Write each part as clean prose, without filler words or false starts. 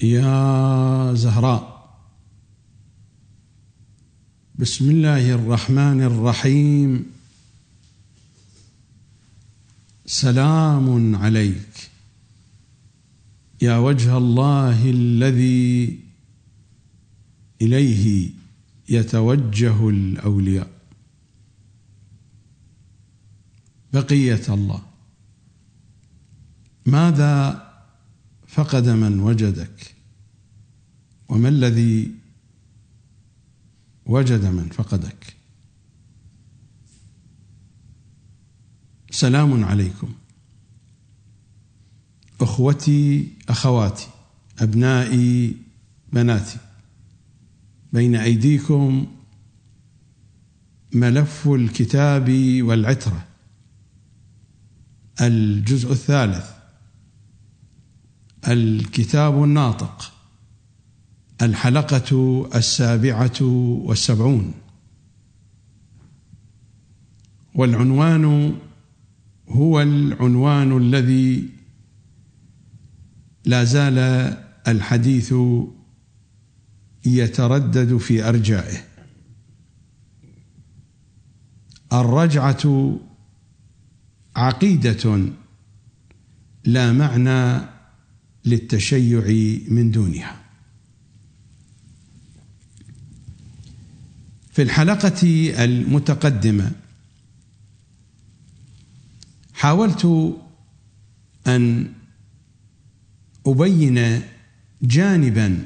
يا زهراء، بسم الله الرحمن الرحيم. سلام عليك يا وجه الله الذي إليه يتوجه الأولياء. بقية الله، ماذا فقد من وجدك؟ وما الذي وجد من فقدك؟ سلام عليكم أخوتي أخواتي، أبنائي بناتي. بين أيديكم ملف الكتاب والعترة، الجزء الثالث، الكتاب الناطق، الحلقة 77، والعنوان هو العنوان الذي لا زال الحديث يتردد في أرجائه: الرجعة عقيدة لا معنى للتشيع من دونها. في الحلقة المتقدمة حاولت أن أبين جانبا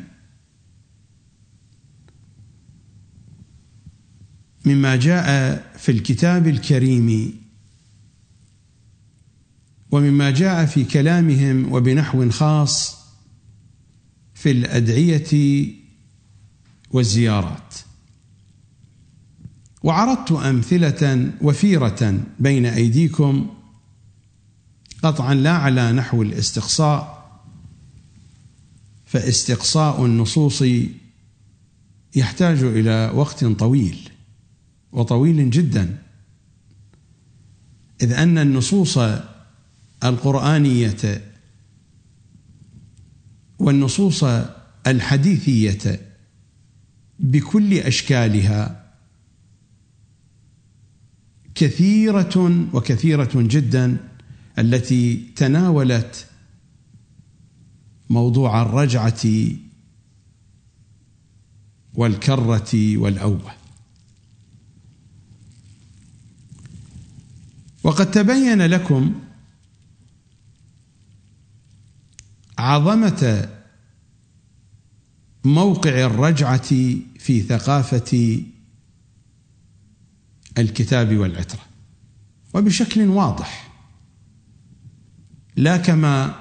مما جاء في الكتاب الكريم ومما جاء في كلامهم وبنحو خاص في الأدعية والزيارات، وعرضت أمثلة وفيرة بين أيديكم، قطعا لا على نحو الاستقصاء، فاستقصاء النصوص يحتاج إلى وقت طويل وطويل جدا، إذ أن النصوص القرآنية والنصوص الحديثية بكل أشكالها كثيرة وكثيرة جدا، التي تناولت موضوع الرجعة والكرة والأوبة. وقد تبين لكم عظمة موقع الرجعة في ثقافة الكتاب والعترة، وبشكل واضح، لا كما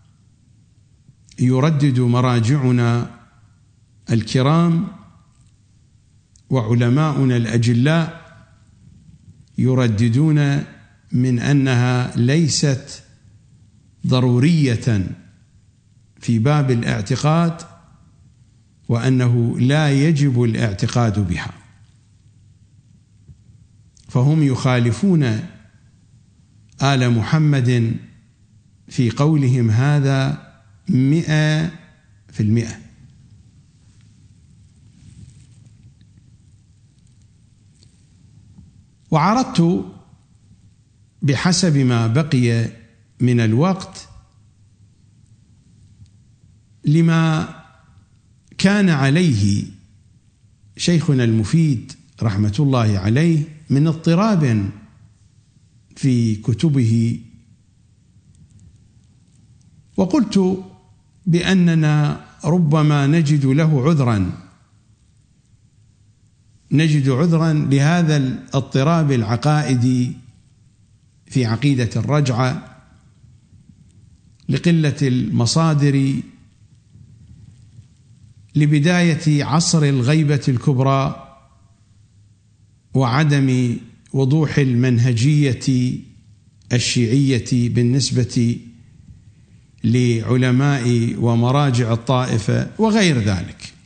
يردد مراجعنا الكرام وعلماؤنا الأجلاء، يرددون من أنها ليست ضرورية في باب الاعتقاد، وأنه لا يجب الاعتقاد بها. فهم يخالفون آل محمد في قولهم هذا 100%. وعرضت بحسب ما بقي من الوقت لما كان عليه شيخنا المفيد رحمة الله عليه من اضطراب في كتبه، وقلت بأننا ربما نجد عذرا لهذا الاضطراب العقائدي في عقيدة الرجعة، لقلة المصادر، لبداية عصر الغيبة الكبرى، وعدم وضوح المنهجية الشيعية بالنسبة لعلماء ومراجع الطائفة وغير ذلك.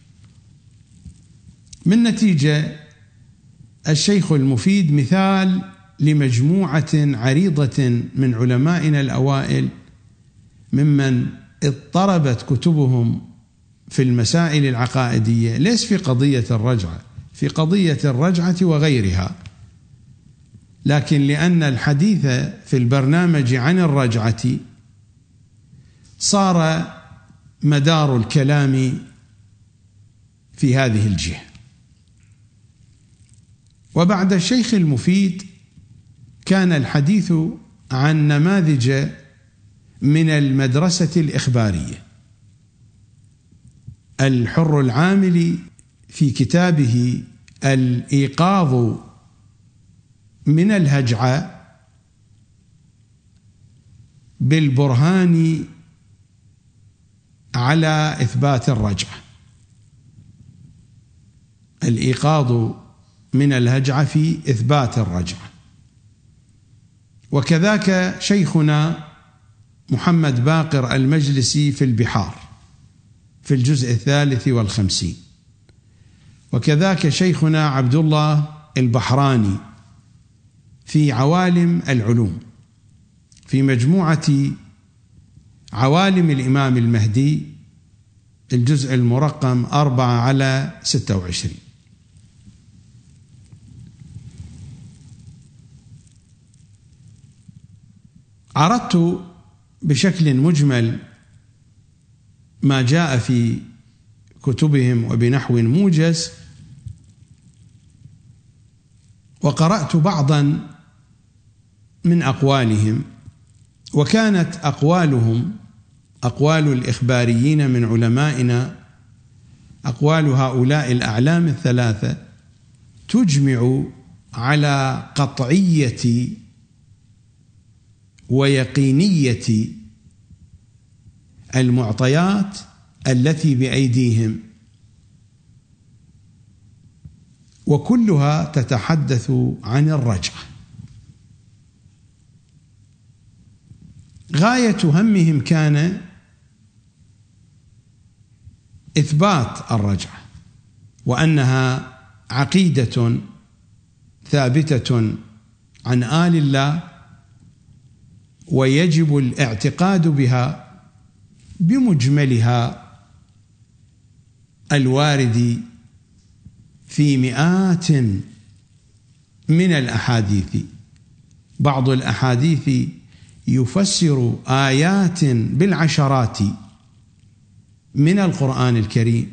من نتيجة الشيخ المفيد مثال لمجموعة عريضة من علمائنا الأوائل ممن اضطربت كتبهم في المسائل العقائدية ليس في قضية الرجعة، في قضية الرجعة وغيرها، لكن لأن الحديث في البرنامج عن الرجعة صار مدار الكلام في هذه الجهة. وبعد الشيخ المفيد كان الحديث عن نماذج من المدرسة الإخبارية. الحر العاملي في كتابه الإيقاظ من الهجعة بالبرهان على إثبات الرجعة، الإيقاظ من الهجعة في إثبات الرجعة. وكذاك شيخنا محمد باقر المجلسي في البحار في الجزء 53، وكذاك شيخنا عبد الله البحراني في عوالم العلوم في مجموعة عوالم الإمام المهدي الجزء المرقم 4/26. عرضت بشكل مجمل ما جاء في كتبهم وبنحو موجز، وقرأت بعضا من أقوالهم، وكانت أقوالهم أقوال الإخباريين من علمائنا، أقوال هؤلاء الأعلام الثلاثة تجمع على قطعية ويقينية المعطيات التي بأيديهم، وكلها تتحدث عن الرجعة. غاية همهم كان إثبات الرجعة، وأنها عقيدة ثابتة عن آل الله، ويجب الاعتقاد بها بمجملها الوارد في مئات من الأحاديث. بعض الأحاديث يفسر آيات بالعشرات من القرآن الكريم،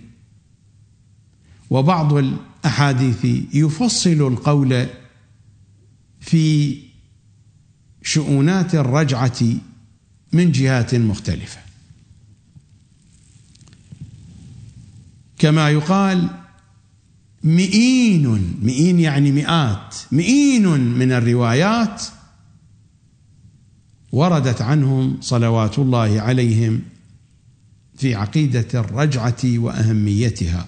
وبعض الأحاديث يفصل القول في شؤونات الرجعة من جهات مختلفة. كما يقال مئين يعني مئات، مئين من الروايات وردت عنهم صلوات الله عليهم في عقيدة الرجعة وأهميتها.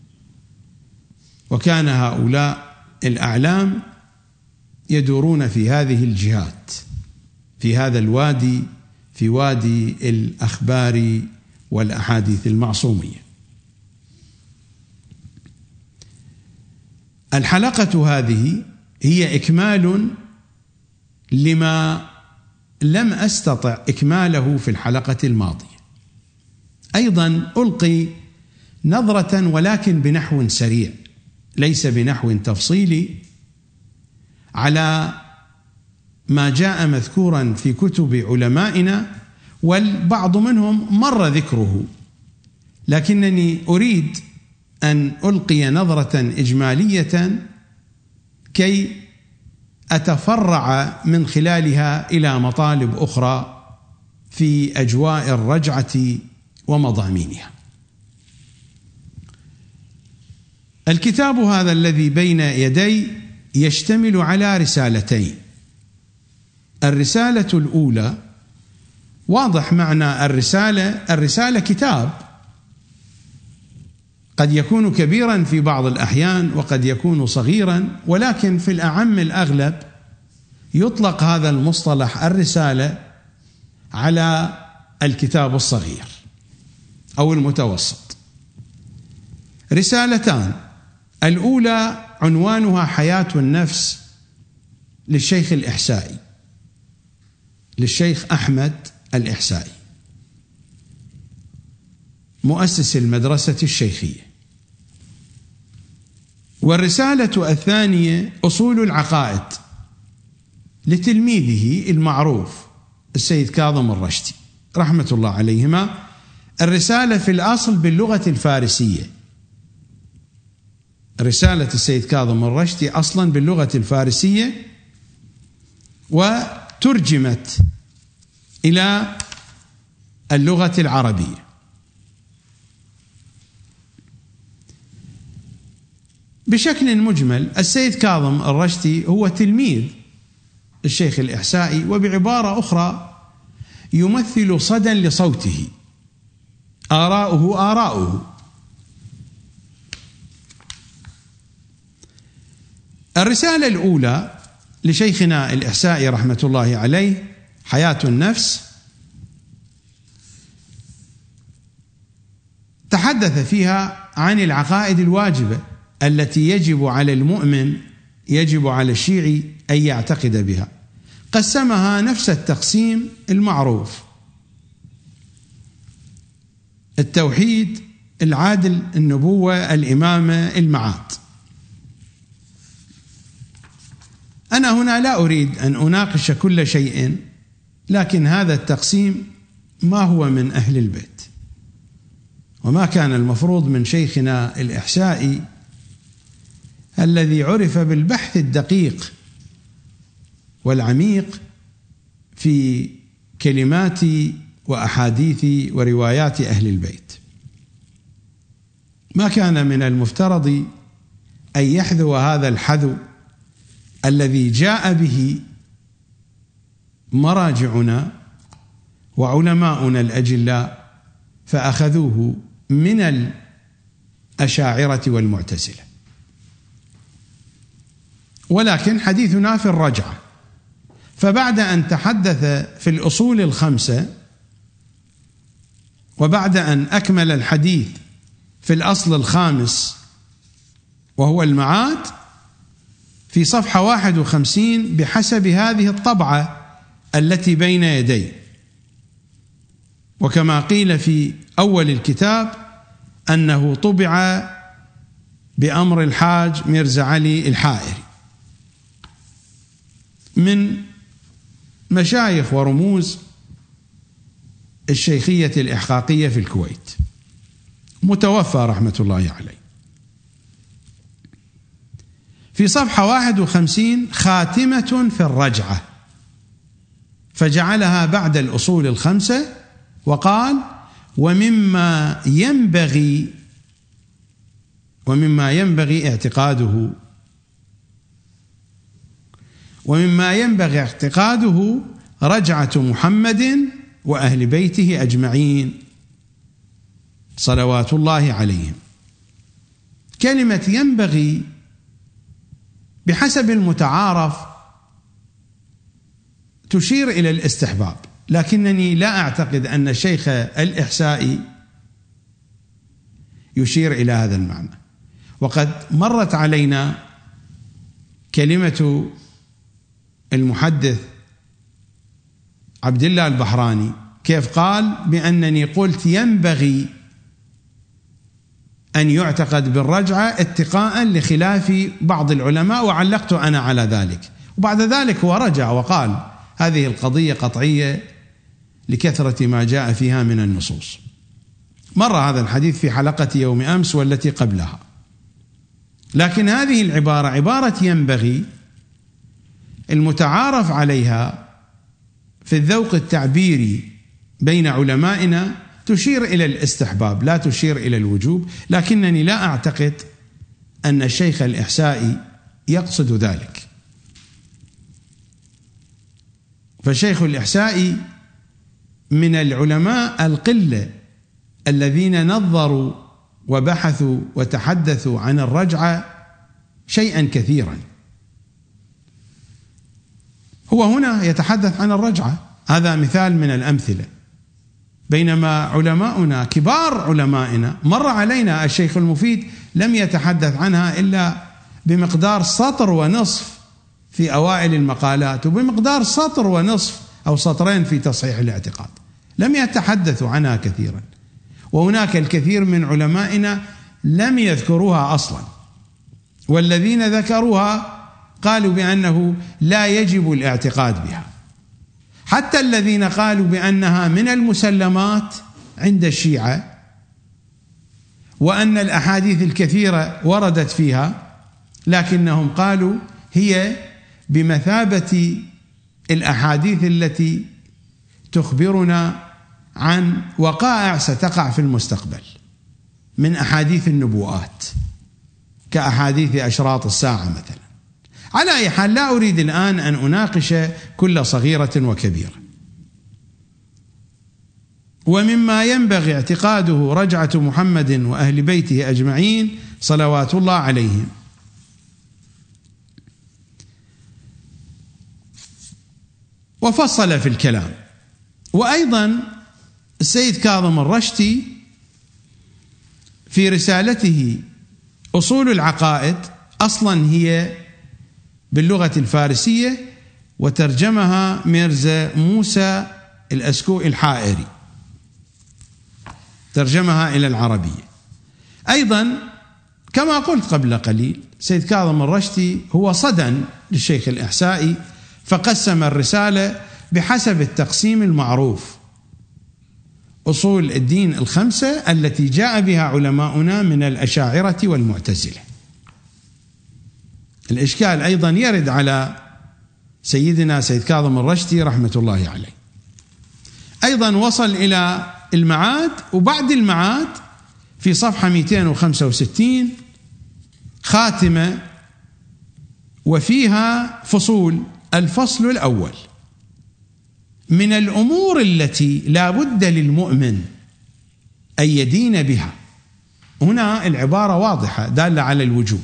وكان هؤلاء الأعلام يدورون في هذه الجهات، في هذا الوادي، في وادي الأخبار والأحاديث المعصومية. الحلقة هذه هي إكمال لما لم أستطع إكماله في الحلقة الماضية. أيضا ألقي نظرة ولكن بنحو سريع، ليس بنحو تفصيلي، على ما جاء مذكورا في كتب علمائنا، والبعض منهم مر ذكره، لكنني أريد أن ألقي نظرة إجمالية كي أتفرع من خلالها إلى مطالب أخرى في أجواء الرجعة ومضامينها. الكتاب هذا الذي بين يدي يشتمل على رسالتين. الرسالة الأولى واضح معنى الرسالة كتاب، قد يكون كبيرا في بعض الأحيان وقد يكون صغيرا، ولكن في الأعم الأغلب يطلق هذا المصطلح الرسالة على الكتاب الصغير أو المتوسط. رسالتان، الأولى عنوانها حياة النفس للشيخ الإحسائي، للشيخ أحمد الإحسائي، مؤسس المدرسة الشيخية. والرسالة الثانية أصول العقائد لتلميذه المعروف السيد كاظم الرشدي رحمة الله عليهما. الرسالة في الأصل باللغة الفارسية، رسالة السيد كاظم الرشدي أصلا باللغة الفارسية، وترجمت إلى اللغة العربية. بشكل مجمل السيد كاظم الرشدي هو تلميذ الشيخ الإحسائي، وبعبارة أخرى يمثل صدى لصوته، آراؤه. الرسالة الأولى لشيخنا الإحسائي رحمة الله عليه حياة النفس تحدث فيها عن العقائد الواجبة التي يجب على المؤمن، يجب على الشيعي أن يعتقد بها. قسمها نفس التقسيم المعروف: التوحيد، العدل، النبوة، الإمامة، المعاد. أنا هنا لا أريد أن أناقش كل شيء، لكن هذا التقسيم ما هو من أهل البيت، وما كان المفروض من شيخنا الإحسائي الذي عرف بالبحث الدقيق والعميق في كلمات وأحاديث وروايات أهل البيت. ما كان من المفترض أن يحذو هذا الحذو الذي جاء به مراجعنا وعلماؤنا الأجلاء فأخذوه من الأشاعرة والمعتزلة. ولكن حديثنا في الرجعة، فبعد أن تحدث في الأصول الخمسة، وبعد أن أكمل الحديث في الأصل الخامس وهو المعاد، في صفحة 51 بحسب هذه الطبعة التي بين يدي، وكما قيل في أول الكتاب أنه طبع بأمر الحاج ميرزا علي الحائري من مشايخ ورموز الشيخية الإحقاقية في الكويت، متوفى رحمة الله عليه. في صفحة 51 خاتمة في الرجعة، فجعلها بعد الأصول الخمسة وقال: ومما ينبغي اعتقاده رجعة محمد وأهل بيته أجمعين صلوات الله عليهم. كلمة ينبغي بحسب المتعارف تشير إلى الاستحباب، لكنني لا أعتقد أن الشيخ الإحسائي يشير إلى هذا المعنى. وقد مرت علينا كلمة المحدث عبد الله البحراني كيف قال بأنني قلت ينبغي أن يعتقد بالرجعة اتقاء لخلاف بعض العلماء، وعلقت أنا على ذلك. وبعد ذلك هو رجع وقال هذه القضية قطعية لكثرة ما جاء فيها من النصوص. مر هذا الحديث في حلقة يوم أمس والتي قبلها، لكن هذه العبارة عبارة ينبغي المتعارف عليها في الذوق التعبيري بين علمائنا تشير إلى الاستحباب لا تشير إلى الوجوب، لكنني لا أعتقد أن الشيخ الإحسائي يقصد ذلك. فالشيخ الإحسائي من العلماء القلة الذين نظروا وبحثوا وتحدثوا عن الرجعة شيئا كثيرا. هو هنا يتحدث عن الرجعة، هذا مثال من الأمثلة، بينما علماؤنا كبار علمائنا مر علينا الشيخ المفيد لم يتحدث عنها إلا بمقدار سطر ونصف في أوائل المقالات، وبمقدار سطر ونصف أو سطرين في تصحيح الاعتقاد، لم يتحدثوا عنها كثيرا. وهناك الكثير من علمائنا لم يذكروها أصلا، والذين ذكروها قالوا بأنه لا يجب الاعتقاد بها. حتى الذين قالوا بأنها من المسلمات عند الشيعة وأن الأحاديث الكثيرة وردت فيها، لكنهم قالوا هي بمثابة الأحاديث التي تخبرنا عن وقائع ستقع في المستقبل من أحاديث النبوءات، كأحاديث أشراط الساعة مثلا. على أي حال لا أريد الآن أن أناقش كل صغيرة وكبيرة. ومما ينبغي اعتقاده رجعة محمد وأهل بيته أجمعين صلوات الله عليهم. وفصل في الكلام. وأيضا السيد كاظم الرشتي في رسالته أصول العقائد، أصلا هي باللغة الفارسية وترجمها ميرزا موسى الأسكوئي الحائري، ترجمها إلى العربية. أيضا كما قلت قبل قليل، سيد كاظم الرشتي هو صدى للشيخ الإحسائي، فقسم الرسالة بحسب التقسيم المعروف: أصول الدين الخمسة التي جاء بها علماؤنا من الأشاعرة والمعتزلة. الإشكال أيضا يرد على سيدنا سيد كاظم الرشتي رحمة الله عليه. أيضا وصل إلى المعاد، وبعد المعاد في صفحة 265 خاتمة وفيها فصول. الفصل الأول: من الأمور التي لا بد للمؤمن أن يدين بها. هنا العبارة واضحة دالة على الوجوب.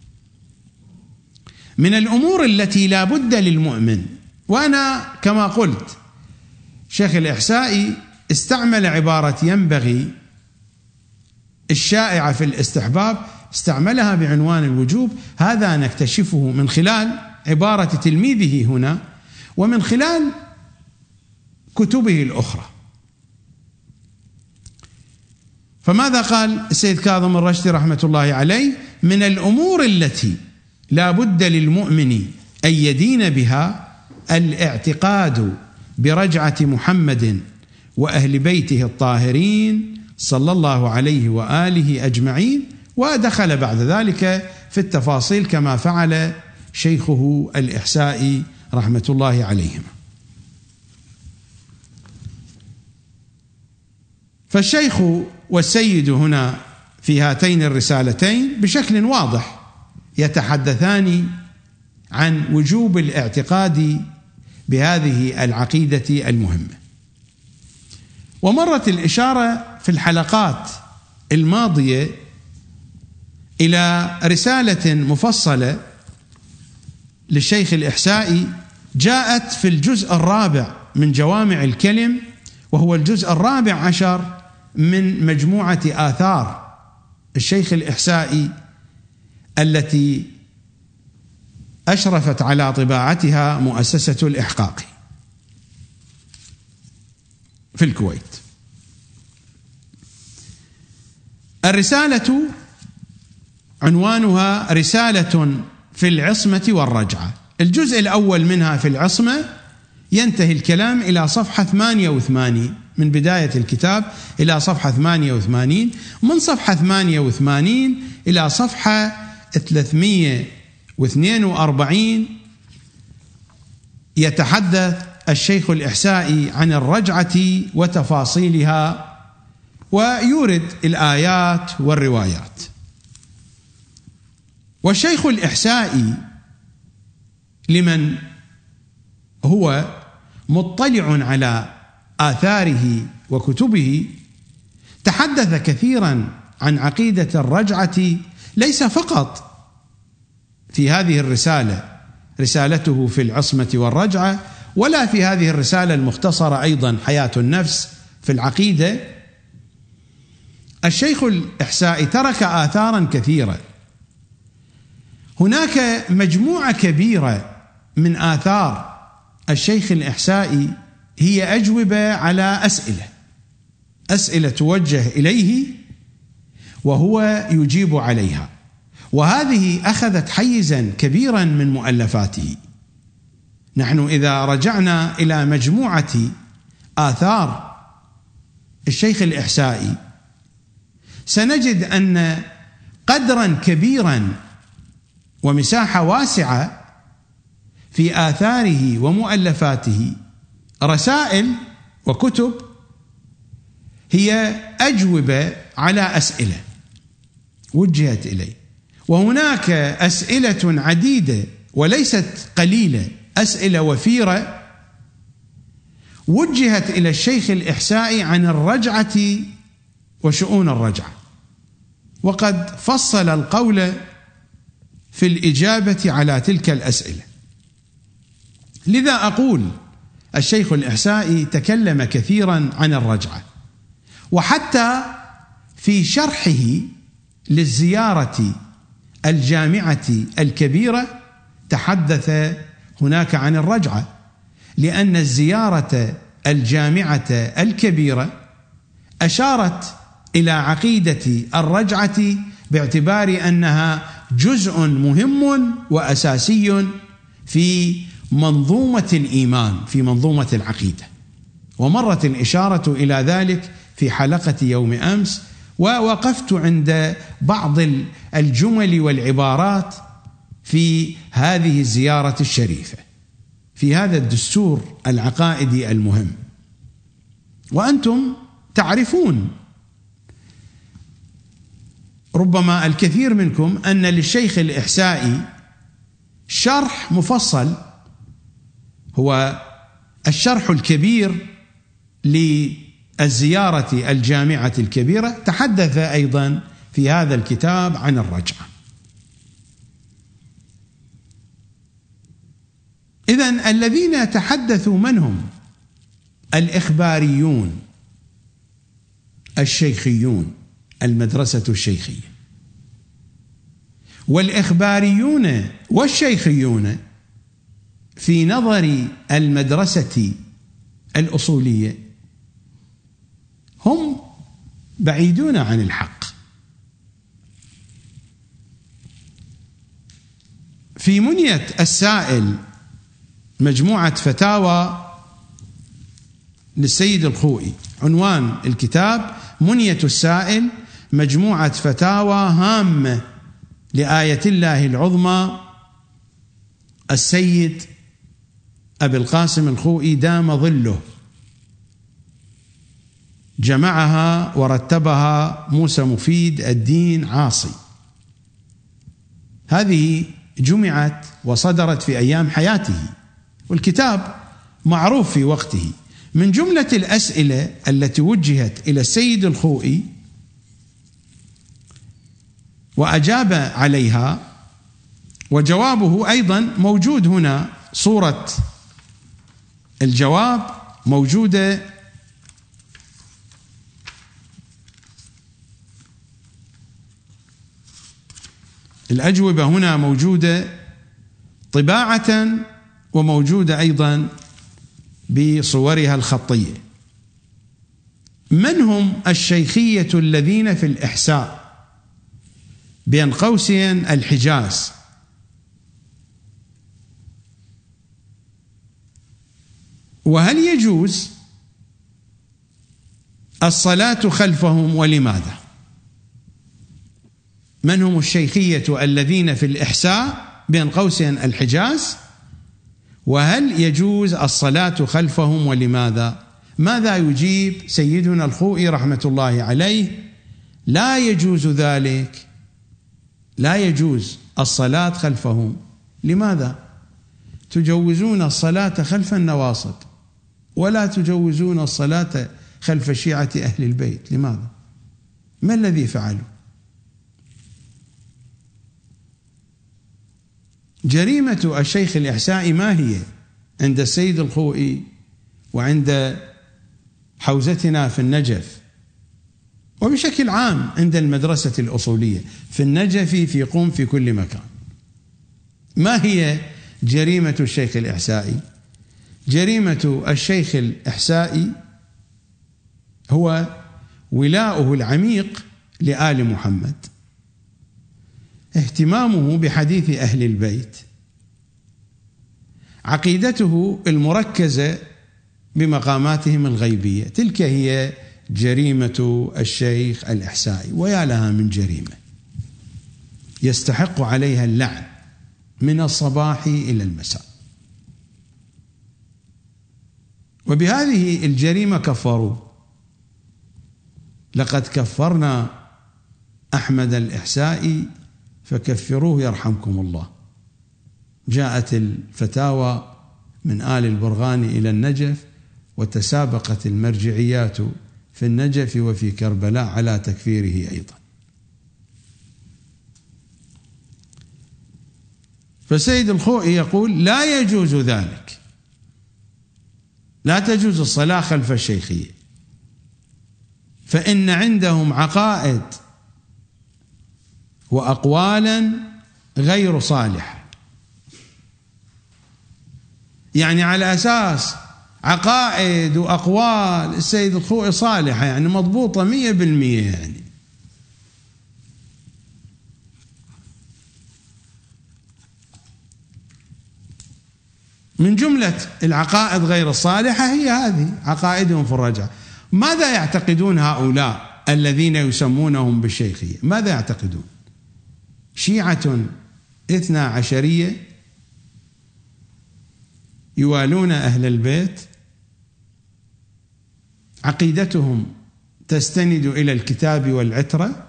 من الأمور التي لا بد للمؤمن، وأنا كما قلت شيخ الإحسائي استعمل عبارة ينبغي الشائعة في الاستحباب، استعملها بعنوان الوجوب. هذا نكتشفه من خلال عبارة تلميذه هنا ومن خلال كتبه الأخرى. فماذا قال السيد كاظم الرشتي رحمة الله عليه؟ من الأمور التي لا بد للمؤمن أن يدين بها الاعتقاد برجعة محمد وأهل بيته الطاهرين صلى الله عليه وآله أجمعين، ودخل بعد ذلك في التفاصيل كما فعل شيخه الإحسائي رحمة الله عليهما. فالشيخ والسيد هنا في هاتين الرسالتين بشكل واضح يتحدثان عن وجوب الاعتقاد بهذه العقيدة المهمة. ومرت الإشارة في الحلقات الماضية إلى رسالة مفصلة للشيخ الإحسائي جاءت في الجزء الرابع من جوامع الكلم، وهو الجزء الرابع عشر من مجموعة آثار الشيخ الإحسائي التي أشرفت على طباعتها مؤسسة الإحقاق في الكويت. الرسالة عنوانها رسالة في العصمة والرجعة. الجزء الأول منها في العصمة ينتهي الكلام إلى صفحة 88 من بداية الكتاب إلى صفحة 88، من صفحة 88 إلى صفحة 342 يتحدث الشيخ الإحسائي عن الرجعة وتفاصيلها، ويورد الآيات والروايات. والشيخ الإحسائي لمن هو مطلع على آثاره وكتبه تحدث كثيرا عن عقيدة الرجعة، ليس فقط في هذه الرسالة رسالته في العصمة والرجعة، ولا في هذه الرسالة المختصرة أيضا حياة النفس في العقيدة. الشيخ الإحسائي ترك آثارا كثيرة. هناك مجموعة كبيرة من آثار الشيخ الإحسائي هي أجوبة على أسئلة، أسئلة توجه إليه وهو يجيب عليها، وهذه أخذت حيزا كبيرا من مؤلفاته. نحن إذا رجعنا إلى مجموعة آثار الشيخ الإحسائي سنجد أن قدرا كبيرا ومساحة واسعة في آثاره ومؤلفاته رسائل وكتب هي أجوبة على أسئلة وجهت إليه، وهناك أسئلة عديدة وليست قليلة، أسئلة وفيرة وجهت إلى الشيخ الإحسائي عن الرجعة وشؤون الرجعة، وقد فصل القول في الإجابة على تلك الأسئلة. لذا أقول الشيخ الإحسائي تكلم كثيرا عن الرجعة، وحتى في شرحه للزيارة الجامعة الكبيرة تحدث هناك عن الرجعة، لأن الزيارة الجامعة الكبيرة أشارت إلى عقيدة الرجعة باعتبار أنها جزء مهم وأساسي في منظومة الإيمان، في منظومة العقيدة، ومرت الإشارة إلى ذلك في حلقة يوم أمس، ووقفت عند بعض الجمل والعبارات في هذه الزيارة الشريفة في هذا الدستور العقائدي المهم. وأنتم تعرفون ربما الكثير منكم أن للشيخ الإحسائي شرح مفصل، هو الشرح الكبير للزيارة الجامعة الكبيرة، تحدث أيضا في هذا الكتاب عن الرجعة. إذن الذين تحدثوا من هم؟ الإخباريون الشيخيون، المدرسة الشيخية. والإخباريون والشيخيون في نظر المدرسة الأصولية هم بعيدون عن الحق. في منية السائل مجموعة فتاوى للسيد الخوئي، عنوان الكتاب منية السائل مجموعة فتاوى هامة لآية الله العظمى السيد أبي القاسم الخوئي دام ظله، جمعها ورتبها موسى مفيد الدين عاصي. هذه جمعت وصدرت في أيام حياته، والكتاب معروف في وقته. من جملة الأسئلة التي وجهت إلى السيد الخوئي وأجاب عليها، وجوابه أيضا موجود هنا، صورة الجواب موجودة الأجوبة هنا موجودة طباعة وموجودة أيضا بصورها الخطية. من هم الشيخية الذين في الإحساء بين قوسين الحجاز؟ وهل يجوز الصلاة خلفهم ولماذا؟ من هم الشيخية الذين في الإحساء بين قوسين الحجاز؟ وهل يجوز الصلاة خلفهم ولماذا؟ ماذا يجيب سيدنا الخوئي رحمة الله عليه؟ لا يجوز ذلك، لا يجوز الصلاة خلفهم. لماذا؟ تجوزون الصلاة خلف النواصب ولا تجوزون الصلاة خلف شيعة أهل البيت، لماذا؟ ما الذي فعلوا؟ جريمة الشيخ الإحسائي ما هي عند السيد الخوئي وعند حوزتنا في النجف، وبشكل عام عند المدرسة الأصولية في النجف، في قم، في كل مكان؟ ما هي جريمة الشيخ الإحسائي؟ جريمة الشيخ الإحسائي هو ولاؤه العميق لآل محمد، اهتمامه بحديث أهل البيت، عقيدته المركزة بمقاماتهم الغيبية. تلك هي جريمة الشيخ الإحسائي، ويا لها من جريمة يستحق عليها اللعن من الصباح إلى المساء. وبهذه الجريمة كفروا. لقد كفرنا أحمد الإحسائي فكفروه يرحمكم الله. جاءت الفتاوى من آل البرغاني إلى النجف، وتسابقت المرجعيات في النجف وفي كربلاء على تكفيره أيضا. فسيد الخوئي يقول لا يجوز ذلك، لا تجوز الصلاة خلف الشيخية، فإن عندهم عقائد وأقوالا غير صالحة. يعني على أساس عقائد وأقوال السيد الخوئي صالحة، يعني مضبوطة 100%. يعني من جملة العقائد غير الصالحة هي هذه عقائدهم في الرجعة. ماذا يعتقدون هؤلاء الذين يسمونهم بالشيخية؟ ماذا يعتقدون؟ شيعة 12 يوالون أهل البيت، عقيدتهم تستند إلى الكتاب والعترة،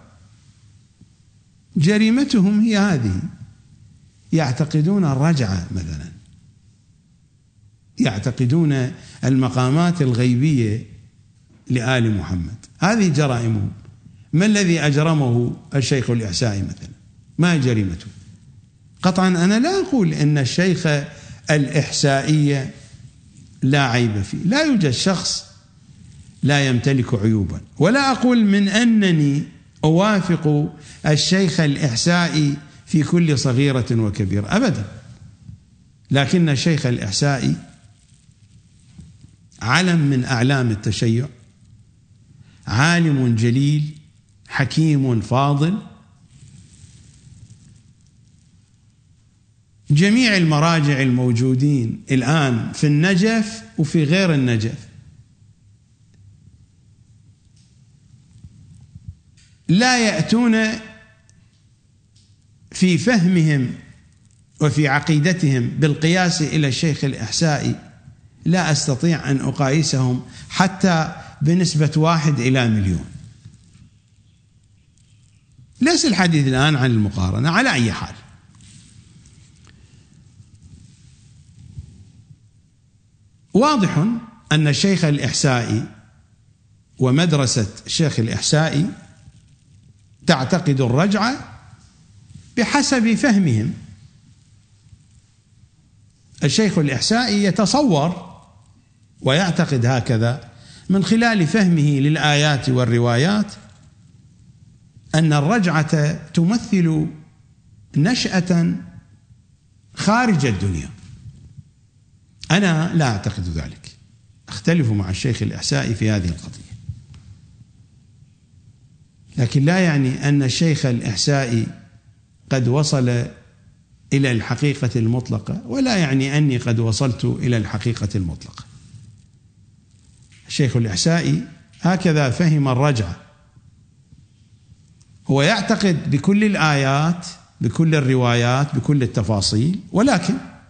جريمتهم هي هذه. يعتقدون الرجعة مثلا، يعتقدون المقامات الغيبية لآل محمد، هذه جرائمهم. ما الذي أجرمه الشيخ الإحسائي مثلا؟ ما جريمته؟ قطعا أنا لا أقول أن الشيخ الإحسائي لا عيب فيه، لا يوجد شخص لا يمتلك عيوبا، ولا أقول من أنني أوافق الشيخ الإحسائي في كل صغيرة وكبيرة أبدا، لكن الشيخ الإحسائي علم من أعلام التشيع، عالم جليل، حكيم فاضل. جميع المراجع الموجودين الآن في النجف وفي غير النجف لا يأتون في فهمهم وفي عقيدتهم بالقياس إلى الشيخ الإحسائي. لا أستطيع أن أقايسهم حتى بنسبة 1:1,000,000. ليس الحديث الآن عن المقارنة. على أي حال، واضح أن الشيخ الإحسائي ومدرسة الشيخ الإحسائي تعتقد الرجعة بحسب فهمهم. الشيخ الإحسائي يتصور ويعتقد هكذا من خلال فهمه للآيات والروايات أن الرجعة تمثل نشأة خارج الدنيا. أنا لا أعتقد ذلك، أختلف مع الشيخ الإحسائي في هذه القضية، لكن لا يعني أن الشيخ الإحسائي قد وصل إلى الحقيقة المطلقة، ولا يعني أني قد وصلت إلى الحقيقة المطلقة. الشيخ الإحسائي هكذا فهم الرجعة، هو يعتقد بكل الآيات، بكل الروايات، بكل التفاصيل، ولكن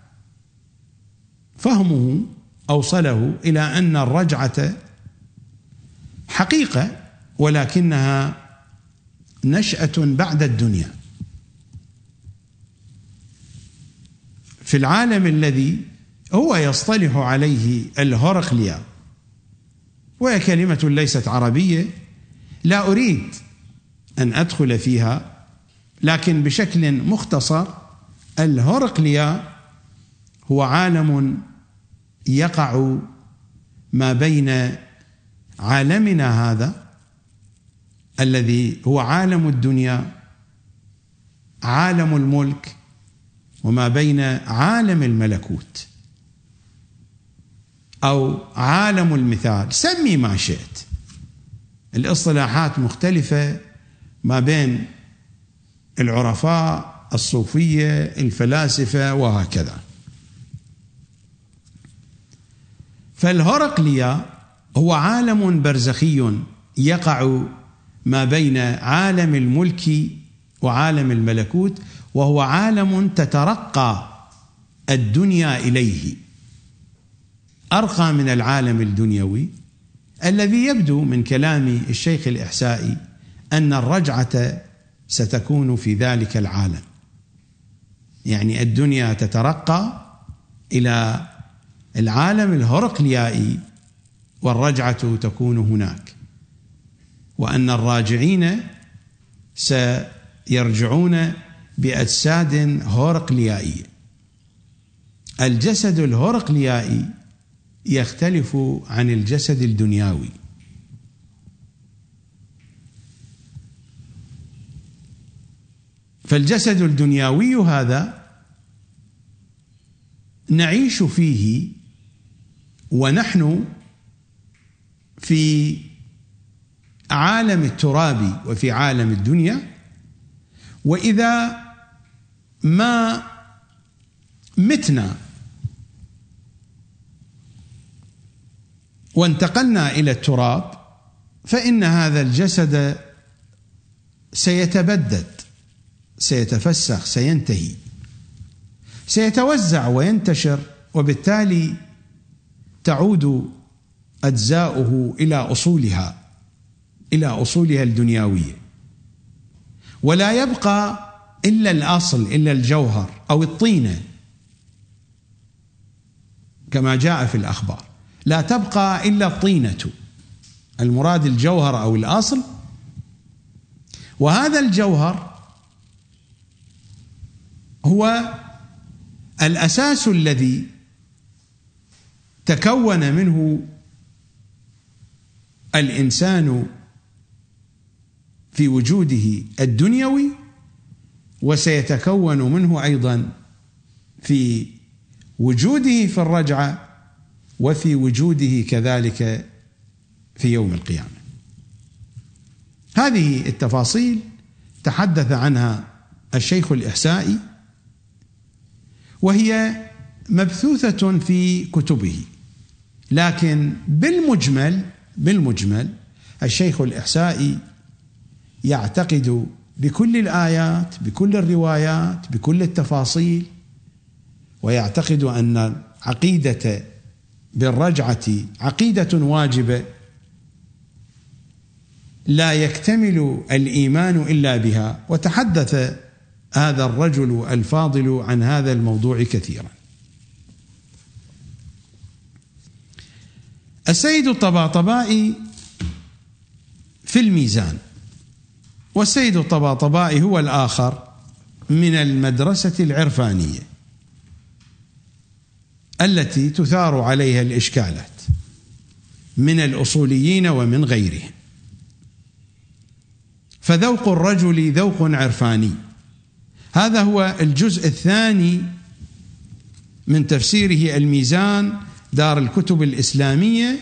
فهمه أوصله إلى أن الرجعة حقيقة، ولكنها نشأة بعد الدنيا، في العالم الذي هو يصطلح عليه الهرقلية، وهي كلمة ليست عربية، لا أريد أن أدخل فيها، لكن بشكل مختصر الهرقلية هو عالم يقع ما بين عالمنا هذا الذي هو عالم الدنيا، عالم الملك، وما بين عالم الملكوت أو عالم المثال، سمي ما شئت. الاصطلاحات مختلفة ما بين العرفاء، الصوفية، الفلاسفة، وهكذا. فالهرقلية هو عالم برزخي يقع ما بين عالم الملك وعالم الملكوت، وهو عالم تترقى الدنيا إليه، أرقى من العالم الدنيوي الذي يبدو من كلام الشيخ الإحسائي أن الرجعة ستكون في ذلك العالم، يعني الدنيا تترقى إلى العالم الهرقليائي والرجعة تكون هناك، وأن الراجعين سيرجعون بأجساد هرقليائية. الجسد الهرقليائي يختلف عن الجسد الدنيوي، فالجسد الدنيوي هذا نعيش فيه ونحن في عالم التراب وفي عالم الدنيا، وإذا ما متنا وانتقلنا إلى التراب فإن هذا الجسد سيتبدد، سيتفسخ، سينتهي، سيتوزع وينتشر، وبالتالي تعود أجزاؤه إلى أصولها الدنيوية، ولا يبقى إلا الأصل، إلا الجوهر أو الطينة كما جاء في الأخبار، لا تبقى إلا الطينة، المراد الجوهر أو الأصل. وهذا الجوهر هو الأساس الذي تكون منه الإنسان في وجوده الدنيوي، وسيتكون منه أيضا في وجوده في الرجعة، وفي وجوده كذلك في يوم القيامة. هذه التفاصيل تحدث عنها الشيخ الإحسائي، وهي مبثوثة في كتبه، لكن بالمجمل الشيخ الإحسائي يعتقد بكل الآيات، بكل الروايات، بكل التفاصيل، ويعتقد أن عقيدة بالرجعة عقيدة واجبة لا يكتمل الإيمان إلا بها. وتحدث هذا الرجل الفاضل عن هذا الموضوع كثيرا. السيد الطباطبائي في الميزان، والسيد الطباطبائي هو الآخر من المدرسة العرفانية التي تثار عليها الإشكالات من الأصوليين ومن غيرهم. فذوق الرجل ذوق عرفاني، هذا هو الجزء الثاني من تفسيره الميزان دار الكتب الإسلامية،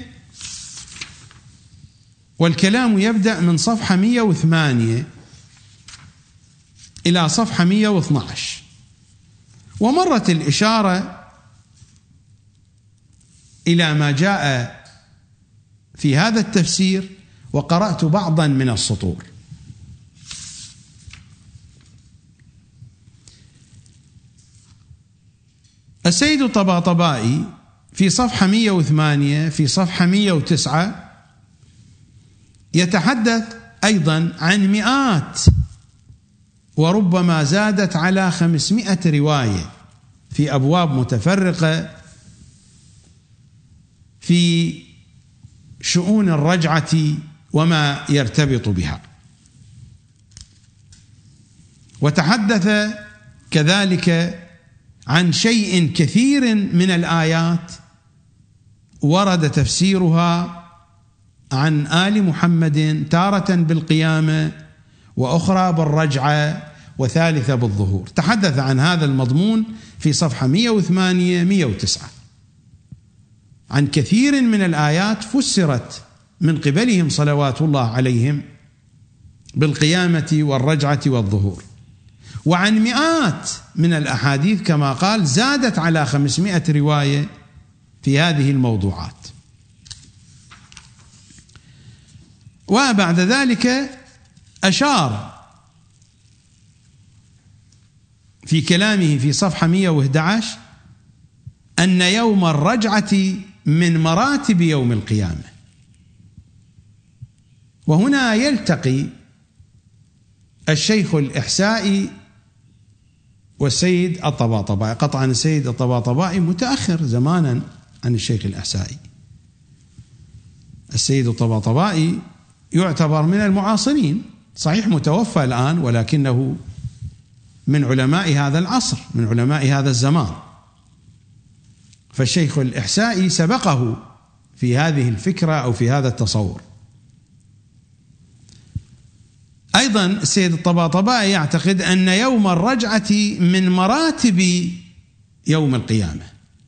والكلام يبدأ من صفحة 108 إلى صفحة 112. ومرت الإشارة إلى ما جاء في هذا التفسير، وقرأت بعضا من السطور. السيد الطباطبائي في صفحة 108 في صفحة 109 يتحدث أيضا عن مئات وربما زادت على 500 رواية في أبواب متفرقة في شؤون الرجعة وما يرتبط بها. وتحدث كذلك عن شيء كثير من الآيات ورد تفسيرها عن آل محمد تارة بالقيامة، وأخرى بالرجعة، وثالثة بالظهور. تحدث عن هذا المضمون في صفحة 108 109 عن كثير من الآيات فسرت من قبلهم صلوات الله عليهم بالقيامة والرجعة والظهور، وعن مئات من الأحاديث كما قال زادت على 500 رواية في هذه الموضوعات. وبعد ذلك أشار في كلامه في صفحة 111 أن يوم الرجعة من مراتب يوم القيامة. وهنا يلتقي الشيخ الإحسائي والسيد الطباطبائي. قطعا السيد الطباطبائي متأخر زمانا عن الشيخ الإحسائي. السيد الطباطبائي يعتبر من المعاصرين، صحيح متوفى الآن، ولكنه من علماء هذا العصر، من علماء هذا الزمان. فالشيخ الإحسائي سبقه في هذه الفكرة أو في هذا التصور. أيضا السيد الطباطبائي يعتقد أن يوم الرجعة من مراتب يوم القيامة،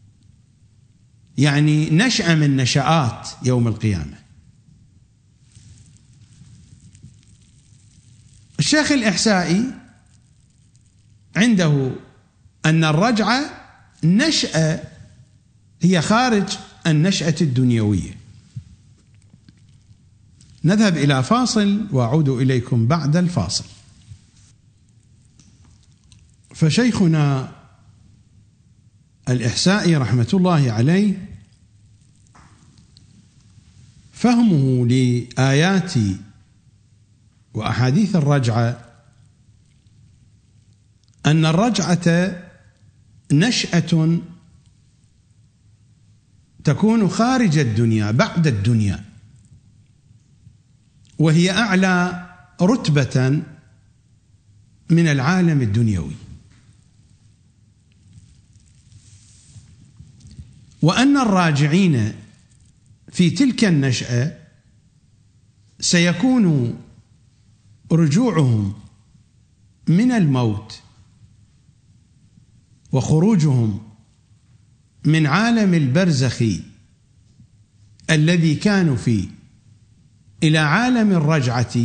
يعني نشأة من نشآت يوم القيامة. الشيخ الإحسائي عنده أن الرجعة نشأة هي خارج النشأة الدنيوية. نذهب إلى فاصل وأعود إليكم بعد الفاصل. فشيخنا الإحسائي رحمة الله عليه فهمه لآيات وأحاديث الرجعة أن الرجعة نشأة تكون خارج الدنيا بعد الدنيا، وهي أعلى رتبة من العالم الدنيوي، وأن الراجعين في تلك النشأة سيكون رجوعهم من الموت وخروجهم من عالم البرزخ الذي كانوا فيه إلى عالم الرجعة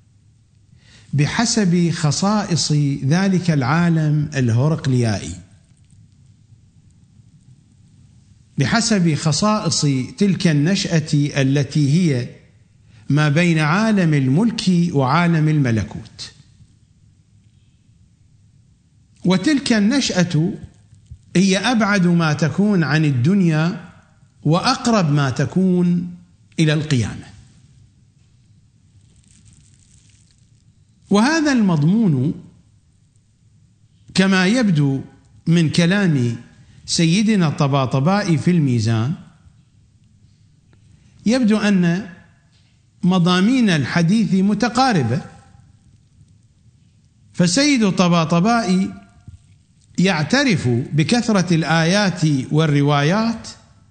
بحسب خصائص ذلك العالم الهرقليائي، بحسب خصائص تلك النشأة التي هي ما بين عالم الملك وعالم الملكوت. وتلك النشأة هي أبعد ما تكون عن الدنيا وأقرب ما تكون إلى القيامة. وهذا المضمون كما يبدو من كلام سيدنا الطباطبائي في الميزان، يبدو أن مضامين الحديث متقاربة. فسيد الطباطبائي يعترف بكثرة الآيات والروايات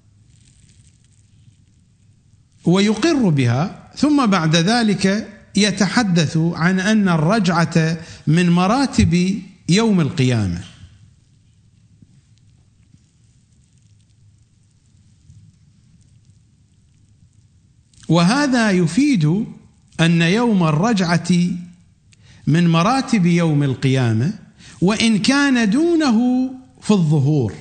ويقر بها، ثم بعد ذلك يتحدث عن أن الرجعة من مراتب يوم القيامة. وهذا يفيد أن يوم الرجعة من مراتب يوم القيامة، وإن كان دونه في الظهور.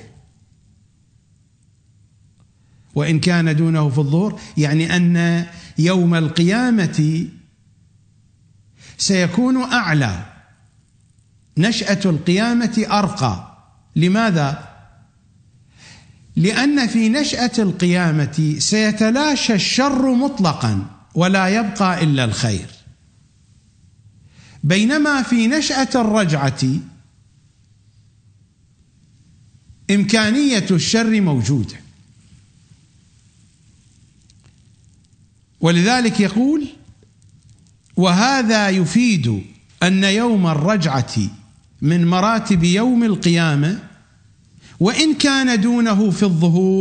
وإن كان دونه في الظهور يعني أن يوم القيامة سيكون أعلى، نشأة القيامة أرقى. لماذا؟ لأن في نشأة القيامة سيتلاشى الشر مطلقا ولا يبقى إلا الخير، بينما في نشأة الرجعة إمكانية الشر موجودة. ولذلك يقول: وهذا يفيد أن يوم الرجعة من مراتب يوم القيامة، وإن كان دونه في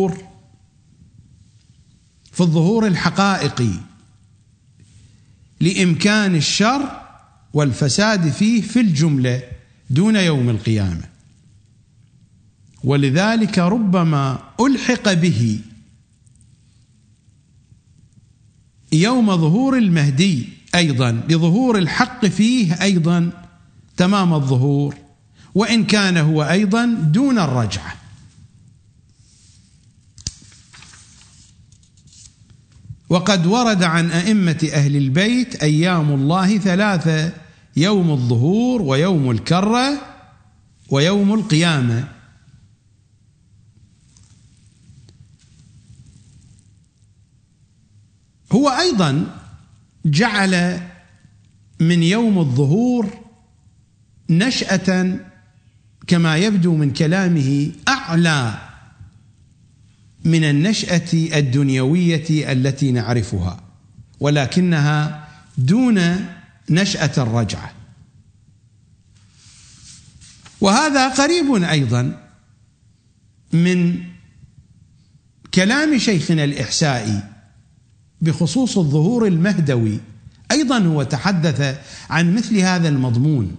الظهور الحقائقي، لإمكان الشر والفساد فيه في الجملة دون يوم القيامة. ولذلك ربما ألحق به يوم ظهور المهدي أيضا لظهور الحق فيه أيضا تمام الظهور، وإن كان هو أيضا دون الرجعة. وقد ورد عن أئمة أهل البيت أيام الله ثلاثة: يوم الظهور ويوم الكرة ويوم القيامة. هو أيضا جعل من يوم الظهور نشأة كما يبدو من كلامه أعلى من النشأة الدنيوية التي نعرفها، ولكنها دون نشأة الرجعة. وهذا قريب أيضا من كلام شيخنا الإحسائي بخصوص الظهور المهدوي، أيضا هو تحدث عن مثل هذا المضمون،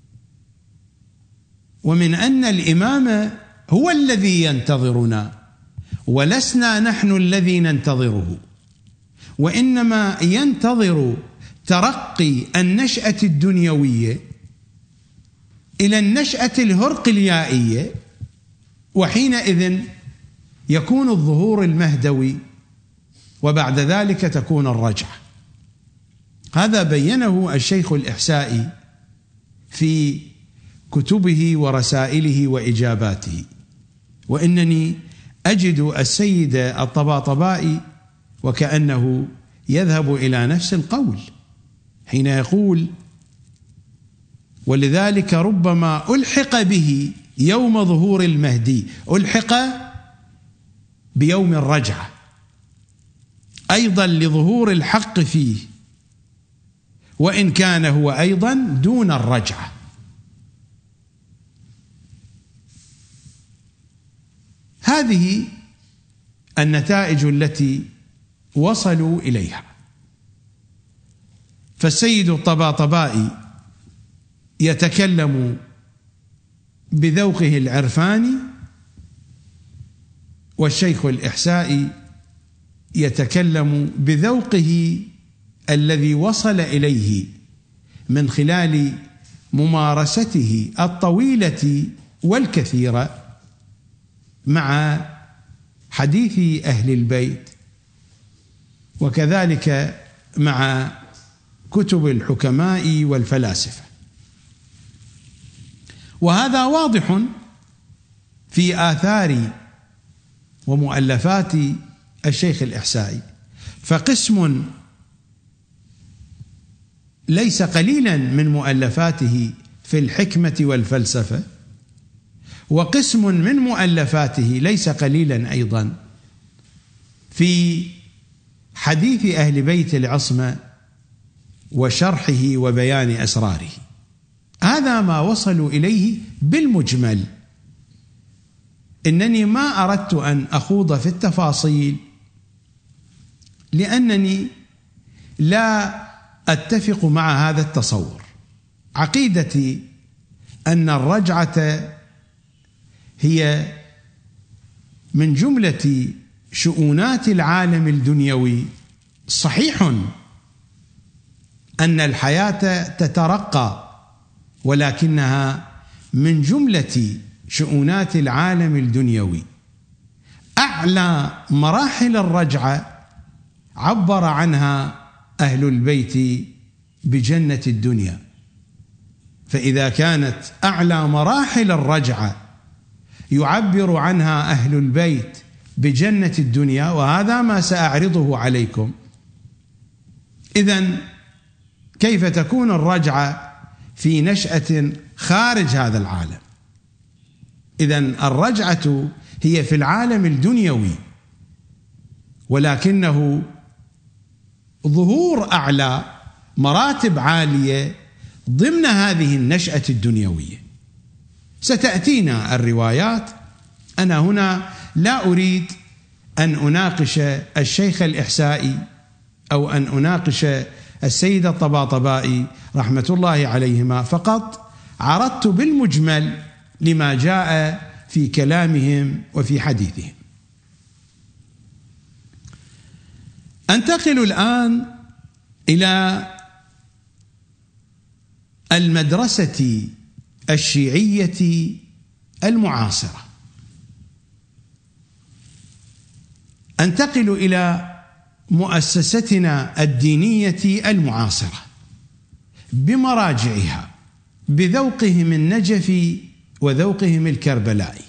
ومن أن الإمام هو الذي ينتظرنا ولسنا نحن الذي ننتظره، وإنما ينتظر ترقي النشأة الدنيوية إلى النشأة الهرقليائية، وحينئذ يكون الظهور المهدوي، وبعد ذلك تكون الرجعة. هذا بينه الشيخ الإحسائي في كتبه ورسائله وإجاباته. وإنني أجد السيد الطباطبائي وكأنه يذهب إلى نفس القول حين يقول: ولذلك ربما ألحق به يوم ظهور المهدي، ألحق بيوم الرجعة أيضا لظهور الحق فيه، وإن كان هو أيضا دون الرجعة. هذه النتائج التي وصلوا إليها. فالسيد الطباطبائي يتكلم بذوقه العرفاني، والشيخ الإحسائي يتكلم بذوقه الذي وصل إليه من خلال ممارسته الطويلة والكثيرة مع حديث أهل البيت، وكذلك مع كتب الحكماء والفلاسفة. وهذا واضح في آثار ومؤلفات الشيخ الإحسائي، فقسم ليس قليلا من مؤلفاته في الحكمة والفلسفة، وقسم من مؤلفاته ليس قليلا أيضا في حديث أهل بيت العصمة وشرحه وبيان أسراره. هذا ما وصلوا إليه بالمجمل. إنني ما أردت أن أخوض في التفاصيل، لأنني لا أتفق مع هذا التصور. عقيدتي أن الرجعة هي من جملة شؤونات العالم الدنيوي. صحيح أن الحياة تترقى، ولكنها من جملة شؤونات العالم الدنيوي. أعلى مراحل الرجعة عبر عنها أهل البيت بجنة الدنيا، فإذا كانت أعلى مراحل الرجعة يعبر عنها أهل البيت بجنة الدنيا، وهذا ما سأعرضه عليكم، إذن كيف تكون الرجعة في نشأة خارج هذا العالم؟ إذن الرجعة هي في العالم الدنيوي، ولكنه ظهور أعلى، مراتب عالية ضمن هذه النشأة الدنيوية. ستأتينا الروايات. أنا هنا لا أريد أن أناقش الشيخ الإحسائي أو أن أناقش السيد الطباطبائي رحمة الله عليهما، فقط عرضت بالمجمل لما جاء في كلامهم وفي حديثهم. أنتقل الآن إلى المدرسة الشيعية المعاصرة. أنتقل إلى مؤسستنا الدينية المعاصرة بمراجعها، بذوقهم النجفي وذوقهم الكربلائي.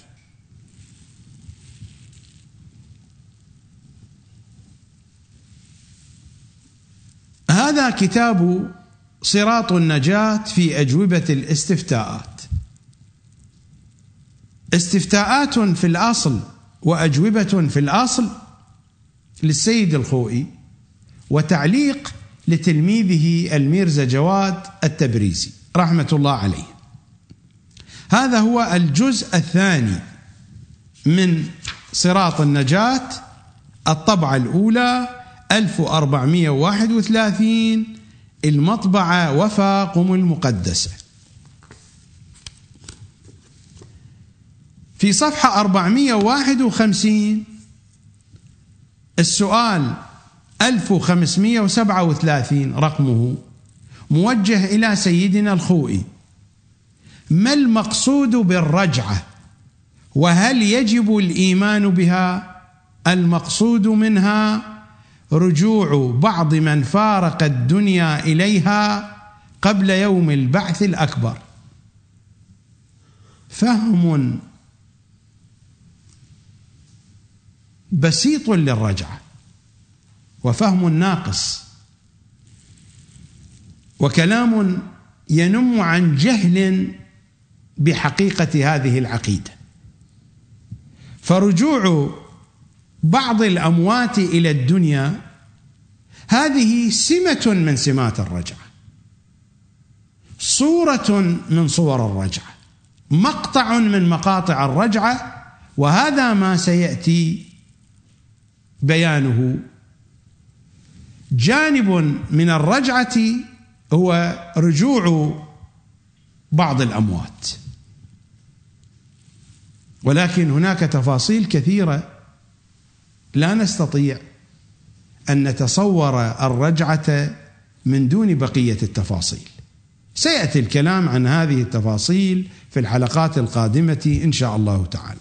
هذا كتاب صراط النجاة في أجوبة الاستفتاءات. استفتاءات في الأصل وأجوبة في الأصل للسيد الخوئي، وتعليق لتلميذه الميرزا جواد التبريزي رحمة الله عليه. هذا هو الجزء الثاني من صراط النجاة، الطبعة الأولى 1431، المطبعة وفاقم المقدسة. في صفحة 451 السؤال 1537 رقمه، موجه إلى سيدنا الخوئي: ما المقصود بالرجعة؟ وهل يجب الإيمان بها؟ المقصود منها رجوع بعض من فارق الدنيا إليها قبل يوم البعث الأكبر. فهم بسيط للرجعة، وفهم ناقص، وكلام ينم عن جهل بحقيقة هذه العقيدة. فرجوع بعض الأموات إلى الدنيا هذه سمة من سمات الرجعة، صورة من صور الرجعة، مقطع من مقاطع الرجعة، وهذا ما سيأتي بيانه. جانب من الرجعة هو رجوع بعض الأموات، ولكن هناك تفاصيل كثيرة لا نستطيع أن نتصور الرجعة من دون بقية التفاصيل. سيأتي الكلام عن هذه التفاصيل في الحلقات القادمة إن شاء الله تعالى.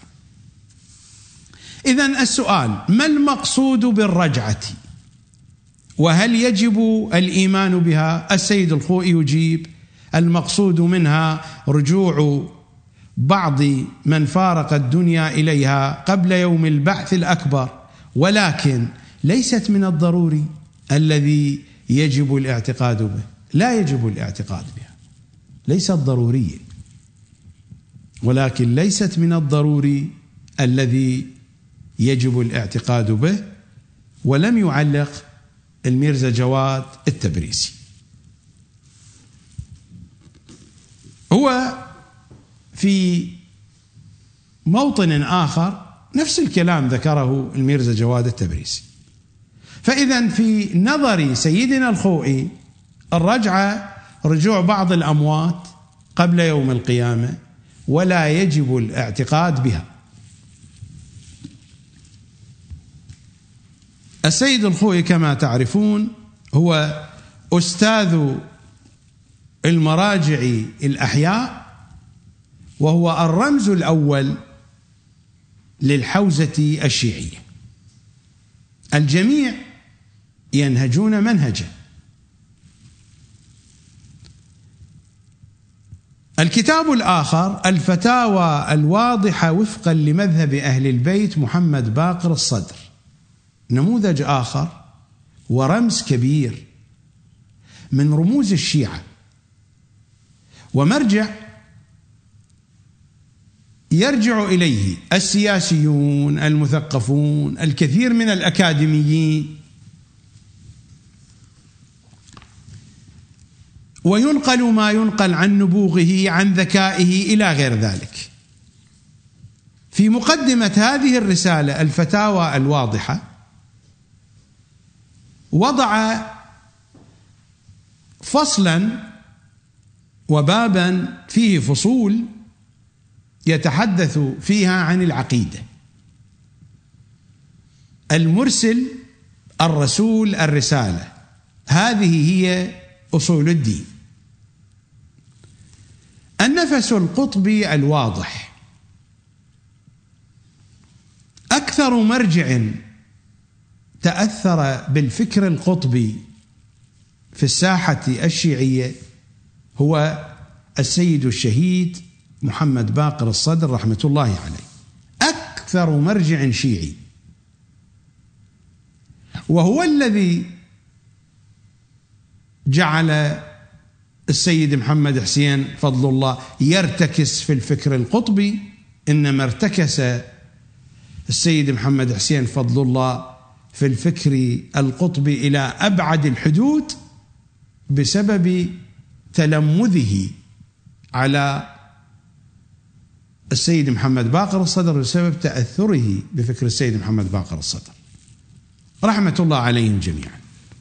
إذن السؤال: ما المقصود بالرجعة؟ وهل يجب الإيمان بها؟ السيد الخوئي يجيب: المقصود منها رجوع بعض من فارق الدنيا إليها قبل يوم البعث الأكبر، ولكن ليست من الضروري الذي يجب الاعتقاد به. لا يجب الاعتقاد بها، ليست ضرورية، ولكن ليست من الضروري الذي يجب الاعتقاد به. ولم يعلق الميرزا جواد التبريزي. هو في موطن آخر نفس الكلام ذكره الميرزا جواد التبريزي. فإذا في نظر سيدنا الخوئي الرجعة رجوع بعض الأموات قبل يوم القيامة، ولا يجب الاعتقاد بها. السيد الخوئي كما تعرفون هو أستاذ المراجع الأحياء، وهو الرمز الأول للحوزة الشيعية. الجميع ينهجون منهجه. الكتاب الآخر الفتاوى الواضحة وفقا لمذهب أهل البيت محمد باقر الصدر، نموذج آخر ورمز كبير من رموز الشيعة، ومرجع يرجع إليه السياسيون المثقفون، الكثير من الأكاديميين، وينقل ما ينقل عن نبوغه، عن ذكائه، إلى غير ذلك. في مقدمة هذه الرسالة الفتاوى الواضحة وضع فصلا وبابا فيه فصول يتحدث فيها عن العقيدة. المرسل الرسول الرسالة. هذه هي أصول الدين. النفس القطبي الواضح أكثر مرجع تأثر بالفكر القطبي في الساحة الشيعية هو السيد الشهيد محمد باقر الصدر رحمة الله عليه، أكثر مرجع شيعي، وهو الذي جعل السيد محمد حسين فضل الله يرتكس في الفكر القطبي، إنما ارتكس السيد محمد حسين فضل الله في الفكر القطبي إلى أبعد الحدود بسبب تلمذه على السيد محمد باقر الصدر، بسبب تأثره بفكر السيد محمد باقر الصدر رحمة الله عليهم جميعا.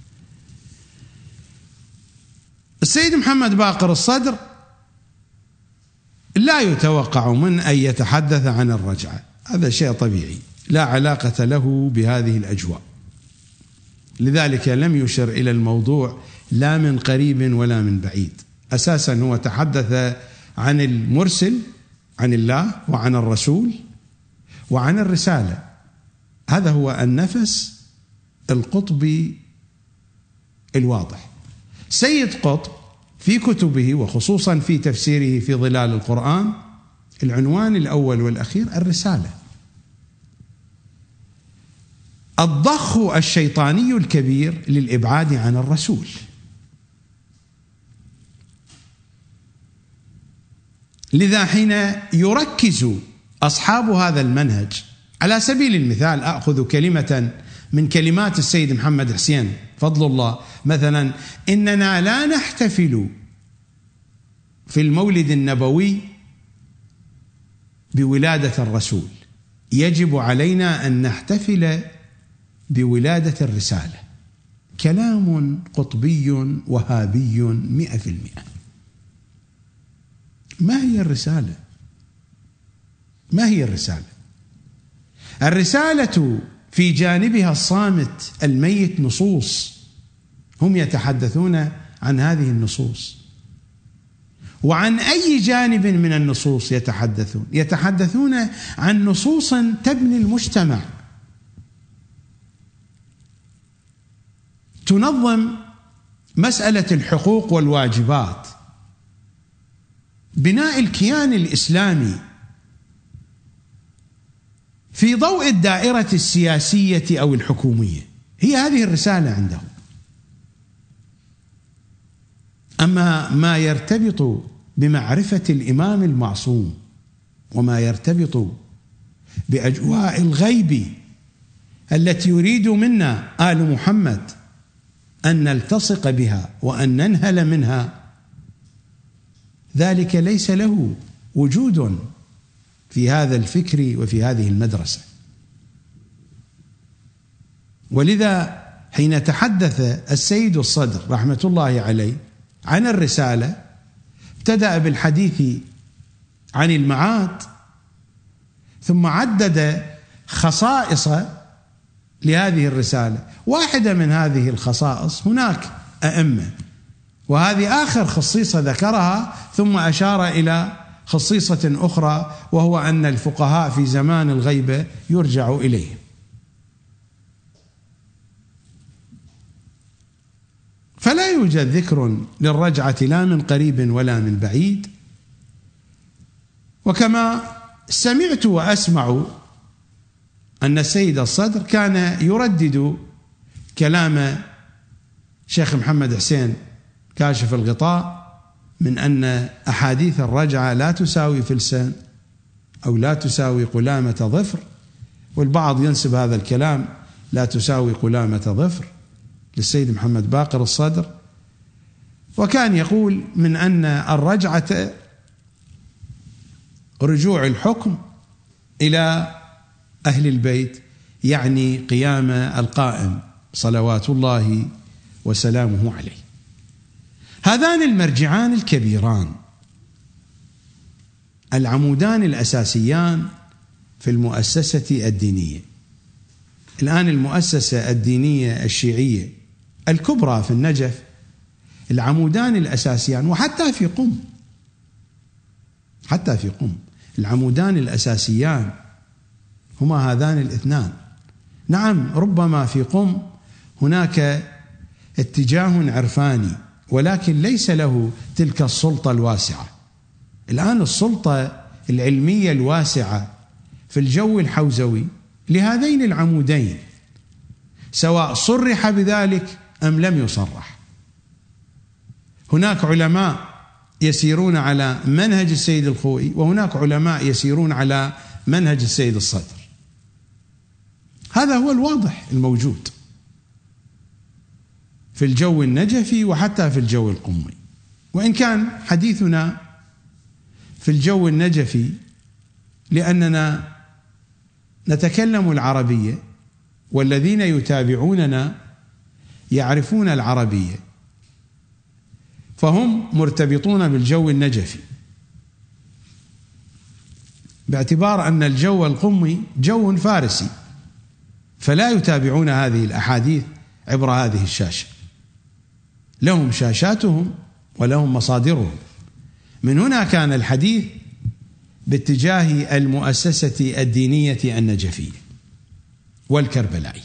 السيد محمد باقر الصدر لا يتوقع من أن يتحدث عن الرجعة، هذا شيء طبيعي، لا علاقة له بهذه الأجواء، لذلك لم يشر إلى الموضوع لا من قريب ولا من بعيد. أساسا هو تحدث عن المرسل، عن الله وعن الرسول وعن الرسالة. هذا هو النفس القطبي الواضح. سيد قطب في كتبه وخصوصا في تفسيره في ظلال القرآن العنوان الأول والأخير الرسالة. الضخ الشيطاني الكبير للإبعاد عن الرسول. لذا حين يركز أصحاب هذا المنهج، على سبيل المثال أخذ كلمة من كلمات السيد محمد حسين فضل الله مثلا: إننا لا نحتفل في المولد النبوي بولادة الرسول، يجب علينا أن نحتفل بولادة الرسالة. كلام قطبي وهابي 100%. ما هي الرسالة؟ ما هي الرسالة؟ الرسالة في جانبها الصامت الميت نصوص، هم يتحدثون عن هذه النصوص. وعن أي جانب من النصوص يتحدثون؟ يتحدثون عن نصوص تبني المجتمع، تنظم مسألة الحقوق والواجبات، بناء الكيان الإسلامي في ضوء الدائرة السياسية أو الحكومية. هي هذه الرسالة عندهم. أما ما يرتبط بمعرفة الإمام المعصوم وما يرتبط بأجواء الغيب التي يريد منا آل محمد أن نلتصق بها وأن ننهل منها، ذلك ليس له وجود في هذا الفكر وفي هذه المدرسة. ولذا حين تحدث السيد الصدر رحمة الله عليه عن الرسالة، ابتدأ بالحديث عن المعاد، ثم عدد خصائص لهذه الرسالة. واحدة من هذه الخصائص هناك أئمة، وهذه آخر خصيصة ذكرها، ثم أشار إلى خصيصة أخرى، وهو أن الفقهاء في زمان الغيبة يرجع إليهم. فلا يوجد ذكر للرجعة لا من قريب ولا من بعيد. وكما سمعت وأسمع أن السيد الصدر كان يردد كلام شيخ محمد حسين كاشف الغطاء من أن أحاديث الرجعة لا تساوي فلسان أو لا تساوي قلامة ظفر، والبعض ينسب هذا الكلام لا تساوي قلامة ظفر للسيد محمد باقر الصدر. وكان يقول من أن الرجعة رجوع الحكم إلى أهل البيت، يعني قيام القائم صلوات الله وسلامه عليه. هذان المرجعان الكبيران، العمودان الأساسيان في المؤسسة الدينية، الآن المؤسسة الدينية الشيعية الكبرى في النجف العمودان الأساسيان، وحتى في قم العمودان الأساسيان هما هذان الاثنان. نعم، ربما في قم هناك اتجاه عرفاني، ولكن ليس له تلك السلطة الواسعة. الآن السلطة العلمية الواسعة في الجو الحوزوي لهذين العمودين، سواء صرح بذلك أم لم يصرح. هناك علماء يسيرون على منهج السيد الخوئي، وهناك علماء يسيرون على منهج السيد الصدر. هذا هو الواضح الموجود في الجو النجفي وحتى في الجو القمي. وإن كان حديثنا في الجو النجفي لأننا نتكلم العربية، والذين يتابعوننا يعرفون العربية، فهم مرتبطون بالجو النجفي، باعتبار أن الجو القمي جو فارسي، فلا يتابعون هذه الأحاديث عبر هذه الشاشة. لهم شاشاتهم ولهم مصادرهم. من هنا كان الحديث باتجاه المؤسسة الدينية النجفية والكربلائية.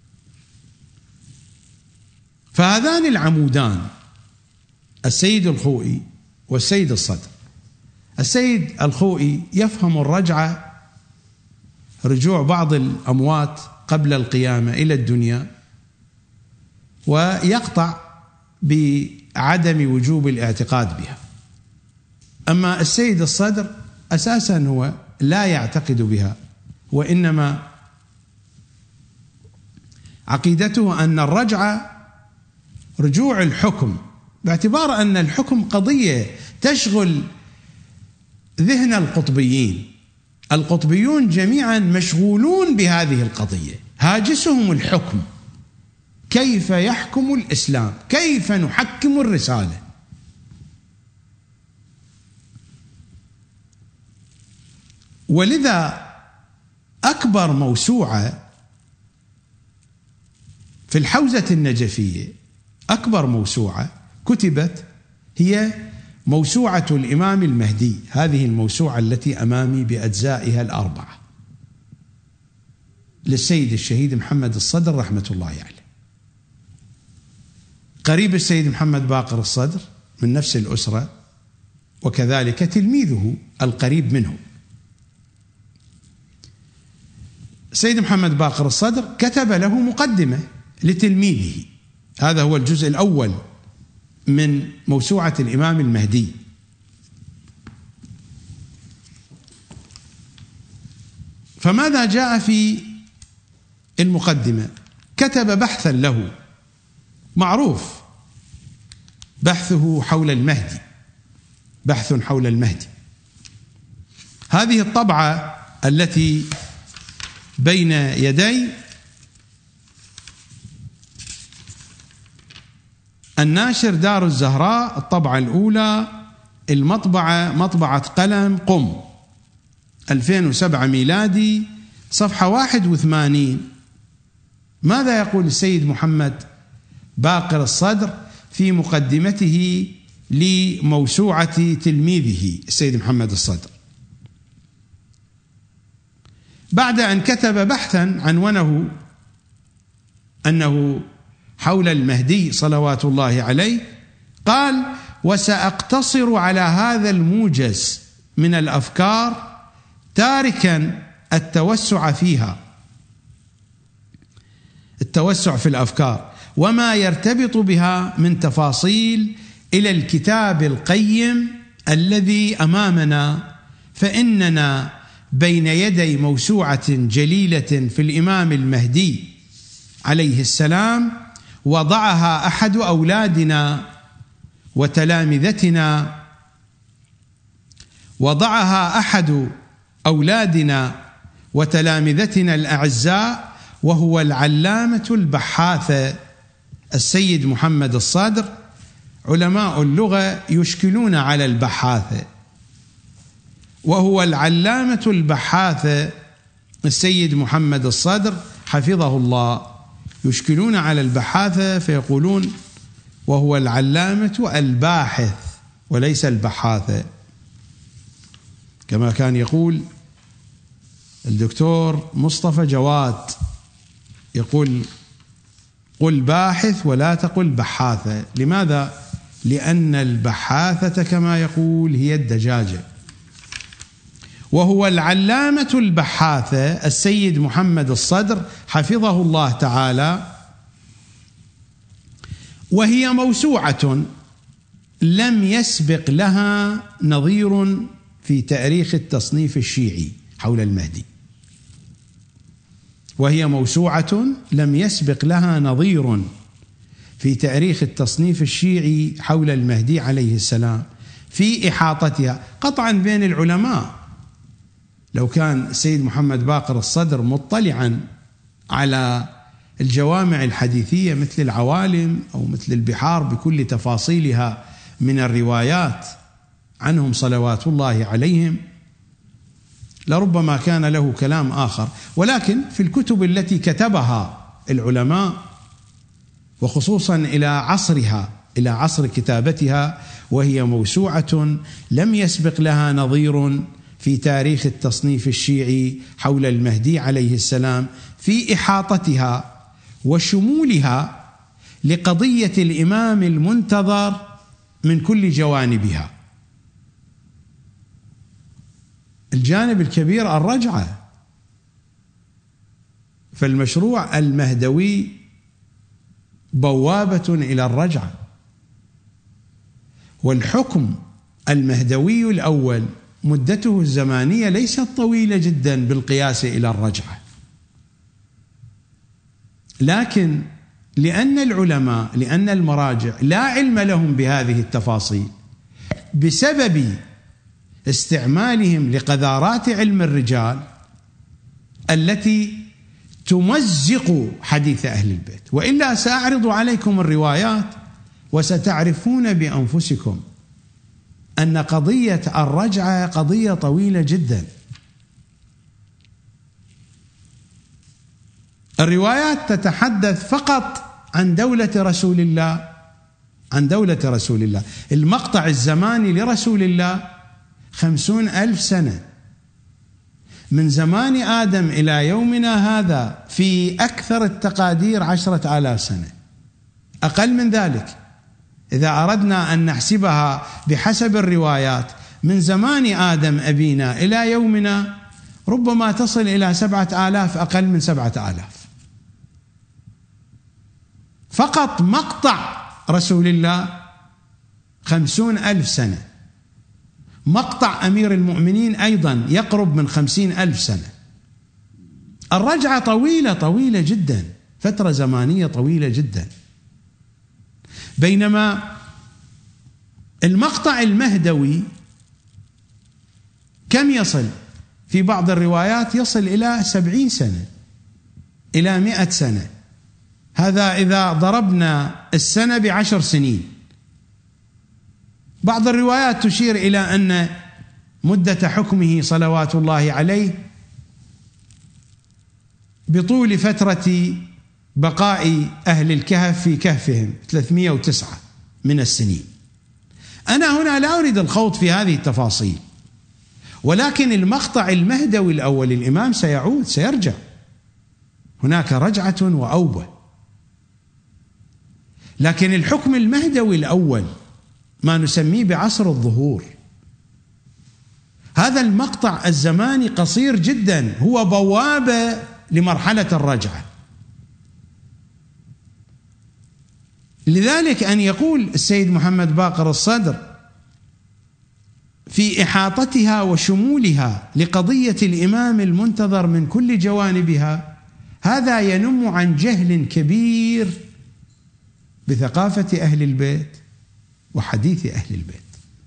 فهذان العمودان السيد الخوئي والسيد الصدر. السيد الخوئي يفهم الرجعة رجوع بعض الأموات قبل القيامة إلى الدنيا، ويقطع بعدم وجوب الاعتقاد بها. أما السيد الصدر أساسا هو لا يعتقد بها، وإنما عقيدته أن الرجعة رجوع الحكم، باعتبار أن الحكم قضية تشغل ذهن القطبيين. القطبيون جميعا مشغولون بهذه القضية، هاجسهم الحكم. كيف يحكم الإسلام؟ كيف نحكم الرسالة؟ ولذا أكبر موسوعة في الحوزة النجفية، أكبر موسوعة كتبت هي موسوعة الإمام المهدي. هذه الموسوعة التي أمامي بأجزائها الأربعة للسيد الشهيد محمد الصدر رحمة الله عليه. قريب السيد محمد باقر الصدر من نفس الأسرة، وكذلك تلميذه القريب منه. السيد محمد باقر الصدر كتب له مقدمة لتلميذه. هذا هو الجزء الأول من موسوعة الإمام المهدي. فماذا جاء في المقدمة؟ كتب بحثا له معروف، بحثه حول المهدي، بحث حول المهدي. هذه الطبعة التي بين يدي الناشر دار الزهراء، الطبعة الأولى، المطبعة مطبعة قلم قم، 2007 ميلادي، صفحة 81. ماذا يقول السيد محمد باقر الصدر في مقدمته لموسوعة تلميذه السيد محمد الصدر؟ بعد أن كتب بحثا عنونه أنه حول المهدي صلوات الله عليه، قال: وسأقتصر على هذا الموجز من الأفكار، تاركا التوسع فيها، التوسع في الأفكار وما يرتبط بها من تفاصيل إلى الكتاب القيم الذي أمامنا. فإننا بين يدي موسوعة جليلة في الإمام المهدي عليه السلام، وضعها أحد أولادنا وتلامذتنا، الأعزاء، وهو العلامة البحاث السيد محمد الصدر. علماء اللغة يشكلون على البحاث، وهو العلامة البحاث السيد محمد الصدر حفظه الله يشكلون على البحاثة فيقولون وهو العلامة الباحث وليس البحاثة، كما كان يقول الدكتور مصطفى جواد، يقول قل باحث ولا تقل بحاثة. لماذا؟ لأن البحاثة كما يقول هي الدجاجة، وهو العلامة البحاثة السيد محمد الصدر حفظه الله تعالى، وهي موسوعة لم يسبق لها نظير في تاريخ التصنيف الشيعي حول المهدي، وهي موسوعة لم يسبق لها نظير في تاريخ التصنيف الشيعي حول المهدي عليه السلام في إحاطتها قطعا بين العلماء. لو كان السيد محمد باقر الصدر مطلعا على الجوامع الحديثية مثل العوالم أو مثل البحار بكل تفاصيلها من الروايات عنهم صلوات الله عليهم، لربما كان له كلام آخر. ولكن في الكتب التي كتبها العلماء وخصوصا إلى عصرها، إلى عصر كتابتها، وهي موسوعة لم يسبق لها نظير في تاريخ التصنيف الشيعي حول المهدي عليه السلام في إحاطتها وشمولها لقضية الإمام المنتظر من كل جوانبها. الجانب الكبير الرجعة، فالمشروع المهدوي بوابة إلى الرجعة، والحكم المهدوي الأول مدته الزمانية ليست طويلة جدا بالقياس إلى الرجعة، لكن لأن العلماء، لأن المراجع لا علم لهم بهذه التفاصيل بسبب استعمالهم لقذارات علم الرجال التي تمزق حديث أهل البيت. وإلا سأعرض عليكم الروايات وستعرفون بأنفسكم أن قضية الرجعة قضية طويلة جدا. الروايات تتحدث فقط عن دولة رسول الله، عن دولة رسول الله. المقطع الزماني لرسول الله 50,000 سنة، من زمان آدم إلى يومنا هذا، في أكثر التقادير 10,000 سنة، أقل من ذلك إذا أردنا أن نحسبها بحسب الروايات. من زمان آدم أبينا إلى يومنا ربما تصل إلى 7,000، أقل من 7,000. فقط مقطع رسول الله 50,000 سنة، مقطع أمير المؤمنين أيضا يقرب من 50,000 سنة. الرجعة طويلة طويلة جدا، فترة زمانية طويلة جدا. بينما المقطع المهدوي كم يصل؟ في بعض الروايات يصل إلى 70 سنة، إلى 100 سنة. هذا إذا ضربنا السنة ب10 سنين. بعض الروايات تشير إلى أن مدة حكمه صلوات الله عليه بطول فترة بقاء أهل الكهف في كهفهم 309 من السنين. أنا هنا لا أريد الخوض في هذه التفاصيل، ولكن المقطع المهدوي الأول الإمام سيعود، سيرجع، هناك رجعة وأوبة. لكن الحكم المهدوي الأول ما نسميه بعصر الظهور، هذا المقطع الزماني قصير جدا، هو بوابة لمرحلة الرجعة. لذلك أن يقول السيد محمد باقر الصدر في إحاطتها وشمولها لقضية الإمام المنتظر من كل جوانبها، هذا ينم عن جهل كبير بثقافة أهل البيت وحديث أهل البيت،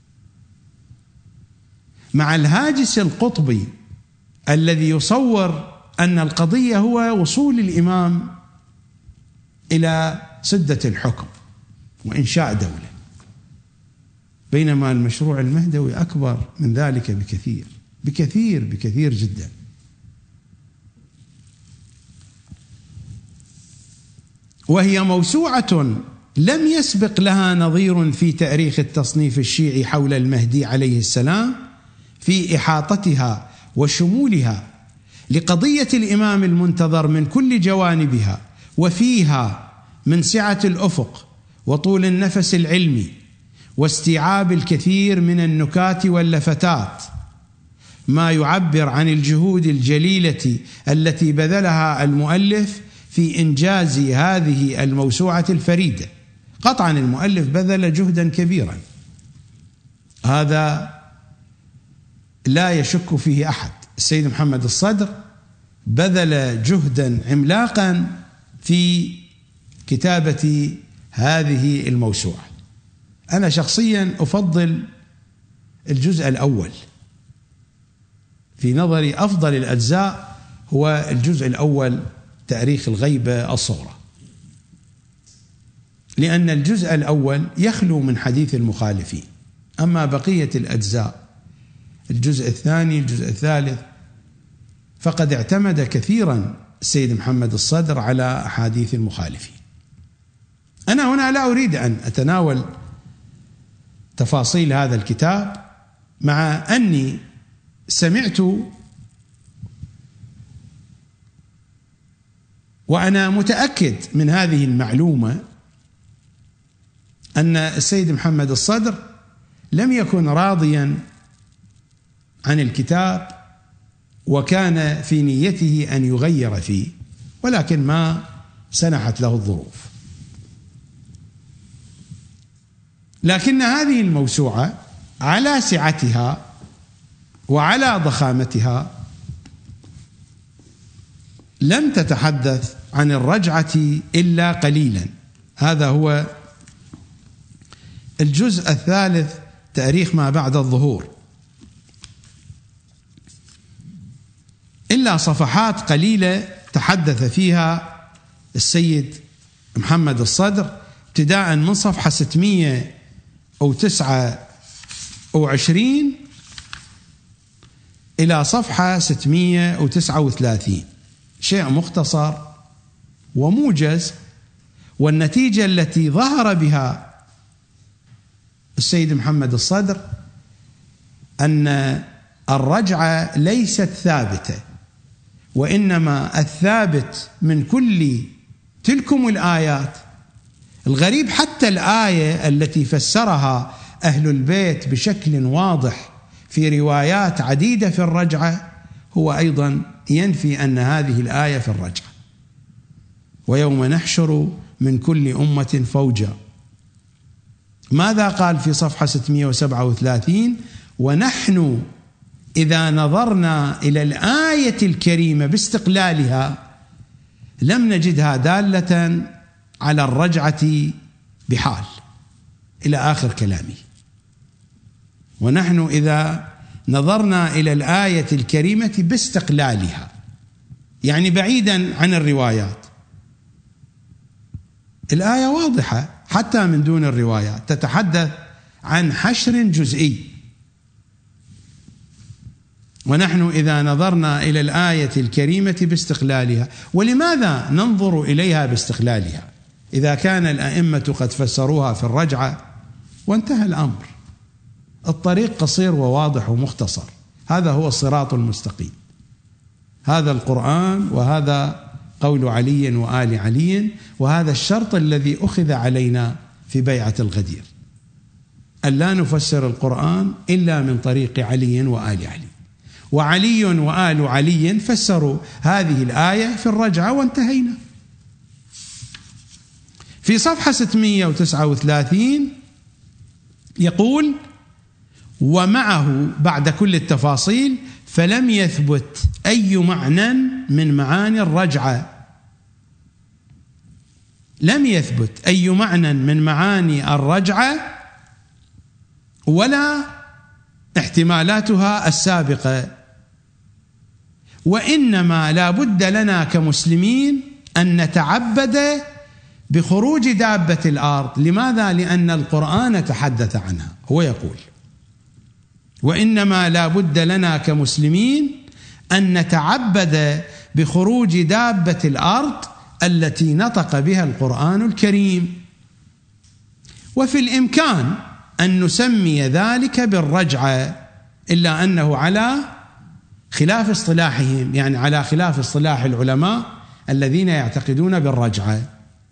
مع الهاجس القطبي الذي يصور أن القضية هو وصول الإمام إلى سدة الحكم وإنشاء دولة، بينما المشروع المهدوي أكبر من ذلك بكثير بكثير بكثير جدا. وهي موسوعة لم يسبق لها نظير في تاريخ التصنيف الشيعي حول المهدي عليه السلام في إحاطتها وشمولها لقضية الإمام المنتظر من كل جوانبها، وفيها من سعة الأفق وطول النفس العلمي واستيعاب الكثير من النكات واللفتات ما يعبر عن الجهود الجليلة التي بذلها المؤلف في إنجاز هذه الموسوعة الفريدة. قطعا المؤلف بذل جهدا كبيرا، هذا لا يشك فيه أحد. السيد محمد الصدر بذل جهدا عملاقا في كتابة هذه الموسوعة. أنا شخصيا أفضل الجزء الأول، في نظري أفضل الأجزاء هو الجزء الأول تاريخ الغيبة الصغرى، لأن الجزء الأول يخلو من حديث المخالفين، أما بقية الأجزاء الجزء الثاني الجزء الثالث فقد اعتمد كثيرا السيد محمد الصدر على أحاديث المخالفين. أنا هنا لا أريد أن أتناول تفاصيل هذا الكتاب، مع أني سمعت وأنا متأكد من هذه المعلومة أن السيد محمد الصدر لم يكن راضيا عن الكتاب وكان في نيته أن يغير فيه، ولكن ما سنحت له الظروف. لكن هذه الموسوعة على سعتها وعلى ضخامتها لم تتحدث عن الرجعة إلا قليلا. هذا هو الجزء الثالث تاريخ ما بعد الظهور، إلا صفحات قليلة تحدث فيها السيد محمد الصدر ابتداء من صفحة 629 إلى صفحة 639، شيء مختصر وموجز. والنتيجة التي ظهر بها السيد محمد الصدر أن الرجعة ليست ثابتة، وإنما الثابت من كل تلكم الآيات. الغريب حتى الآية التي فسرها أهل البيت بشكل واضح في روايات عديدة في الرجعة هو أيضا ينفي أن هذه الآية في الرجعة. ويوم نحشر من كل أمة فوجا، ماذا قال في صفحة 637؟ ونحن إذا نظرنا إلى الآية الكريمة باستقلالها لم نجدها دالة على الرجعة بحال، إلى آخر كلامي. ونحن إذا نظرنا إلى الآية الكريمة باستقلالها، يعني بعيدا عن الروايات. الآية واضحة حتى من دون الروايات، تتحدث عن حشر جزئي. ونحن إذا نظرنا إلى الآية الكريمة باستقلالها. ولماذا ننظر إليها باستقلالها إذا كان الأئمة قد فسروها في الرجعة وانتهى الأمر؟ الطريق قصير وواضح ومختصر، هذا هو الصراط المستقيم، هذا القرآن، وهذا قول علي وآل علي، وهذا الشرط الذي أخذ علينا في بيعة الغدير، أن لا نفسر القرآن إلا من طريق علي وآل علي. وعلي وآل علي فسروا هذه الآية في الرجعة وانتهينا. في صفحة 639 يقول: ومعه بعد كل التفاصيل فلم يثبت أي معنى من معاني الرجعة، لم يثبت أي معنى من معاني الرجعة ولا احتمالاتها السابقة، وإنما لا بد لنا كمسلمين أن نتعبد بخروج دابة الأرض. لماذا؟ لأن القرآن تحدث عنها. هو يقول: وإنما لا بد لنا كمسلمين أن نتعبد بخروج دابة الأرض التي نطق بها القرآن الكريم. وفي الإمكان أن نسمي ذلك بالرجعة، إلا أنه على خلاف اصطلاحهم، يعني على خلاف اصطلاح العلماء الذين يعتقدون بالرجعة.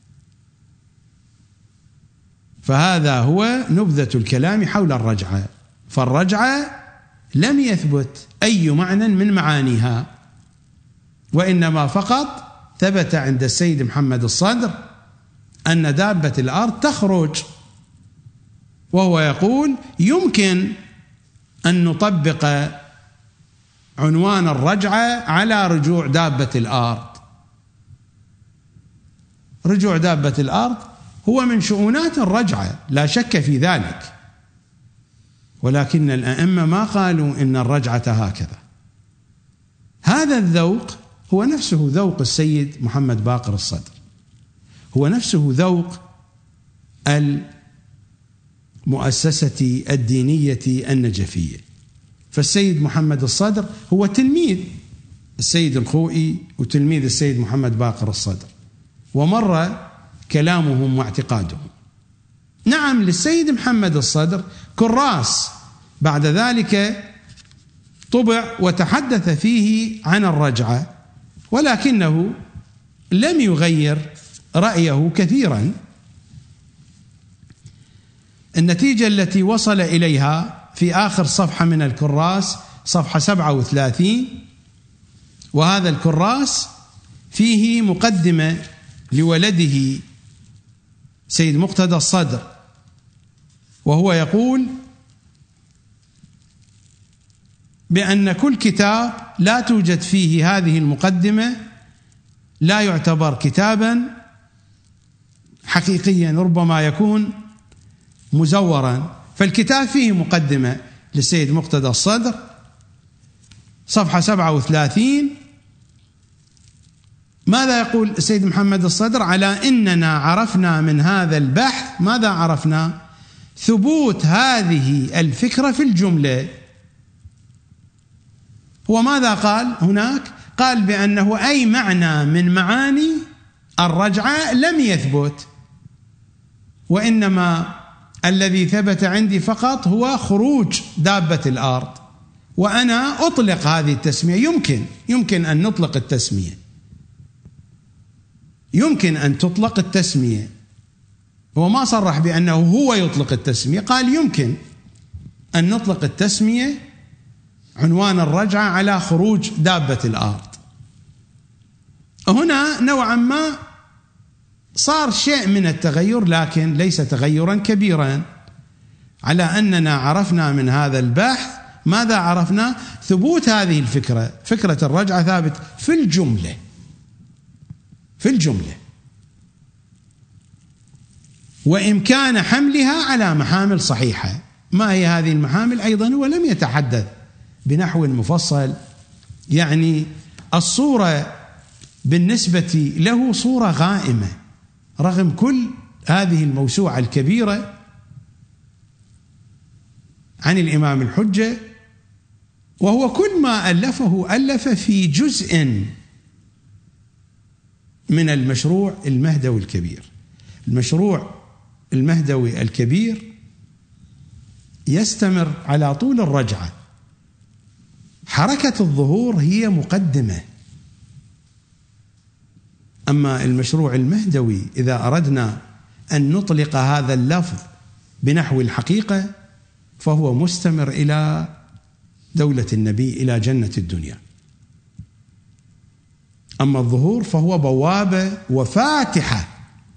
فهذا هو نبذة الكلام حول الرجعة. فالرجعة لم يثبت أي معنى من معانيها، وإنما فقط ثبت عند السيد محمد الصدر أن دابة الأرض تخرج، وهو يقول يمكن أن نطبق عنوان الرجعة على رجوع دابة الأرض. رجوع دابة الأرض هو من شؤونات الرجعة لا شك في ذلك، ولكن الأئمة ما قالوا إن الرجعة هكذا. هذا الذوق هو نفسه ذوق السيد محمد باقر الصدر، هو نفسه ذوق المؤسسة الدينية النجفية. فالسيد محمد الصدر هو تلميذ السيد الخوئي وتلميذ السيد محمد باقر الصدر، ومر كلامهم واعتقادهم. نعم، للسيد محمد الصدر كراس بعد ذلك طبع وتحدث فيه عن الرجعة، ولكنه لم يغير رأيه كثيرا. النتيجة التي وصل إليها في آخر صفحة من الكراس، صفحة 37، وهذا الكراس فيه مقدمة لولده سيد مقتدى الصدر، وهو يقول بأن كل كتاب لا توجد فيه هذه المقدمة لا يعتبر كتابا حقيقيا، ربما يكون مزورا. فالكتاب فيه مقدمة للسيد مقتدى الصدر، صفحة 37. ماذا يقول السيد محمد الصدر؟ على إننا عرفنا من هذا البحث، ماذا عرفنا؟ ثبوت هذه الفكرة في الجملة. وماذا قال هناك؟ قال بأنه أي معنى من معاني الرجعة لم يثبت، وإنما الذي ثبت عندي فقط هو خروج دابة الأرض، وأنا أطلق هذه التسمية. يمكن أن نطلق التسمية، يمكن أن تطلق التسمية. هو ما صرح بأنه هو يطلق التسمية، قال يمكن أن نطلق التسمية عنوان الرجعة على خروج دابة الأرض. هنا نوعا ما صار شيء من التغير، لكن ليس تغيرا كبيرا. على أننا عرفنا من هذا البحث، ماذا عرفنا؟ ثبوت هذه الفكرة، فكرة الرجعة ثابت في الجملة، في الجملة، وإمكان حملها على محامل صحيحة. ما هي هذه المحامل؟ أيضا هو لم يتحدث بنحو مفصل، يعني الصورة بالنسبة له صورة غائمة رغم كل هذه الموسوعة الكبيرة عن الإمام الحجة، وهو كل ما ألف في جزء من المشروع المهدوي الكبير. المشروع المهدوي الكبير يستمر على طول الرجعة. حركة الظهور هي مقدمة، أما المشروع المهدوي إذا أردنا أن نطلق هذا اللفظ بنحو الحقيقة فهو مستمر إلى دولة النبي، إلى جنة الدنيا. أما الظهور فهو بوابة وفاتحة،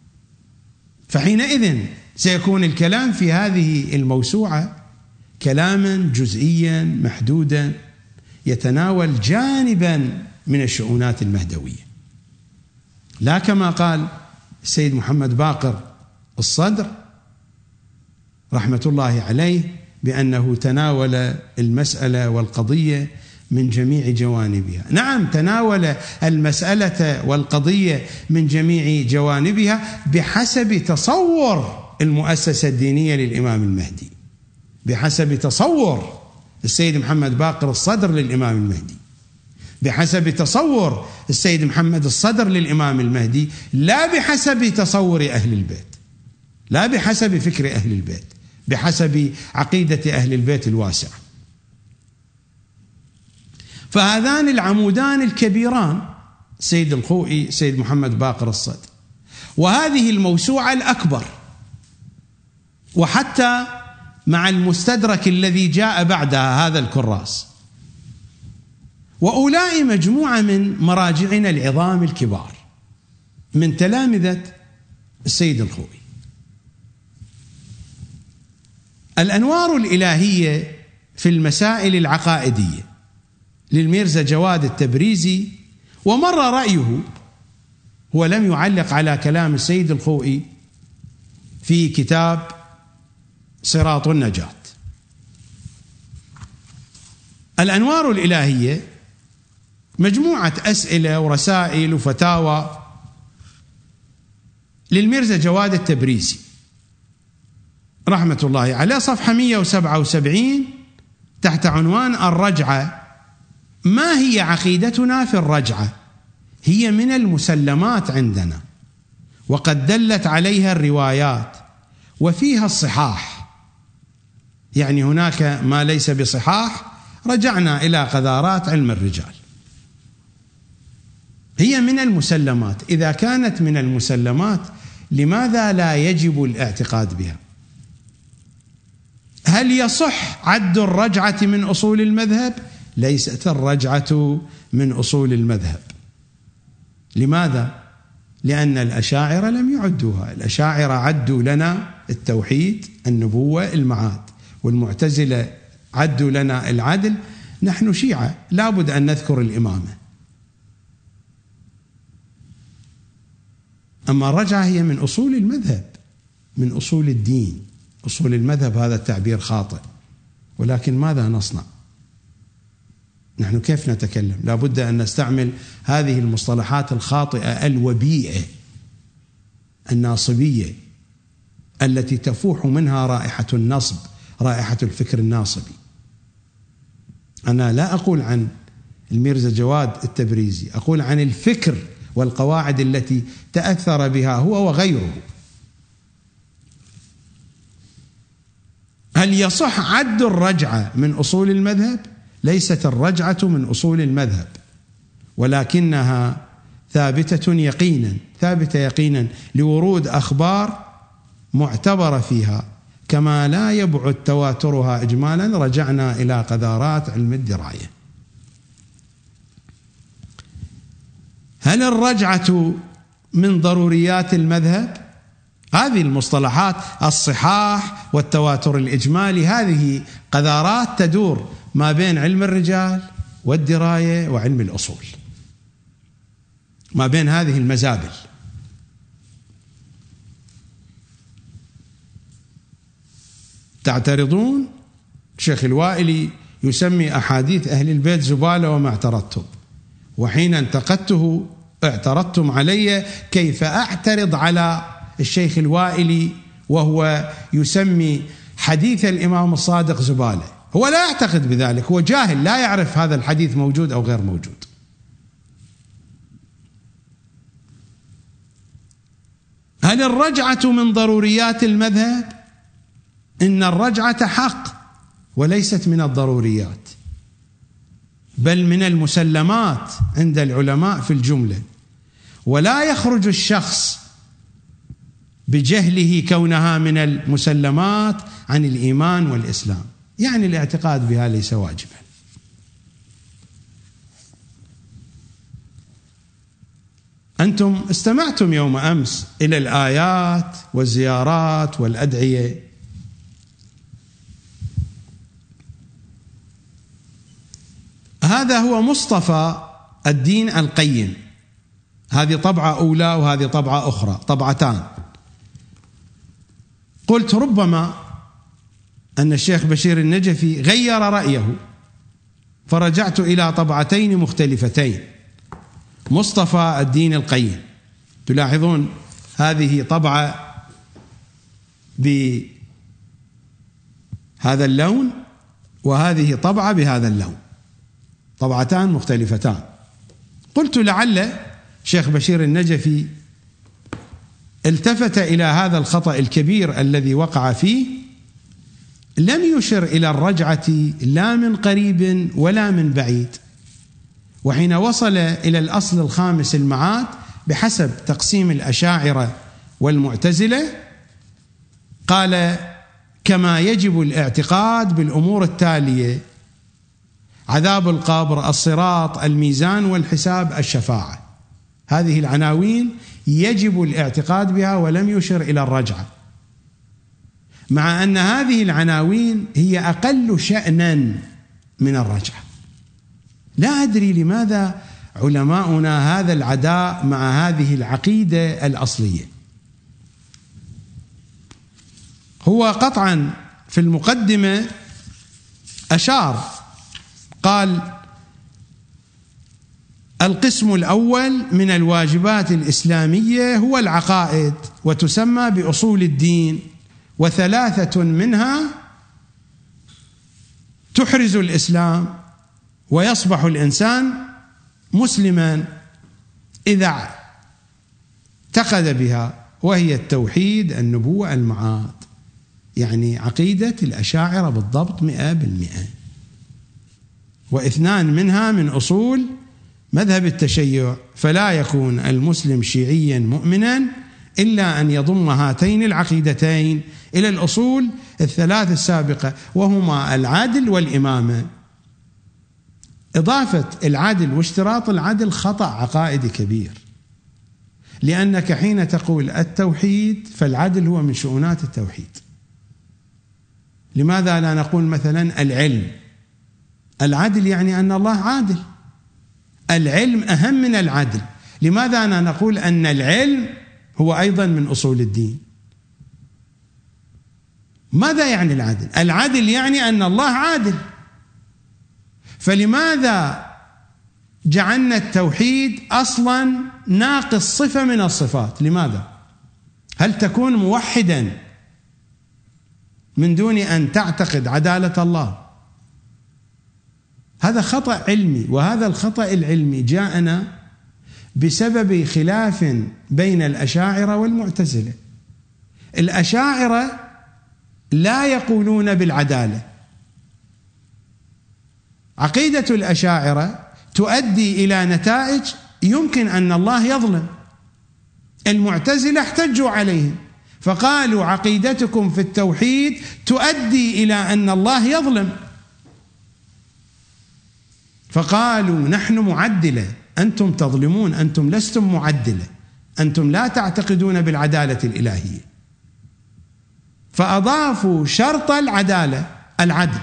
فحينئذ سيكون الكلام في هذه الموسوعة كلاما جزئيا محدودا يتناول جانبا من الشؤونات المهدوية، لا كما قال السيد محمد باقر الصدر رحمة الله عليه بأنه تناول المسألة والقضية من جميع جوانبها. نعم، تناول المسألة والقضية من جميع جوانبها بحسب تصور المؤسسة الدينية للإمام المهدي، بحسب تصور السيد محمد باقر الصدر للإمام المهدي. بحسب تصور السيد محمد الصدر للإمام المهدي، لا بحسب تصور أهل البيت، لا بحسب فكر أهل البيت، بحسب عقيدة أهل البيت الواسعة. فهذان العمودان الكبيران سيد الخوئي، سيد محمد باقر الصدر، وهذه الموسوعة الأكبر، وحتى مع المستدرك الذي جاء بعدها هذا الكراس، وأولئك مجموعة من مراجعنا العظام الكبار من تلامذة السيد الخوئي. الأنوار الإلهية في المسائل العقائدية للميرزا جواد التبريزي، ومر رأيه، هو لم يعلق على كلام السيد الخوئي في كتاب صراط النجاة. الأنوار الإلهية مجموعة أسئلة ورسائل وفتاوى للميرزا جواد التبريزي رحمة الله عليه، صفحة 177 تحت عنوان الرجعة. ما هي عقيدتنا في الرجعة؟ هي من المسلمات عندنا، وقد دلت عليها الروايات وفيها الصحاح، يعني هناك ما ليس بصحاح رجعنا إلى قذارات علم الرجال. هي من المسلمات، إذا كانت من المسلمات لماذا لا يجب الاعتقاد بها؟ هل يصح عد الرجعة من أصول المذهب؟ ليست الرجعة من أصول المذهب. لماذا؟ لأن الأشاعرة لم يعدوها. الأشاعرة عدوا لنا التوحيد، النبوة، المعاد، والمعتزلة عدوا لنا العدل. نحن شيعة لابد أن نذكر الإمامة. أما الرجعة هي من أصول المذهب، من أصول الدين. أصول المذهب هذا التعبير خاطئ، ولكن ماذا نصنع؟ نحن كيف نتكلم؟ لابد أن نستعمل هذه المصطلحات الخاطئة الوبيئة الناصبية التي تفوح منها رائحة النصب، رائحة الفكر الناصبي. أنا لا أقول عن الميرزا جواد التبريزي، أقول عن الفكر والقواعد التي تأثر بها هو وغيره. هل يصح عد الرجعة من أصول المذهب؟ ليست الرجعة من أصول المذهب، ولكنها ثابتة يقينا، ثابتة يقينا لورود أخبار معتبرة فيها، كما لا يبعد تواترها إجمالا. رجعنا إلى قذارات علم الدراية. هل الرجعة من ضروريات المذهب؟ هذه المصطلحات الصحاح والتواتر الإجمالي هذه قذارات تدور ما بين علم الرجال والدراية وعلم الأصول، ما بين هذه المزابل. تعترضون؟ الشيخ الوائلي يسمي أحاديث أهل البيت زبالة وما اعترضتم، وحين انتقدته اعترضتم علي. كيف أعترض على الشيخ الوائلي وهو يسمي حديث الإمام الصادق زبالة؟ هو لا يعتقد بذلك، هو جاهل، لا يعرف هذا الحديث موجود أو غير موجود. هل الرجعة من ضروريات المذهب؟ إن الرجعة حق وليست من الضروريات، بل من المسلمات عند العلماء في الجملة، ولا يخرج الشخص بجهله كونها من المسلمات عن الإيمان والإسلام، يعني الاعتقاد بها ليس واجبا. أنتم استمعتم يوم أمس إلى الآيات والزيارات والأدعية. هذا هو مصطفى الدين القيم، هذه طبعة أولى وهذه طبعة أخرى، طبعتان. قلت ربما أن الشيخ بشير النجفي غير رأيه فرجعت إلى طبعتين مختلفتين. مصطفى الدين القيم، تلاحظون هذه طبعة بهذا اللون وهذه طبعة بهذا اللون، طبعتان مختلفتان. قلت لعل شيخ بشير النجفي التفت إلى هذا الخطأ الكبير الذي وقع فيه، لم يشر إلى الرجعة لا من قريب ولا من بعيد، وحين وصل إلى الأصل الخامس المعاد بحسب تقسيم الأشاعرة والمعتزلة قال: كما يجب الاعتقاد بالأمور التالية: عذاب القبر، الصراط، الميزان، والحساب، الشفاعة. هذه العناوين يجب الاعتقاد بها، ولم يشر إلى الرجعة، مع أن هذه العناوين هي أقل شأنا من الرجعة. لا أدري لماذا علماؤنا هذا العداء مع هذه العقيدة الأصلية. هو قطعا في المقدمة أشار، قال: القسم الأول من الواجبات الإسلامية هو العقائد، وتسمى بأصول الدين، وثلاثة منها تحرز الإسلام ويصبح الإنسان مسلما إذا اعتقد بها، وهي التوحيد، النبوة، المعاد، يعني عقيدة الأشاعرة بالضبط 100%. واثنان منها من أصول مذهب التشيع، فلا يكون المسلم شيعيا مؤمنا إلا أن يضم هاتين العقيدتين إلى الأصول الثلاث السابقة، وهما العدل والإمامة. إضافة العدل واشتراط العدل خطأ عقائدي كبير، لأنك حين تقول التوحيد فالعدل هو من شؤونات التوحيد. لماذا لا نقول مثلا العلم؟ العدل يعني أن الله عادل، العلم أهم من العدل. لماذا لا نقول أن العلم هو أيضا من أصول الدين؟ ماذا يعني العدل؟ العدل يعني أن الله عادل، فلماذا جعلنا التوحيد أصلا ناقص صفة من الصفات؟ لماذا؟ هل تكون موحدا من دون أن تعتقد عدالة الله؟ هذا خطأ علمي، وهذا الخطأ العلمي جاءنا بسبب خلاف بين الأشاعرة والمعتزلة. الأشاعرة لا يقولون بالعدالة، عقيدة الأشاعرة تؤدي إلى نتائج يمكن أن الله يظلم. المعتزلة احتجوا عليهم فقالوا عقيدتكم في التوحيد تؤدي إلى أن الله يظلم، فقالوا نحن معدلة، أنتم تظلمون، أنتم لستم معدلة، أنتم لا تعتقدون بالعدالة الإلهية. فأضافوا شرط العدالة العدل.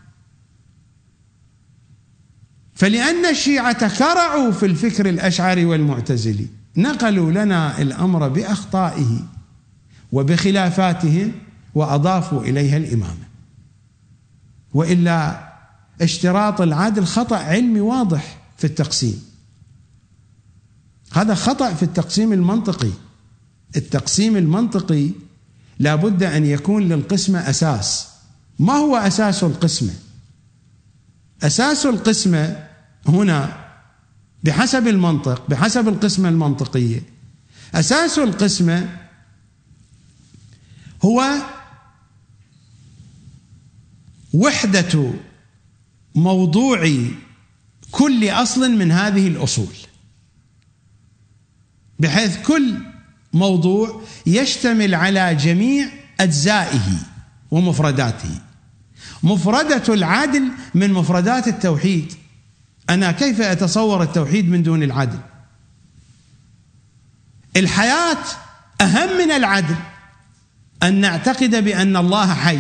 فلأن الشيعة كرعوا في الفكر الأشعري والمعتزلي نقلوا لنا الأمر بأخطائه وبخلافاتهم وأضافوا إليها الإمامة. وإلا اشتراط العدل خطأ علمي واضح في التقسيم، هذا خطأ في التقسيم المنطقي. التقسيم المنطقي لا بد أن يكون للقسمة أساس. ما هو أساس القسمة؟ أساس القسمة هنا بحسب المنطق، بحسب القسمة المنطقية، أساس القسمة هو وحدة موضوع كل أصل من هذه الأصول، بحيث كل موضوع يشتمل على جميع أجزائه ومفرداته. مفردة العدل من مفردات التوحيد. أنا كيف أتصور التوحيد من دون العدل؟ الحياة أهم من العدل، أن نعتقد بأن الله حي.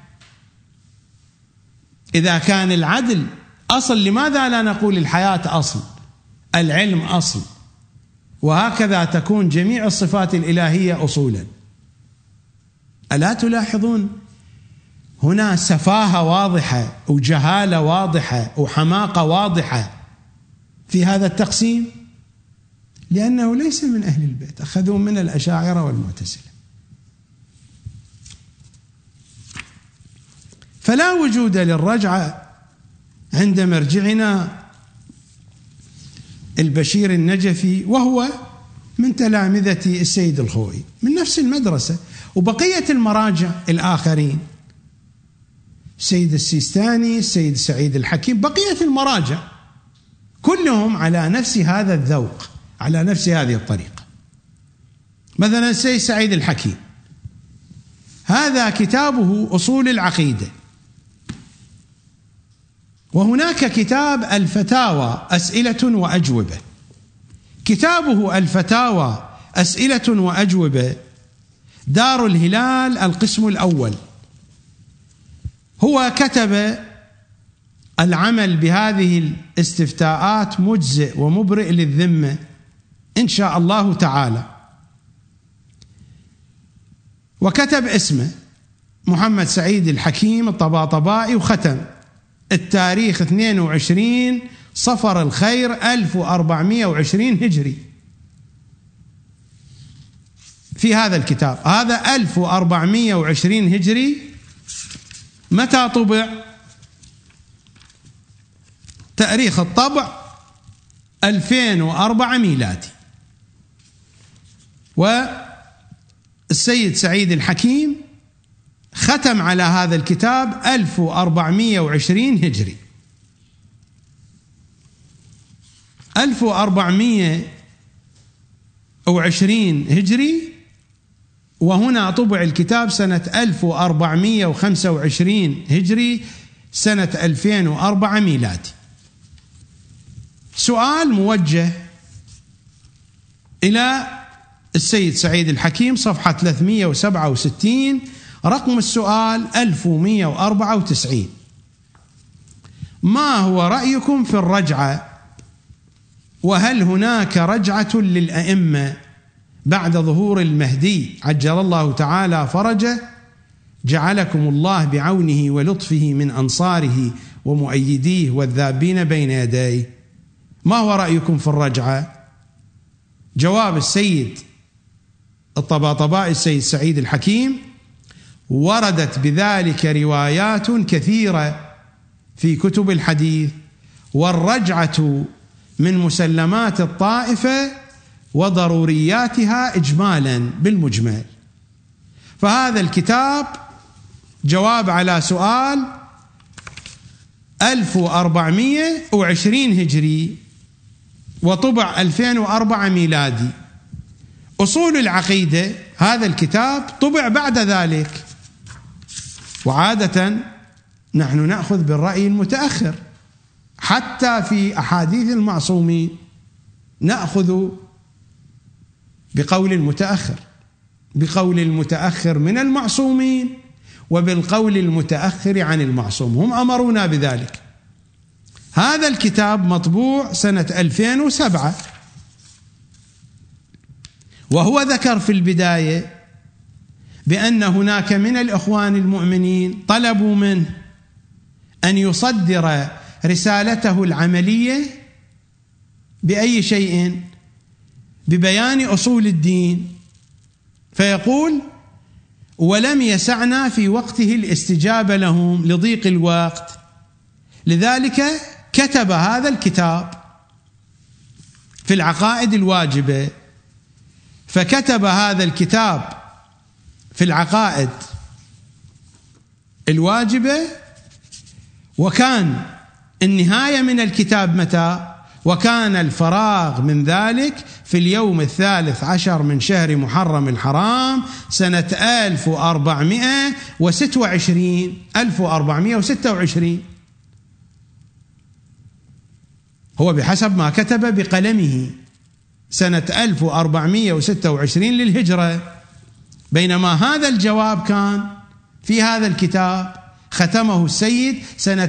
إذا كان العدل أصل، لماذا لا نقول الحياة أصل، العلم أصل، وهكذا تكون جميع الصفات الإلهية أصولا؟ ألا تلاحظون هنا سفاهة واضحة وجهالة واضحة وحماقة واضحة في هذا التقسيم؟ لأنه ليس من أهل البيت، أخذوا من الأشاعرة والمعتزلة. فلا وجود للرجعة عند مرجعنا البشير النجفي، وهو من تلامذة السيد الخوئي من نفس المدرسة، وبقية المراجع الآخرين السيد السيستاني، السيد سعيد الحكيم، بقية المراجع كلهم على نفس هذا الذوق، على نفس هذه الطريقة. مثلا السيد سعيد الحكيم هذا كتابه أصول العقيدة، وهناك كتاب الفتاوى أسئلة وأجوبة. كتابه الفتاوى أسئلة وأجوبة دار الهلال القسم الأول، هو كتب العمل بهذه الاستفتاءات مجزئ ومبرئ للذمة إن شاء الله تعالى، وكتب اسمه محمد سعيد الحكيم الطباطبائي، وختم التاريخ 22 صفر الخير 1420 هجري في هذا الكتاب. هذا 1420 هجري. متى طبع؟ تاريخ الطبع 2004 ميلادي. والسيد سعيد الحكيم ختم على هذا الكتاب 1420 هجري. 1420 هجري، وهنا طبع الكتاب سنة 1425 هجري، سنة 2004 ميلادي. سؤال موجه إلى السيد سعيد الحكيم، صفحة 367، رقم السؤال 1194: ما هو رأيكم في الرجعة؟ وهل هناك رجعة للأئمة بعد ظهور المهدي عجل الله تعالى فرجه؟ جعلكم الله بعونه ولطفه من أنصاره ومؤيديه والذابين بين يديه. ما هو رأيكم في الرجعة؟ جواب السيد الطباطبائي السيد سعيد الحكيم: وردت بذلك روايات كثيرة في كتب الحديث، والرجعة من مسلمات الطائفة وضرورياتها إجمالا بالمجمل. فهذا الكتاب جواب على سؤال 1420 هجري، وطبع 2004 ميلادي. أصول العقيدة هذا الكتاب طبع بعد ذلك، وعادة نحن نأخذ بالرأي المتأخر، حتى في أحاديث المعصومين نأخذ بقول المتأخر، بقول المتأخر من المعصومين وبالقول المتأخر عن المعصوم، هم أمرونا بذلك. هذا الكتاب مطبوع سنة 2007، وهو ذكر في البداية بأن هناك من الإخوان المؤمنين طلبوا منه أن يصدر رسالته العملية بأي شيء؟ ببيان أصول الدين. فيقول: ولم يسعنا في وقته الاستجابة لهم لضيق الوقت، لذلك كتب هذا الكتاب في العقائد الواجبة. فكتب هذا الكتاب في العقائد الواجبة، وكان النهاية من الكتاب متى؟ وكان الفراغ من ذلك في اليوم 13 من شهر محرم الحرام سنة 1426. هو بحسب ما كتب بقلمه سنة 1426 للهجرة، بينما هذا الجواب كان في هذا الكتاب ختمه السيد سنة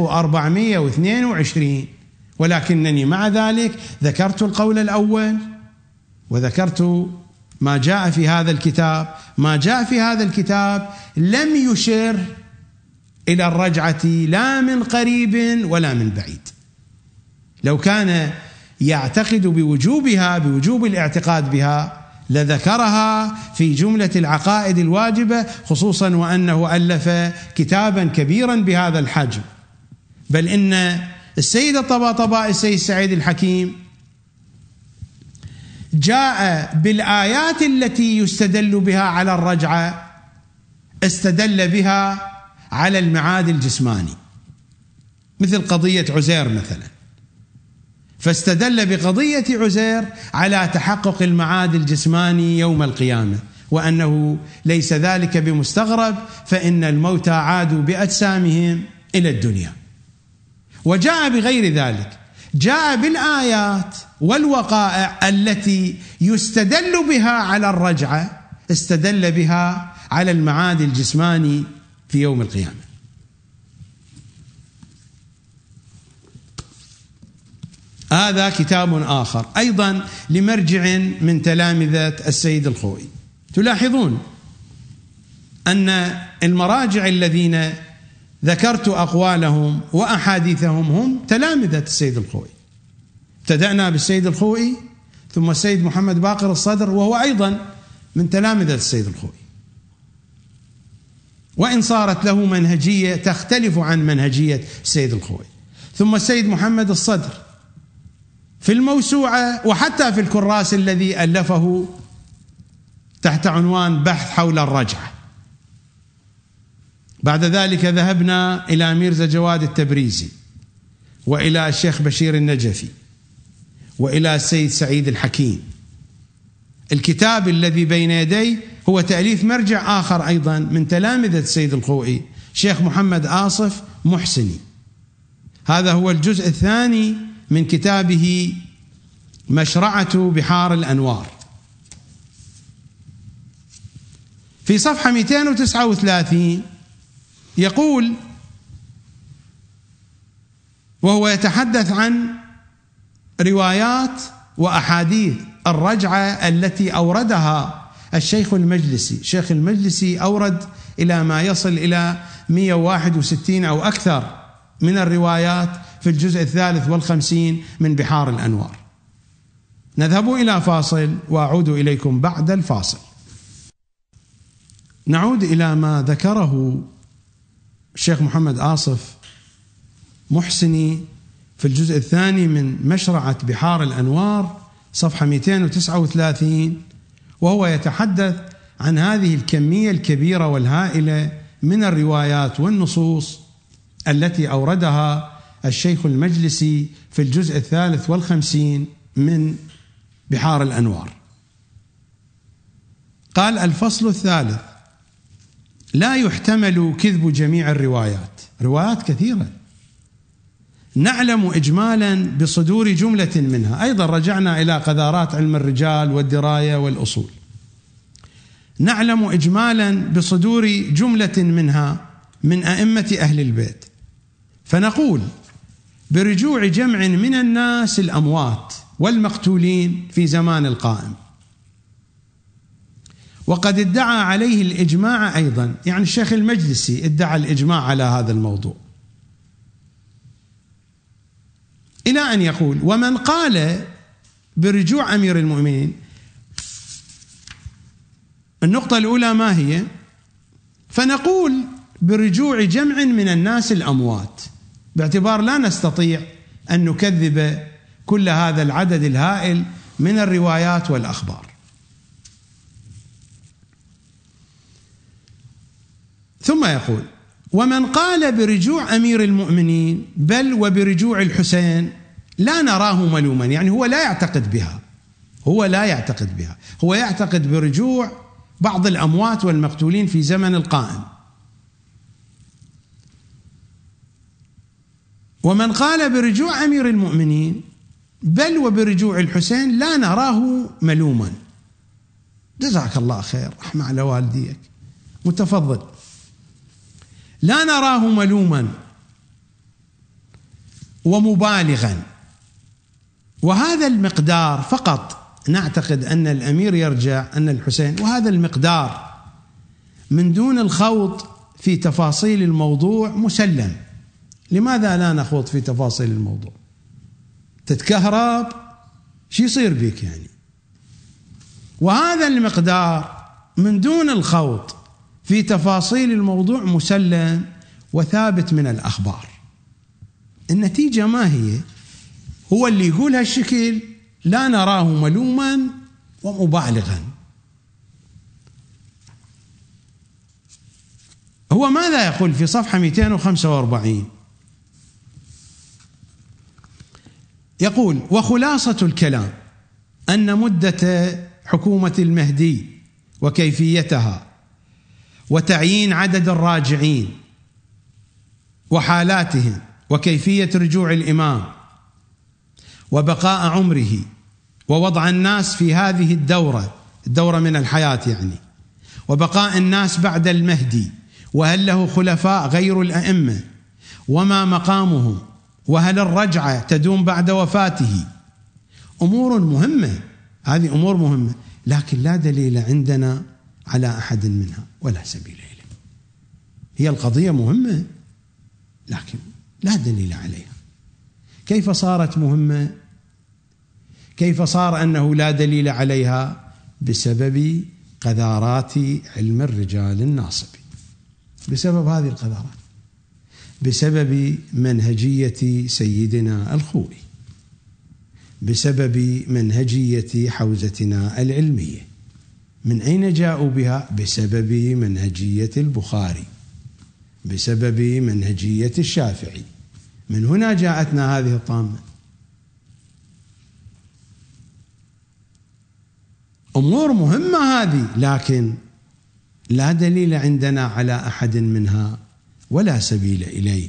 1422. ولكنني مع ذلك ذكرت القول الأول، وذكرت ما جاء في هذا الكتاب. ما جاء في هذا الكتاب لم يشر إلى الرجعة لا من قريب ولا من بعيد. لو كان يعتقد بوجوبها، بوجوب الاعتقاد بها، لذكرها في جملة العقائد الواجبة، خصوصا وأنه ألف كتابا كبيرا بهذا الحجم. بل إن السيد الطباطبائي السيد سعيد الحكيم جاء بالآيات التي يستدل بها على الرجعة استدل بها على المعاد الجسماني، مثل قضية عزير مثلا، فاستدل بقضية عزير على تحقق المعاد الجسماني يوم القيامة، وأنه ليس ذلك بمستغرب، فإن الموتى عادوا بأجسامهم إلى الدنيا. وجاء بغير ذلك، جاء بالآيات والوقائع التي يستدل بها على الرجعة، استدل بها على المعاد الجسماني في يوم القيامة. هذا كتاب آخر أيضا لمرجع من تلامذة السيد الخوئي. تلاحظون أن المراجع الذين ذكرت أقوالهم وأحاديثهم هم تلامذة السيد الخوئي. ابتدأنا بالسيد الخوئي، ثم السيد محمد باقر الصدر، وهو أيضا من تلامذة السيد الخوئي، وإن صارت له منهجية تختلف عن منهجية السيد الخوئي. ثم السيد محمد الصدر في الموسوعة، وحتى في الكراس الذي ألفه تحت عنوان بحث حول الرجعة. بعد ذلك ذهبنا إلى ميرزا جواد التبريزي، وإلى الشيخ بشير النجفي، وإلى السيد سعيد الحكيم. الكتاب الذي بين يدي هو تأليف مرجع آخر أيضا من تلامذة السيد الخوئي، شيخ محمد آصف محسني. هذا هو الجزء الثاني من كتابه مشرعة بحار الأنوار. في صفحة 239 يقول، وهو يتحدث عن روايات وأحاديث الرجعة التي أوردها الشيخ المجلسي. الشيخ المجلسي أورد إلى ما يصل إلى 161 أو أكثر من الروايات في الجزء 53 من بحار الأنوار. نذهب إلى فاصل وأعود إليكم بعد الفاصل. نعود إلى ما ذكره الشيخ محمد آصف محسني في الجزء الثاني من مشرعة بحار الأنوار صفحة 239، وهو يتحدث عن هذه الكمية الكبيرة والهائلة من الروايات والنصوص التي أوردها الشيخ المجلسي في الجزء 53 من بحار الأنوار. قال: الفصل الثالث: لا يحتمل كذب جميع الروايات. روايات كثيرة، نعلم إجمالا بصدور جملة منها. أيضا رجعنا إلى قذارات علم الرجال والدراية والأصول. نعلم إجمالا بصدور جملة منها من أئمة أهل البيت، فنقول برجوع جمع من الناس الأموات والمقتولين في زمان القائم. وقد ادعى عليه الإجماع أيضا، يعني الشيخ المجلسي ادعى الإجماع على هذا الموضوع، إلى أن يقول: ومن قال برجوع أمير المؤمنين. النقطة الأولى ما هي؟ فنقول برجوع جمع من الناس الأموات، باعتبار لا نستطيع أن نكذب كل هذا العدد الهائل من الروايات والأخبار. ثم يقول: ومن قال برجوع أمير المؤمنين بل وبرجوع الحسين لا نراه ملوما، يعني هو لا يعتقد بها، هو يعتقد برجوع بعض الأموات والمقتولين في زمن القائم. ومن قال برجوع أمير المؤمنين بل وبرجوع الحسين لا نراه ملوما. جزاك الله خير، رحمة على والديك، متفضل. لا نراه ملوما ومبالغا، وهذا المقدار فقط نعتقد أن الأمير يرجع، أن الحسين، وهذا المقدار من دون الخوض في تفاصيل الموضوع مسلم. لماذا لا نخوض في تفاصيل الموضوع؟ تتكهرب شو يصير بك يعني؟ وهذا المقدار من دون الخوض في تفاصيل الموضوع مسلم وثابت من الأخبار. النتيجة ما هي؟ هو اللي يقول هالشكل لا نراه ملوما ومبالغا. هو ماذا يقول في صفحة 245؟ يقول: وخلاصة الكلام أن مدة حكومة المهدي وكيفيتها وتعيين عدد الراجعين وحالاتهم وكيفية رجوع الإمام وبقاء عمره ووضع الناس في هذه الدورة من الحياة يعني، وبقاء الناس بعد المهدي، وهل له خلفاء غير الأئمة، وما مقامه، وهل الرجعة تدوم بعد وفاته، أمور مهمة. هذه أمور مهمة، لكن لا دليل عندنا على أحد منها ولا سبيل إليه. هي القضية مهمة لكن لا دليل عليها. كيف صارت مهمة؟ كيف صار أنه لا دليل عليها؟ بسبب قذارات علم الرجال الناصب، بسبب هذه القذارات، بسبب منهجية سيدنا الخوئي، بسبب منهجية حوزتنا العلمية. من أين جاءوا بها؟ بسبب منهجية البخاري، بسبب منهجية الشافعي. من هنا جاءتنا هذه الطامة. أمور مهمة هذه، لكن لا دليل عندنا على أحد منها ولا سبيل إليه.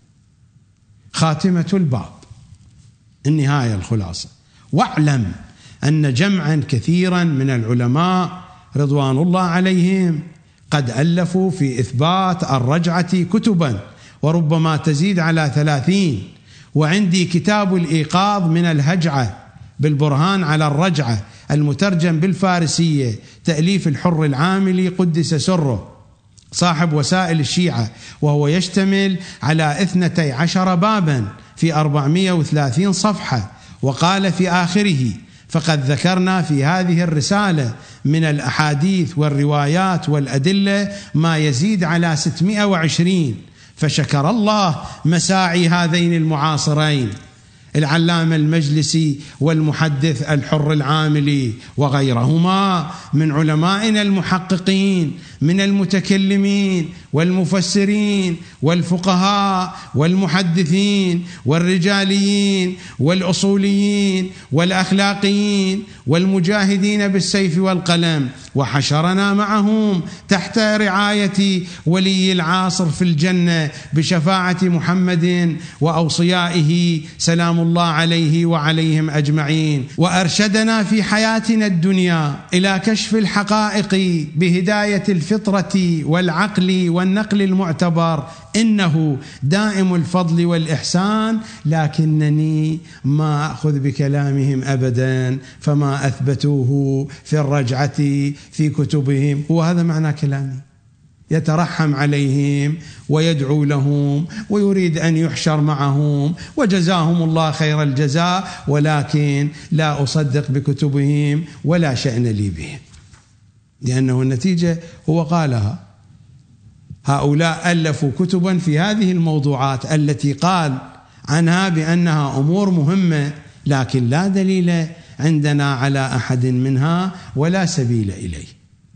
خاتمة الباب، النهاية، الخلاصة: واعلم أن جمعا كثيرا من العلماء رضوان الله عليهم قد ألفوا في إثبات الرجعة كتبا، وربما تزيد على 30. وعندي كتاب الإيقاظ من الهجعة بالبرهان على الرجعة المترجم بالفارسية، تأليف الحر العاملي قدس سره صاحب وسائل الشيعة، وهو يشتمل على 12 بابا في 430 صفحة. وقال في آخره: فقد ذكرنا في هذه الرسالة من الأحاديث والروايات والأدلة ما يزيد على 620. فشكر الله مساعي هذين المعاصرين، العلامة المجلسي والمحدث الحر العاملي وغيرهما من علمائنا المحققين من المتكلمين والمفسرين والفقهاء والمحدثين والرجاليين والأصوليين والأخلاقيين والمجاهدين بالسيف والقلم، وحشرنا معهم تحت رعاية ولي العصر في الجنة بشفاعة محمد وأوصيائه سلام الله عليه وعليهم أجمعين. وأرشدنا في حياتنا الدنيا إلى كشف الحقائق بهداية الفطرة والعقل والنقل المعتبر، إنه دائم الفضل والإحسان، لكنني ما أخذ بكلامهم أبدا، فما أثبتوه في الرجعة في كتبهم. وهذا معنى كلامي، يترحم عليهم ويدعو لهم ويريد أن يحشر معهم، وجزاهم الله خير الجزاء، ولكن لا أصدق بكتبهم ولا شأن لي بهم، لأنه النتيجة هو قالها. هؤلاء ألفوا كتبا في هذه الموضوعات التي قال عنها بأنها أمور مهمة، لكن لا دليل عندنا على أحد منها ولا سبيل إليه.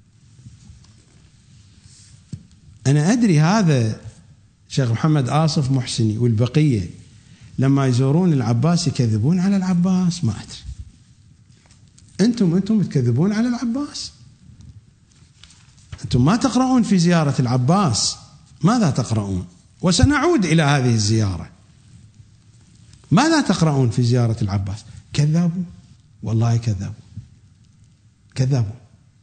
أنا أدري هذا شيخ محمد آصف محسني والبقية لما يزورون العباس يكذبون على العباس، ما أدري. أنتم تكذبون على العباس، أنتم ما تقرؤون في زيارة العباس، ماذا تقرؤون؟ وسنعود إلى هذه الزيارة. ماذا تقرؤون في زيارة العباس؟ كذابوا، والله كذابوا.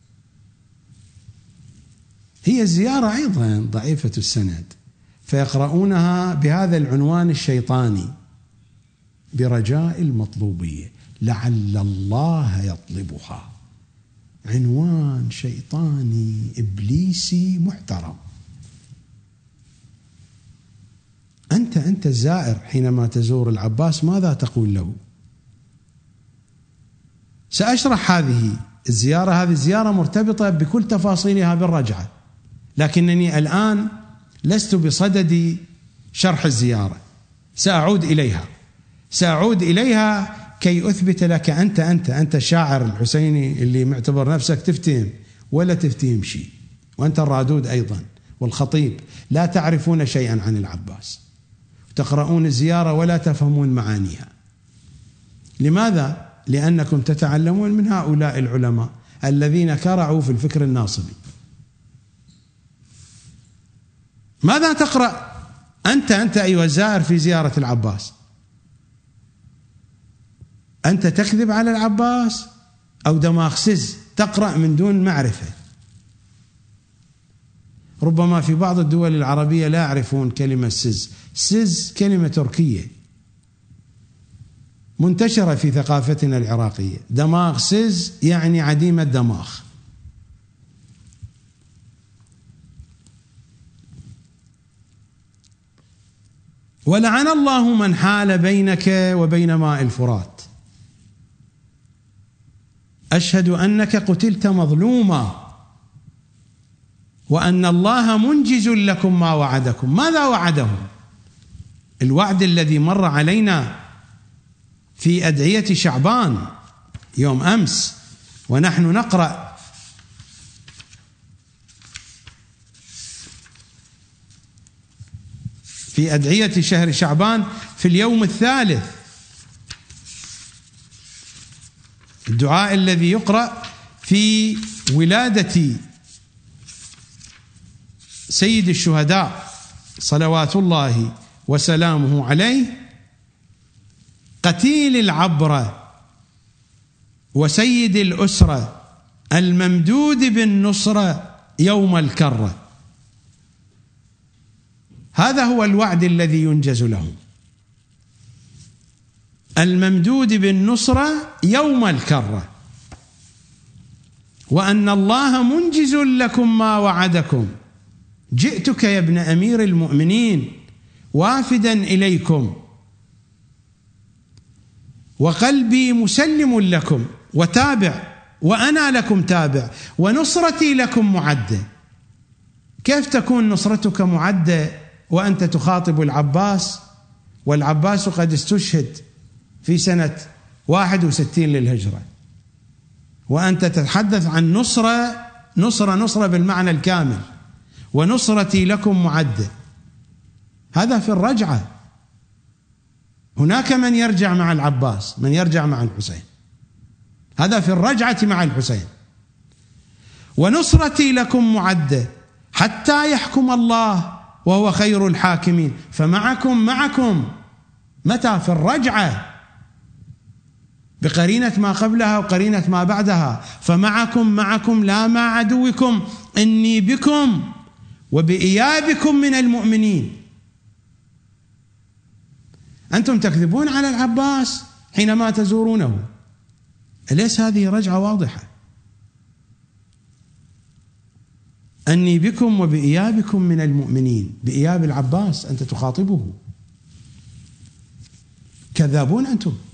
هي الزيارة أيضا ضعيفة السند، فيقرؤونها بهذا العنوان الشيطاني برجاء المطلوبية، لعل الله يطلبها. عنوان شيطاني إبليسي محترم. أنت الزائر حينما تزور العباس ماذا تقول له؟ سأشرح هذه الزيارة. هذه الزيارة مرتبطة بكل تفاصيلها بالرجعة، لكنني الآن لست بصدد شرح الزيارة، سأعود إليها كي أثبت لك أنت الشاعر الحسيني اللي معتبر نفسك تفتهم ولا تفتهم شيء، وأنت الرادود أيضا والخطيب، لا تعرفون شيئا عن العباس، تقرؤون الزيارة ولا تفهمون معانيها. لماذا؟ لأنكم تتعلمون من هؤلاء العلماء الذين كرعوا في الفكر الناصبي. ماذا تقرأ أنت أيها الزائر في زيارة العباس؟ أنت تكذب على العباس أو دماغ سز تقرأ من دون معرفة؟ ربما في بعض الدول العربية لا يعرفون كلمة سز. سز كلمة تركية منتشرة في ثقافتنا العراقية. دماغ سز يعني عديم الدماغ. ولعن الله من حال بينك وبين ماء الفرات. أشهد أنك قتلت مظلوما وأن الله منجز لكم ما وعدكم. ماذا وعدهم؟ الوعد الذي مر علينا في أدعية شعبان يوم أمس ونحن نقرأ في أدعية شهر شعبان في اليوم الثالث، الدعاء الذي يقرأ في ولادة سيد الشهداء صلوات الله وسلامه عليه، قتيل العبرة وسيد الأسرة الممدود بالنصرة يوم الكرة. هذا هو الوعد الذي ينجز لهم، الممدود بالنصرة يوم الكرة، وأن الله منجز لكم ما وعدكم. جئتك يا ابن أمير المؤمنين وافدا إليكم وقلبي مسلم لكم وتابع، وأنا لكم تابع، ونصرتي لكم معدة. كيف تكون نصرتك معدة وأنت تخاطب العباس والعباس قد استشهد في سنة 61 للهجرة، وأنت تتحدث عن نصرة بالمعنى الكامل، ونصرتي لكم معدة؟ هذا في الرجعة. هناك من يرجع مع العباس، من يرجع مع الحسين، هذا في الرجعة مع الحسين. ونصرتي لكم معدة حتى يحكم الله وهو خير الحاكمين. فمعكم متى؟ في الرجعة، بقرينة ما قبلها وقرينة ما بعدها. فمعكم لا مع عدوكم، إني بكم وبإيابكم من المؤمنين. أنتم تكذبون على العباس حينما تزورونه. أليس هذه رجعة واضحة؟ أني بكم وبإيابكم من المؤمنين. بإياب العباس أنت تخاطبه. كذابون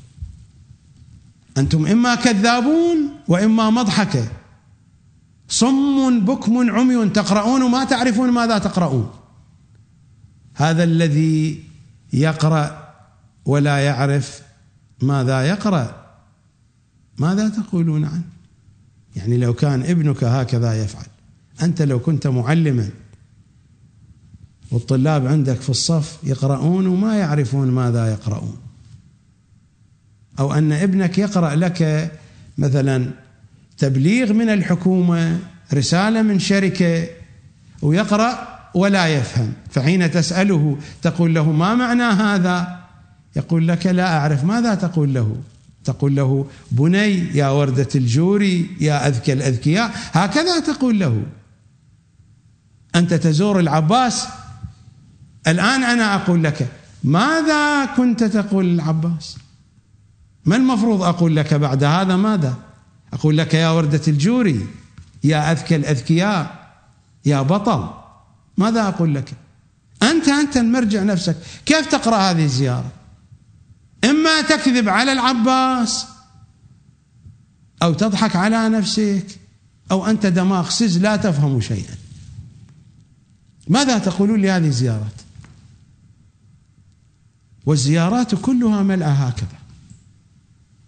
أنتم إما كذابون وإما مضحكة، صم بكم عمي، تقرؤون ما تعرفون ماذا تقرؤون. هذا الذي يقرأ ولا يعرف ماذا يقرأ، ماذا تقولون عنه؟ يعني لو كان ابنك هكذا يفعل، أنت لو كنت معلما والطلاب عندك في الصف يقرؤون وما يعرفون ماذا يقرؤون، أو أن ابنك يقرأ لك مثلا تبليغ من الحكومة، رسالة من شركة، ويقرأ ولا يفهم، فحين تسأله تقول له ما معنى هذا؟ يقول لك لا أعرف. ماذا تقول له؟ تقول له بني يا وردة الجوري يا أذكى الأذكياء، هكذا تقول له. أنت تزور العباس الآن، أنا أقول لك ماذا كنت تقول للعباس؟ ما المفروض أقول لك بعد هذا؟ ماذا أقول لك؟ يا وردة الجوري يا أذكى الأذكياء يا بطل. ماذا أقول لك؟ أنت المرجع نفسك. كيف تقرأ هذه الزيارة؟ إما تكذب على العباس أو تضحك على نفسك، أو أنت دماغ سز لا تفهم شيئا. ماذا تقولون لهذه الزيارات؟ والزيارات كلها ملأ هكذا.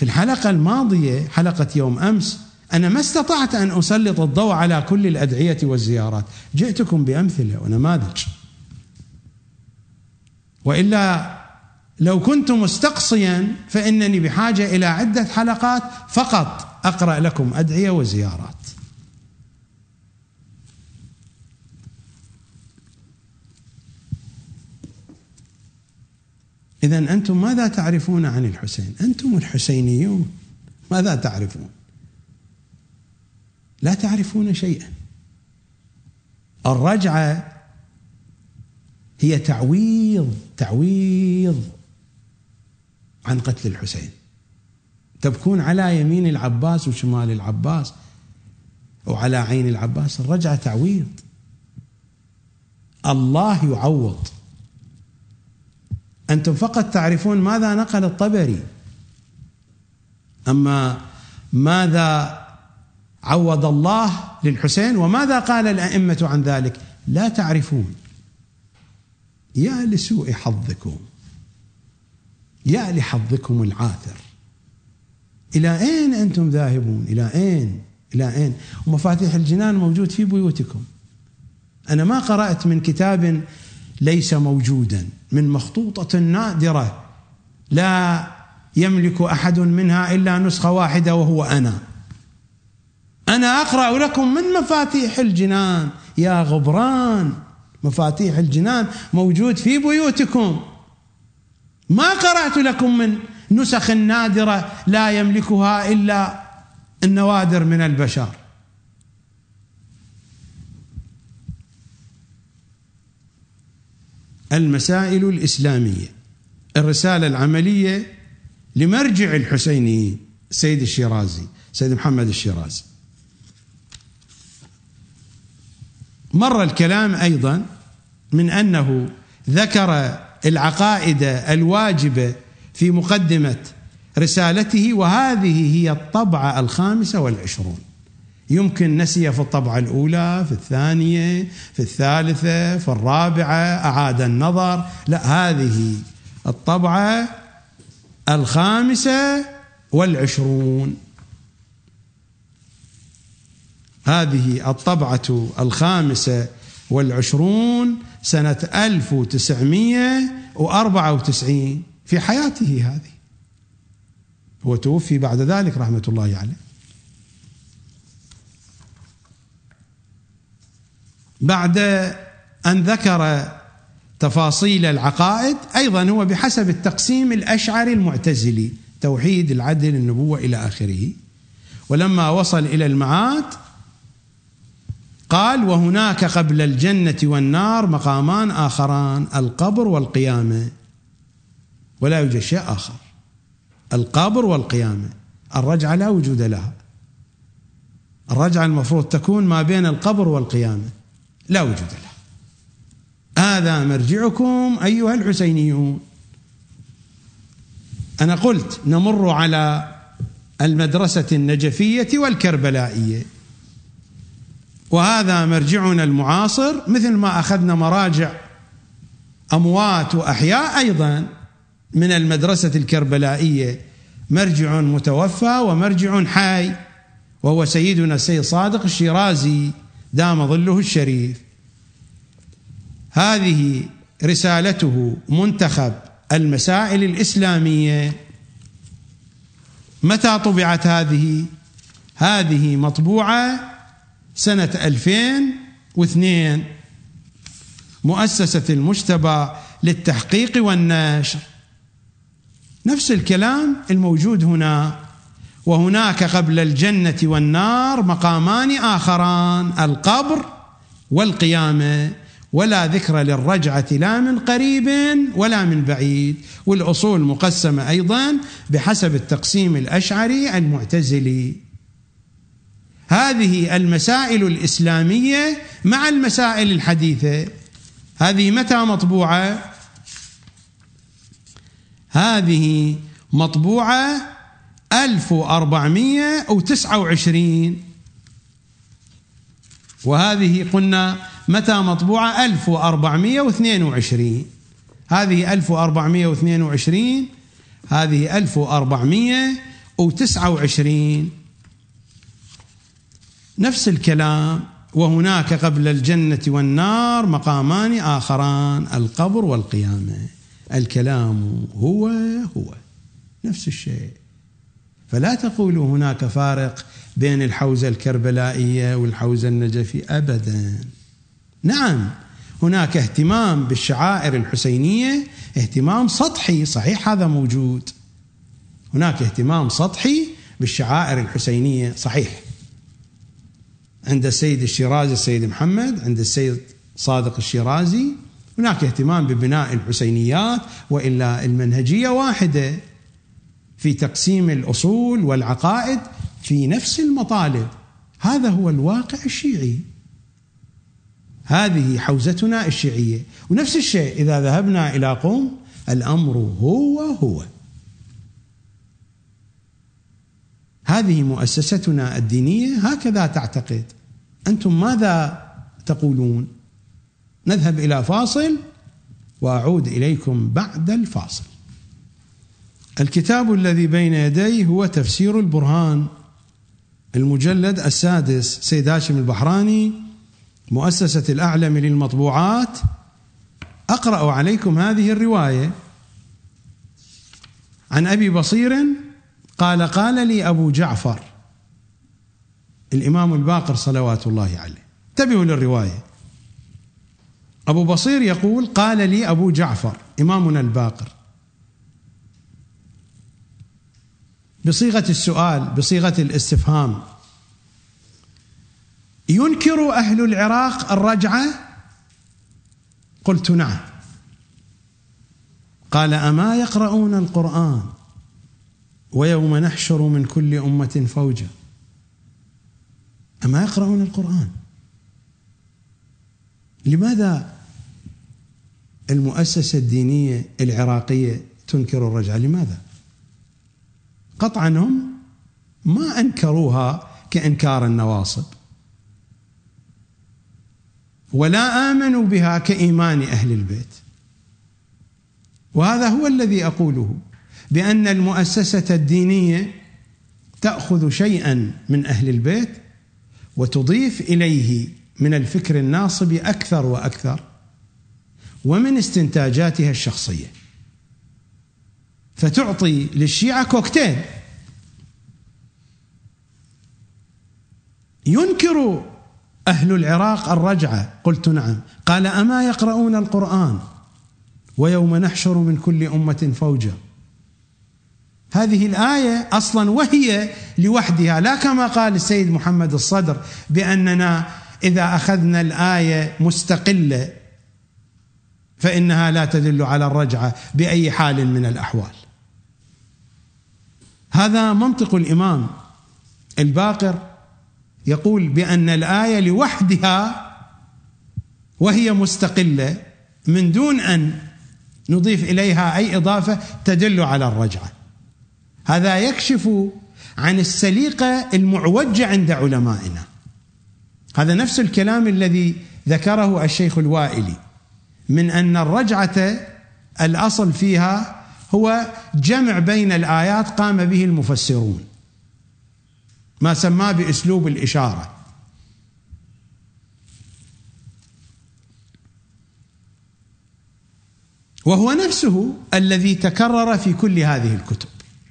في الحلقة الماضية حلقة يوم أمس أنا ما استطعت أن أسلط الضوء على كل الأدعية والزيارات، جئتكم بأمثلة ونماذج، وإلا لو كنت مستقصيا فإنني بحاجة إلى عدة حلقات فقط أقرأ لكم أدعية وزيارات. إذن أنتم ماذا تعرفون عن الحسين؟ أنتم الحسينيون ماذا تعرفون؟ لا تعرفون شيئا. الرجعة هي تعويض عن قتل الحسين. تبكون على يمين العباس وشمال العباس وعلى عين العباس، الرجعة تعويض. الله يعوض. أنتم فقط تعرفون ماذا نقل الطبري، أما ماذا عوض الله للحسين وماذا قال الأئمة عن ذلك لا تعرفون. يا لسوء حظكم، يا لحظكم العاثر. إلى أين أنتم ذاهبون؟ إلى أين؟ ومفاتيح الجنان موجود في بيوتكم. أنا ما قرأت من كتاب ليس موجودا، من مخطوطة نادرة لا يملك أحد منها إلا نسخة واحدة وهو أنا أقرأ لكم من مفاتيح الجنان يا غبران. مفاتيح الجنان موجود في بيوتكم. ما قرأت لكم من نسخ نادرة لا يملكها إلا النوادر من البشر. المسائل الإسلامية، الرسالة العملية لمرجع الحسينيين السيد الشيرازي، سيد محمد الشيرازي. مر الكلام أيضا من أنه ذكر العقائد الواجبة في مقدمة رسالته، وهذه هي الطبعة 25. يمكن نسي في الطبعة الأولى، في الثانية، في الثالثة، في الرابعة، أعاد النظر. لا، هذه الطبعة 25. هذه الطبعة 25 سنة 1994 في حياته هذه. هو توفي بعد ذلك رحمة الله عليه. بعد أن ذكر تفاصيل العقائد، أيضا هو بحسب التقسيم الأشعري المعتزلي، توحيد، العدل، النبوة إلى آخره. ولما وصل إلى المعاد قال: وهناك قبل الجنة والنار مقامان آخران، القبر والقيامة، ولا يوجد شيء آخر. القبر والقيامة، الرجعة لا وجود لها. الرجعة المفروض تكون ما بين القبر والقيامة، لا وجود لها. هذا مرجعكم أيها الحسينيون. أنا قلت نمر على المدرسة النجفية والكربلائية، وهذا مرجعنا المعاصر، مثل ما أخذنا مراجع أموات وأحياء أيضا من المدرسة الكربلائية، مرجع متوفى ومرجع حي، وهو سيدنا السيد صادق الشيرازي دام ظله الشريف. هذه رسالته منتخب المسائل الإسلامية. متى طبعت هذه؟ هذه مطبوعة سنة 2002، مؤسسة المجتبى للتحقيق والنشر. نفس الكلام الموجود هنا: وهناك قبل الجنة والنار مقامان آخران، القبر والقيامة، ولا ذكر للرجعة لا من قريب ولا من بعيد. والأصول مقسمة أيضا بحسب التقسيم الأشعري المعتزلي. هذه المسائل الإسلامية مع المسائل الحديثة. هذه متى مطبوعة؟ هذه مطبوعة 1429، وهذه قلنا متى مطبوعة؟ 1422. هذه 1422، هذه 1429، 129 نفس الكلام: وهناك قبل الجنة والنار مقامان آخران، القبر والقيامة. الكلام هو نفس الشيء. فلا تقولوا هناك فارق بين الحوزة الكربلائية والحوزة النجفية، أبدا. نعم، هناك اهتمام بالشعائر الحسينية، اهتمام سطحي، صحيح هذا موجود. هناك اهتمام سطحي بالشعائر الحسينية، صحيح، عند السيد الشيرازي السيد محمد، عند السيد صادق الشيرازي هناك اهتمام ببناء الحسينيات، وإلا المنهجية واحدة في تقسيم الأصول والعقائد في نفس المطالب. هذا هو الواقع الشيعي، هذه حوزتنا الشيعية. ونفس الشيء إذا ذهبنا إلى قم، الأمر هو. هذه مؤسستنا الدينية، هكذا تعتقد. أنتم ماذا تقولون؟ نذهب إلى فاصل وأعود إليكم بعد الفاصل. الكتاب الذي بين يدي هو تفسير البرهان، المجلد السادس، سيد هاشم البحراني، مؤسسة الأعلم للمطبوعات. أقرأ عليكم هذه الرواية عن أبي بصير قال لي أبو جعفر الإمام الباقر صلوات الله عليه. انتبهوا للرواية. أبو بصير يقول: قال لي أبو جعفر إمامنا الباقر، بصيغة السؤال، بصيغة الاستفهام: ينكر أهل العراق الرجعة؟ قلت: نعم. قال: أما يقرؤون القرآن ويوم نحشر من كل أمة فوجا؟ أما يقرؤون القرآن؟ لماذا المؤسسة الدينية العراقية تنكر الرجعة؟ لماذا؟ قطعا هم ما أنكروها كإنكار النواصب، ولا آمنوا بها كإيمان أهل البيت. وهذا هو الذي أقوله، بأن المؤسسة الدينية تأخذ شيئا من أهل البيت وتضيف إليه من الفكر الناصب أكثر وأكثر، ومن استنتاجاتها الشخصية، فتعطي للشيعة كوكتيل. ينكر أهل العراق الرجعة؟ قلت: نعم. قال: أما يقرؤون القرآن ويوم نحشر من كل أمة فوجا؟ هذه الآية أصلا وهي لوحدها، لا كما قال السيد محمد الصدر بأننا إذا أخذنا الآية مستقلة فإنها لا تدل على الرجعة بأي حال من الأحوال. هذا منطق الإمام الباقر، يقول بأن الآية لوحدها وهي مستقلة من دون أن نضيف إليها أي إضافة تدل على الرجعة. هذا يكشف عن السليقة المعوجة عند علمائنا. هذا نفس الكلام الذي ذكره الشيخ الوائلي من أن الرجعة الأصل فيها هو جمع بين الآيات قام به المفسرون، ما سماه بأسلوب الإشارة. وهو نفسه الذي تكرر في كل هذه الكتب.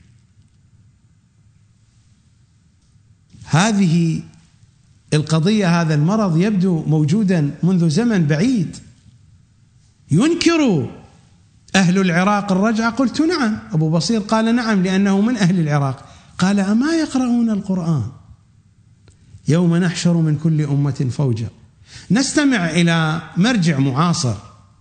هذه القضية، هذا المرض يبدو موجودا منذ زمن بعيد. ينكر أهل العراق الرجعة؟ قلت: نعم. أبو بصير قال: نعم، لأنه من أهل العراق. قال: أما يقرؤون القرآن يوم نحشر من كل أمة فوجا؟ نستمع إلى مرجع معاصر،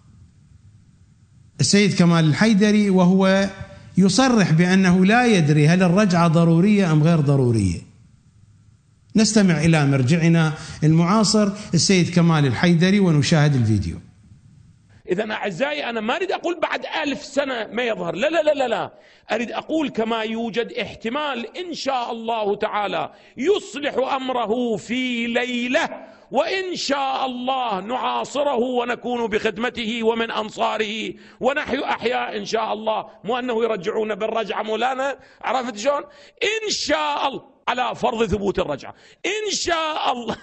السيد كمال الحيدري، وهو يصرح بأنه لا يدري هل الرجعة ضرورية أم غير ضرورية. نستمع إلى مرجعنا المعاصر السيد كمال الحيدري ونشاهد الفيديو. إذن أعزائي، أنا ما أريد أقول بعد 1000 سنة ما يظهر، لا لا لا لا، أريد أقول كما يوجد احتمال إن شاء الله تعالى يصلح أمره في ليلة وإن شاء الله نعاصره ونكون بخدمته ومن أنصاره ونحيو أحياء إن شاء الله. مو أنه يرجعون بالرجعة مولانا، عرفت شلون؟ إن شاء الله على فرض ثبوت الرجعة إن شاء الله.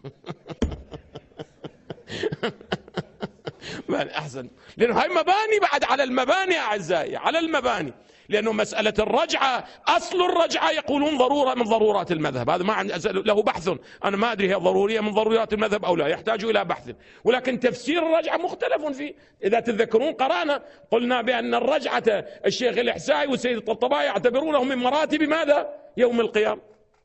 أحسن، لأنه هاي مباني بعد على المباني أعزائي، على المباني، لأنه مسألة الرجعة أصل الرجعة يقولون ضرورة من ضرورات المذهب، هذا ما عندي له بحث، أنا ما أدري هي ضرورية من ضرورات المذهب أو لا، يحتاج إلى بحث. ولكن تفسير الرجعة مختلف فيه. إذا تتذكرون قرأنا قلنا بأن الرجعة الشيخ الإحسائي والسيد الطبطبائي يعتبرونه من مراتب ماذا؟ يوم القيامة،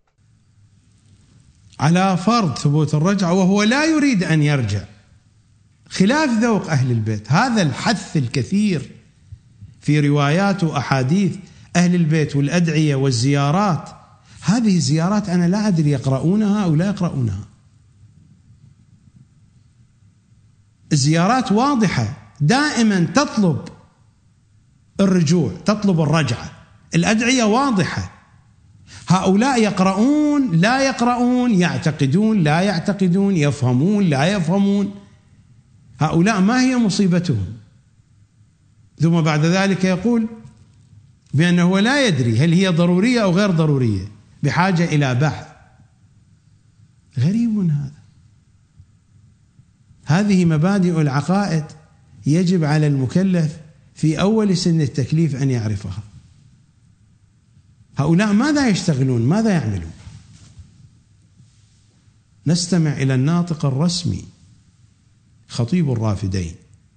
على فرض ثبوت الرجعة، وهو لا يريد أن يرجع، خلاف ذوق أهل البيت. هذا الحث الكثير في روايات وأحاديث أهل البيت والأدعية والزيارات، هذه الزيارات أنا لا أدري يقرؤونها أو لا يقرؤونها. الزيارات واضحة، دائما تطلب الرجوع، تطلب الرجعة. الأدعية واضحة. هؤلاء يقرؤون لا يقرؤون، يعتقدون لا يعتقدون، يفهمون لا يفهمون. هؤلاء ما هي مصيبتهم؟ ثم بعد ذلك يقول بأنه لا يدري هل هي ضرورية أو غير ضرورية، بحاجة إلى بحث. غريب هذا. هذه مبادئ العقائد يجب على المكلف في أول سن التكليف أن يعرفها. هؤلاء ماذا يشتغلون؟ ماذا يعملون؟ نستمع إلى الناطق الرسمي خطيب الرافدين،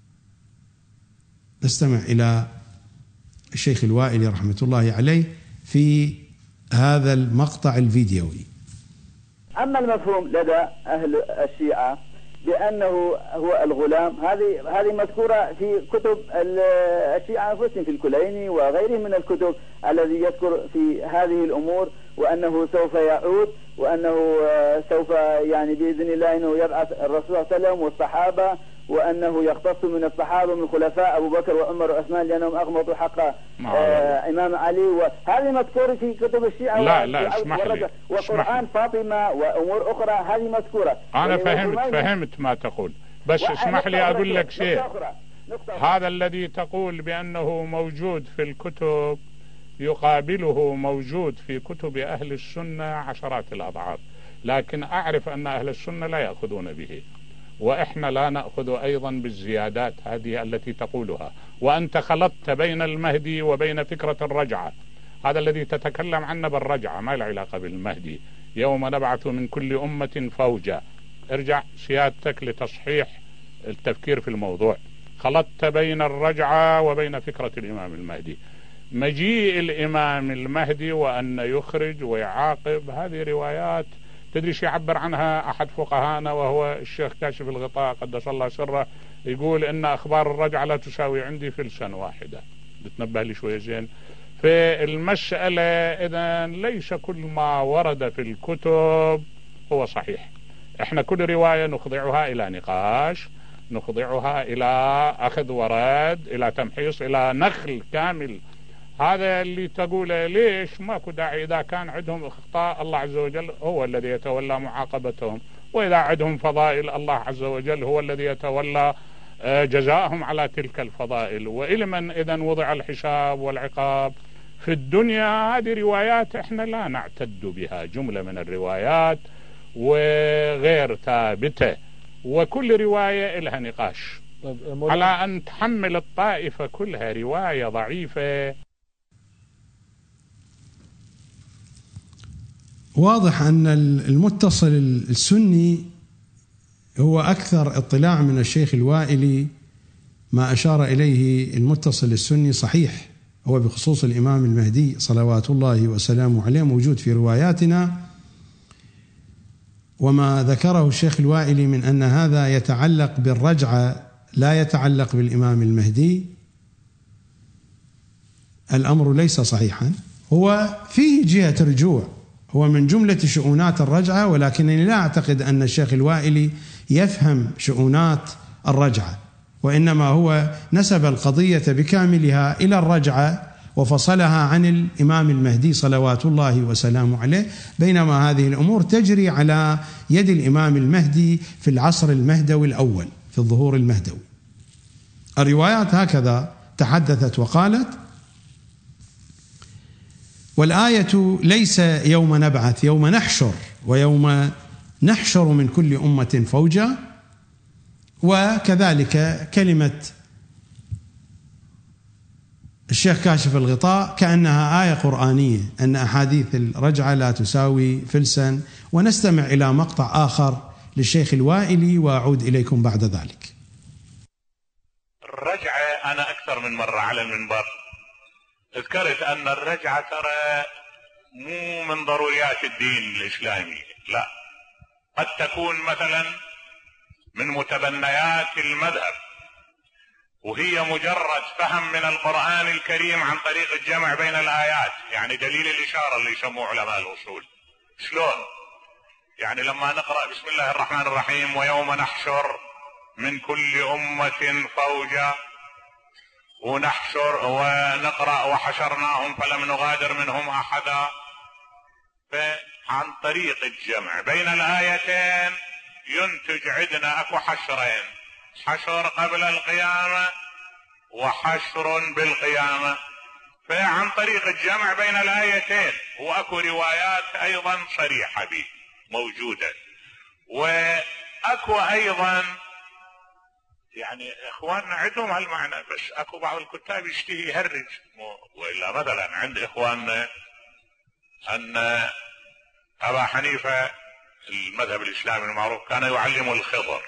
نستمع إلى الشيخ الوائلي رحمة الله عليه في هذا المقطع الفيديوي. أما المفهوم لدى أهل الشيعة بأنه هو الغلام، هذه مذكورة في كتب الشيعة أنفسهم، في الكليني وغيره من الكتب الذي يذكر في هذه الأمور، وأنه سوف يعود، وأنه سوف يعني بإذن الله أنه يبعث الرسول صلى الله عليه وسلم والصحابة، وأنه يختص من الصحابة من الخلفاء أبو بكر وعمر وعثمان لأنهم أغمضوا حق إمام علي، وهذه مذكورة في كتب الشيعة. لا اسمح لي، وقرآن فاطمة وأمور أخرى هذه مذكورة. أنا فهمت ما تقول، بس اسمح لي أقول لك شيء. هذا الذي تقول بأنه موجود في الكتب يقابله موجود في كتب أهل السنة عشرات الأضعاف، لكن أعرف أن أهل السنة لا يأخذون به، وإحنا لا نأخذ أيضا بالزيادات هذه التي تقولها. وأنت خلطت بين المهدي وبين فكرة الرجعة، هذا الذي تتكلم عنه بالرجعة ما له علاقة بالمهدي. يوم نبعث من كل أمة فوجا، ارجع سيادتك لتصحيح التفكير في الموضوع. خلطت بين الرجعة وبين فكرة الإمام المهدي. مجيء الإمام المهدي وأن يخرج ويعاقب، هذه روايات تدري شو يعبر عنها أحد فقهانا وهو الشيخ كاشف الغطاء قدس الله سره، يقول إن أخبار الرجعة لا تساوي عندي فلسا واحدة. بتنبه لي شوية زين في المسألة. إذا ليس كل ما ورد في الكتب هو صحيح. إحنا كل رواية نخضعها إلى نقاش، نخضعها إلى أخذ ورد، إلى تمحيص، إلى نخل كامل. هذا اللي تقوله ليش ماكو داعي. إذا كان عندهم اخطاء الله عز وجل هو الذي يتولى معاقبتهم، وإذا عندهم فضائل الله عز وجل هو الذي يتولى جزاءهم على تلك الفضائل. وإلمن إذا وضع الحساب والعقاب في الدنيا. هذه روايات احنا لا نعتد بها، جملة من الروايات وغير ثابتة، وكل رواية لها نقاش. على أن تحمل الطائفة كلها رواية ضعيفة. واضح أن المتصل السني هو أكثر اطلاع من الشيخ الوائلي. ما أشار إليه المتصل السني صحيح، هو بخصوص الإمام المهدي صلوات الله وسلامه عليه موجود في رواياتنا. وما ذكره الشيخ الوائلي من أن هذا يتعلق بالرجعة لا يتعلق بالإمام المهدي، الأمر ليس صحيحا. هو فيه جهة رجوع، هو من جملة شؤونات الرجعة، ولكنني لا أعتقد أن الشيخ الوائلي يفهم شؤونات الرجعة، وإنما هو نسب القضية بكاملها إلى الرجعة، وفصلها عن الإمام المهدي صلوات الله وسلامه عليه، بينما هذه الأمور تجري على يد الإمام المهدي في العصر المهدوي الأول، في الظهور المهدوي. الروايات هكذا تحدثت وقالت: والآية ليس يوم نبعث، يوم نحشر، ويوم نحشر من كل أمة فوجا. وكذلك كلمة الشيخ كاشف الغطاء كأنها آية قرآنية، أن أحاديث الرجعة لا تساوي فلسا. ونستمع إلى مقطع آخر للشيخ الوائلي وأعود إليكم بعد ذلك. الرجعة أنا أكثر من مرة على المنبر ذكرت أن الرجعة ترى مو من ضروريات الدين الإسلامي، لا، قد تكون مثلا من متبنيات المذهب، وهي مجرد فهم من القرآن الكريم عن طريق الجمع بين الآيات، يعني دليل الإشارة اللي يسموه علماء الأصول. شلون؟ يعني لما نقرأ بسم الله الرحمن الرحيم ويوم نحشر من كل أمة فوجا، ونحشر ونقرأ وحشرناهم فلم نغادر منهم أحدا، فعن طريق الجمع بين الآيتين ينتج عندنا أكو حشرين: حشر قبل القيامة وحشر بالقيامة. فعن طريق الجمع بين الآيتين، وأكو روايات أيضا صريحة به موجودة، وأكو أيضا يعني إخواننا عندهم هالمعنى، بس أكو بعض الكتاب يشتهي يهرج. وإلا مثلا عند إخواننا أن أبا حنيفة المذهب الإسلامي المعروف كان يعلم الخضر،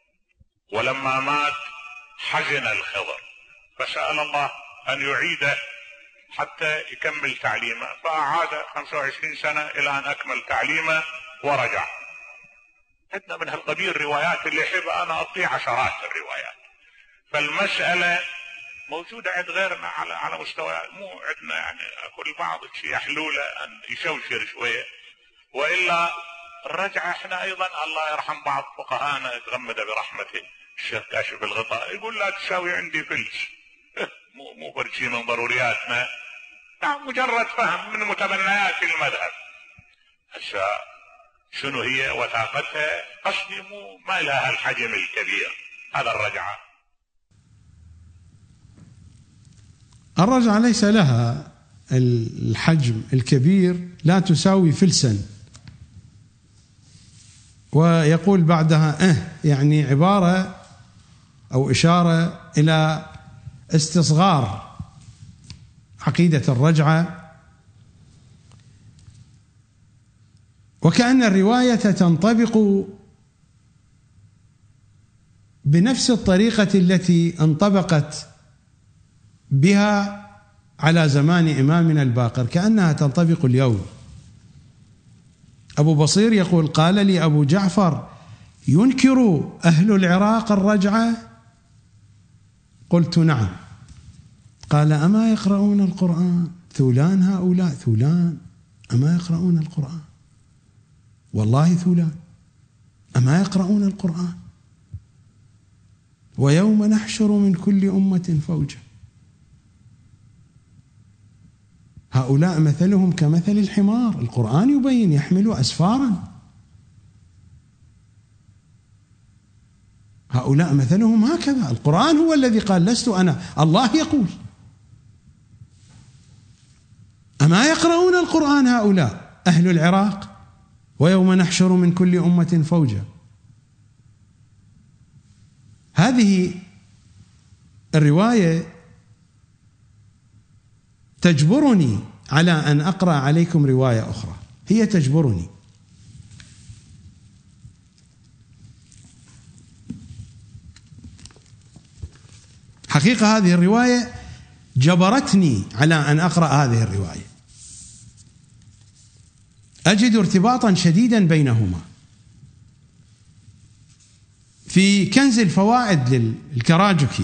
ولما مات حزن الخضر فسأل الله أن يعيده حتى يكمل تعليمه، فأعاد 25 سنة إلى أن أكمل تعليمه ورجع. عندنا من هالقبيل روايات اللي يحب أنا أطيع عشرات الروايات. فالمسألة موجودة عند غيرنا على مستوى، مو عندنا يعني أكو البعض شيء حلولة أن يشوشر شوية. وإلا الرجعة احنا أيضا الله يرحم بعض فقهانا يتغمد برحمته الشيخ كاشف الغطاء يقول لا تساوي عندي فلس، مو برشي من ضرورياتنا، مجرد فهم من متبنيات المذهب. هسه شنو هي وثاقتها؟ قصدي ما لها الحجم الكبير. هذا الرجعة ليس لها الحجم الكبير، لا تساوي فلسا. ويقول بعدها يعني عبارة أو إشارة إلى استصغار عقيدة الرجعة، وكأن الرواية تنطبق بنفس الطريقة التي انطبقت بها على زمان إمامنا الباقر، كأنها تنطبق اليوم. أبو بصير يقول: قال لي أبو جعفر: ينكر أهل العراق الرجعة؟ قلت: نعم. قال: أما يقرؤون القرآن؟ ثولان هؤلاء، ثولان، أما يقرؤون القرآن؟ والله ثولان، أما يقرؤون القرآن؟ ويوم نحشر من كل أمة فوجا. هؤلاء مثلهم كمثل الحمار، القرآن يبين يحمل أسفارا. هؤلاء مثلهم هكذا، القرآن هو الذي قال: لست أنا، الله يقول: أما يقرؤون القرآن هؤلاء أهل العراق؟ ويوم نحشر من كل أمة فوجا. هذه الرواية تجبرني على أن أقرأ عليكم رواية أخرى، هي تجبرني. حقيقة هذه الرواية جبرتني على أن أقرأ هذه الرواية. أجد ارتباطا شديدا بينهما. في كنز الفوائد للكراجكي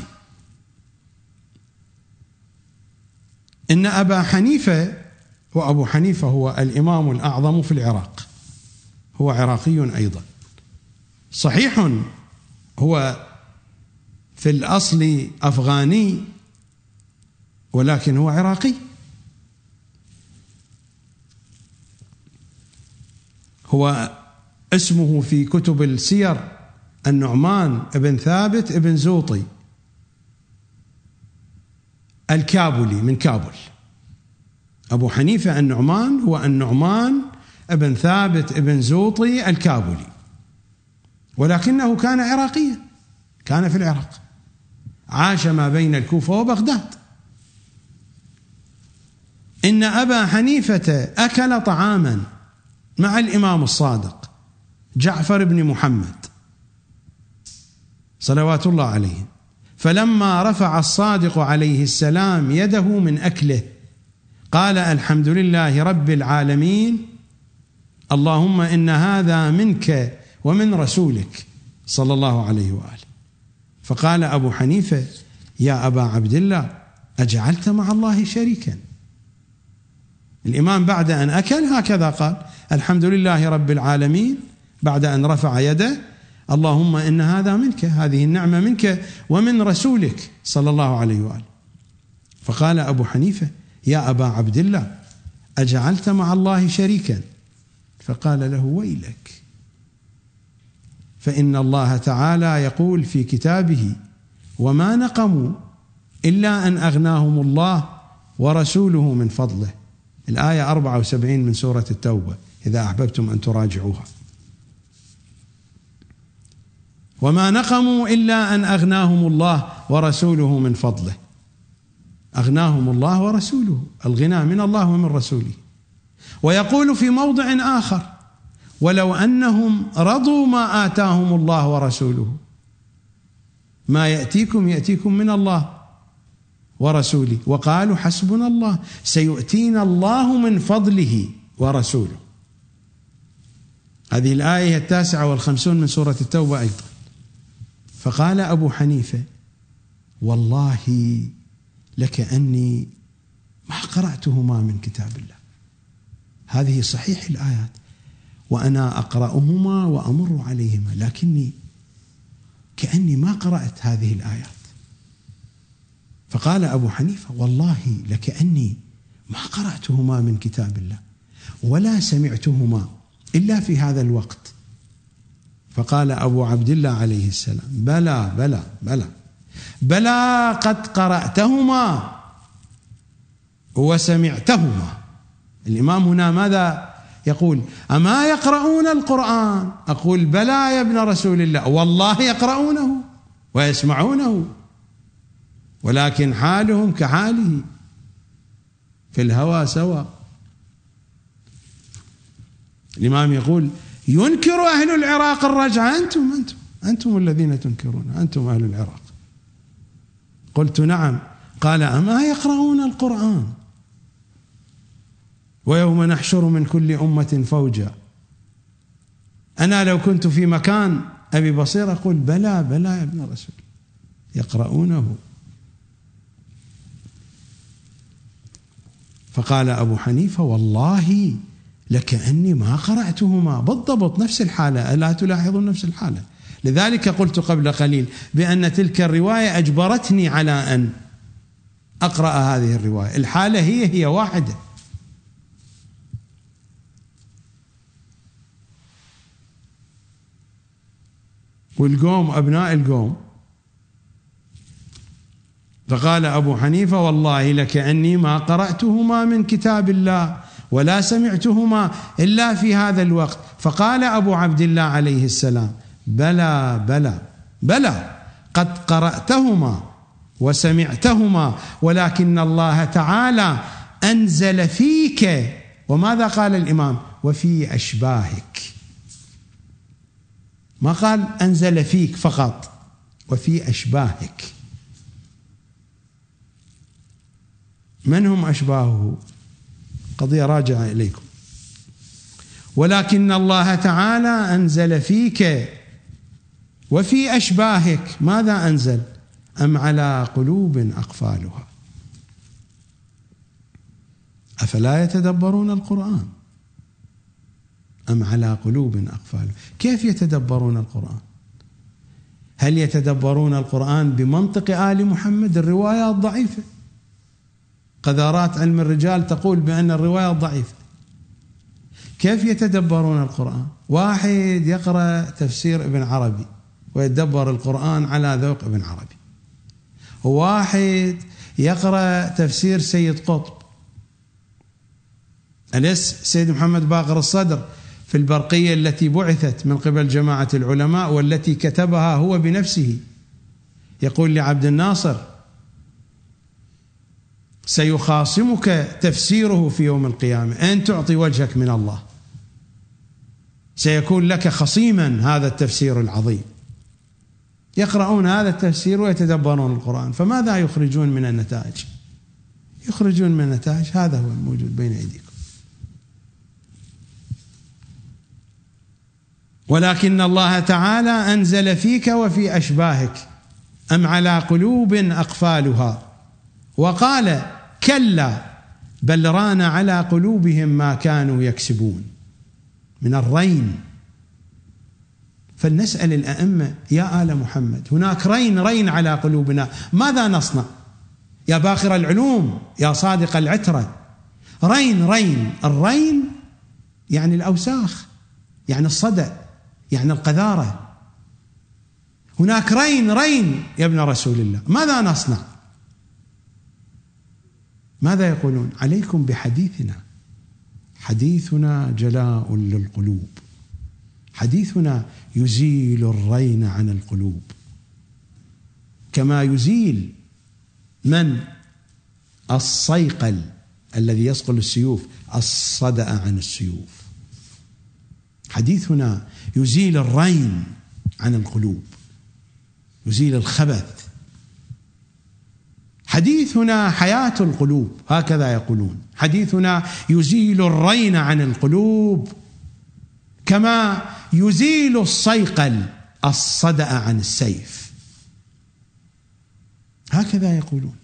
إن أبا حنيفة، وأبو حنيفة هو الإمام الأعظم في العراق، هو عراقي أيضا، صحيح هو في الأصل أفغاني، ولكن هو عراقي. هو اسمه في كتب السير النعمان بن ثابت بن زوطي الكابلي من كابل. أبو حنيفة النعمان هو النعمان بن ثابت بن زوطي الكابلي، ولكنه كان عراقيا، كان في العراق، عاش ما بين الكوفة وبغداد. إن أبا حنيفة أكل طعاما مع الإمام الصادق جعفر بن محمد صلوات الله عليه، فلما رفع الصادق عليه السلام يده من أكله قال: الحمد لله رب العالمين، اللهم إن هذا منك ومن رسولك صلى الله عليه وآله. فقال أبو حنيفة: يا أبا عبد الله، أجعلت مع الله شريكا؟ الإمام بعد أن أكل هكذا قال: الحمد لله رب العالمين، بعد أن رفع يده: اللهم إن هذا منك، هذه النعمة منك ومن رسولك صلى الله عليه وآله. فقال أبو حنيفة: يا أبا عبد الله، أجعلت مع الله شريكا؟ فقال له: ويلك، فإن الله تعالى يقول في كتابه: وما نقموا إلا أن أغناهم الله ورسوله من فضله. الآية 74 من سورة التوبة، إذا أحببتم أن تراجعوها. وما نقموا إلا أن أغناهم الله ورسوله من فضله. أغناهم الله ورسوله، الغنى من الله ومن رسوله. ويقول في موضع آخر: ولو أنهم رضوا ما آتاهم الله ورسوله، ما يأتيكم من الله ورسوله، وقالوا حسبنا الله سيؤتينا الله من فضله ورسوله. هذه الآية 59 من سورة التوبة أيضا. فقال أبو حنيفة: والله لكأني ما قرأتهما من كتاب الله. هذه صحيح الآيات وأنا أقرأهما وأمر عليهما، لكني كأني ما قرأت هذه الآيات. فقال أبو حنيفة: والله لكأني ما قرأتهما من كتاب الله ولا سمعتهما إلا في هذا الوقت. فقال أبو عبد الله عليه السلام: بلى بلى بلى بلى، قد قرأتهما وسمعتهما. الإمام هنا ماذا يقول؟ أما يقرؤون القرآن؟ أقول: بلى يا ابن رسول الله، والله يقرؤونه ويسمعونه، ولكن حالهم كحاله، في الهوى سواء. الإمام يقول: ينكر أهل العراق الرجعة؟ أنتم الذين تنكرون، أنتم أهل العراق. قلت: نعم. قال: أما يقرؤون القرآن؟ ويوم نحشر من كل أمة فوجا. أنا لو كنت في مكان أبي بصير أقول: بلى بلى يا ابن رسول، يقرؤونه. فقال أبو حنيفة: والله لكأني ما قرأتهما. بالضبط نفس الحالة، ألا تلاحظون نفس الحالة؟ لذلك قلت قبل قليل بأن تلك الرواية أجبرتني على أن أقرأ هذه الرواية. الحالة هي واحدة. والقوم أبناء القوم. فقال أبو حنيفة: والله لكأني ما قرأتهما من كتاب الله ولا سمعتهما إلا في هذا الوقت. فقال أبو عبد الله عليه السلام: بلى بلى بلى، قد قرأتهما وسمعتهما، ولكن الله تعالى أنزل فيك. وماذا قال الإمام؟ وفي أشباهك. ما قال أنزل فيك فقط، وفي أشباهك. من هم أشباهه؟ قضية راجعة إليكم. ولكن الله تعالى أنزل فيك وفي أشباهك. ماذا أنزل؟ أم على قلوب أقفالها؟ أفلا يتدبرون القرآن؟ أم على قلوب أقفالها؟ كيف يتدبرون القرآن؟ هل يتدبرون القرآن بمنطق آل محمد؟ الروايات ضعيفة، قذارات علم الرجال تقول بأن الرواية ضعيفة. كيف يتدبرون القرآن؟ واحد يقرأ تفسير ابن عربي ويتدبر القرآن على ذوق ابن عربي، وواحد يقرأ تفسير سيد قطب. أليس سيد محمد باقر الصدر في البرقية التي بعثت من قبل جماعة العلماء والتي كتبها هو بنفسه يقول لعبد الناصر: سيخاصمك تفسيره في يوم القيامة أن تعطي وجهك من الله، سيكون لك خصيما هذا التفسير العظيم. يقرؤون هذا التفسير ويتدبرون القرآن، فماذا يخرجون من النتائج؟ يخرجون من النتائج هذا هو الموجود بين أيديكم. ولكن الله تعالى أنزل فيك وفي أشباهك أم على قلوب أقفالها، وقال: كلا بل ران على قلوبهم ما كانوا يكسبون، من الرين. فلنسأل الأئمة: يا آل محمد، هناك رين على قلوبنا، ماذا نصنع؟ يا باخر العلوم، يا صادق العترة، رين. الرين يعني الأوساخ، يعني الصدأ، يعني القذارة. هناك رين يا ابن رسول الله، ماذا نصنع؟ ماذا يقولون؟ عليكم بحديثنا، حديثنا جلاء للقلوب، حديثنا يزيل الرين عن القلوب، كما يزيل من الصيقل الذي يصقل السيوف الصدأ عن السيوف. حديثنا يزيل الرين عن القلوب، يزيل الخبث. حديثنا حياة القلوب، هكذا يقولون. حديثنا يزيل الرين عن القلوب كما يزيل الصيقل الصدأ عن السيف، هكذا يقولون.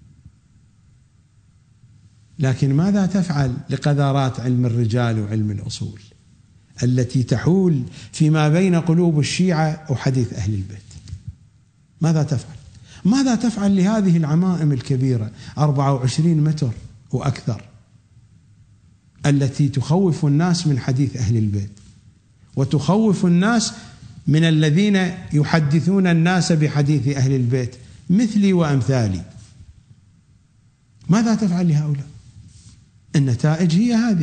لكن ماذا تفعل لقذارات علم الرجال وعلم الأصول التي تحول فيما بين قلوب الشيعة وحديث أهل البيت؟ ماذا تفعل؟ ماذا تفعل لهذه العمائم الكبيرة 24 متر وأكثر التي تخوف الناس من حديث أهل البيت وتخوف الناس من الذين يحدثون الناس بحديث أهل البيت مثلي وأمثالي؟ ماذا تفعل لهؤلاء؟ النتائج هي هذه.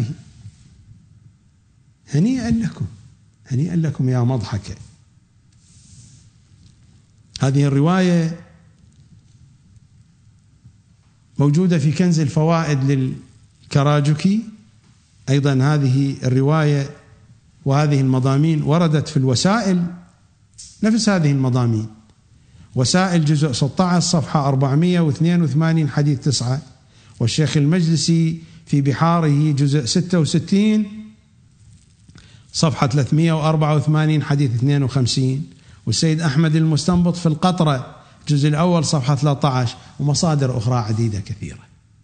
هنيئا لكم، هنيئا لكم يا مضحكة. هذه الرواية موجودة في كنز الفوائد للكراجكي. أيضا هذه الرواية وهذه المضامين وردت في الوسائل، نفس هذه المضامين، وسائل جزء 16 صفحة 482 حديث 9، والشيخ المجلسي في بحاره جزء 66 صفحة 384 حديث 52، والسيد أحمد المستنبط في القطرة الجزء الأول صفحة 13، ومصادر أخرى عديدة كثيرة.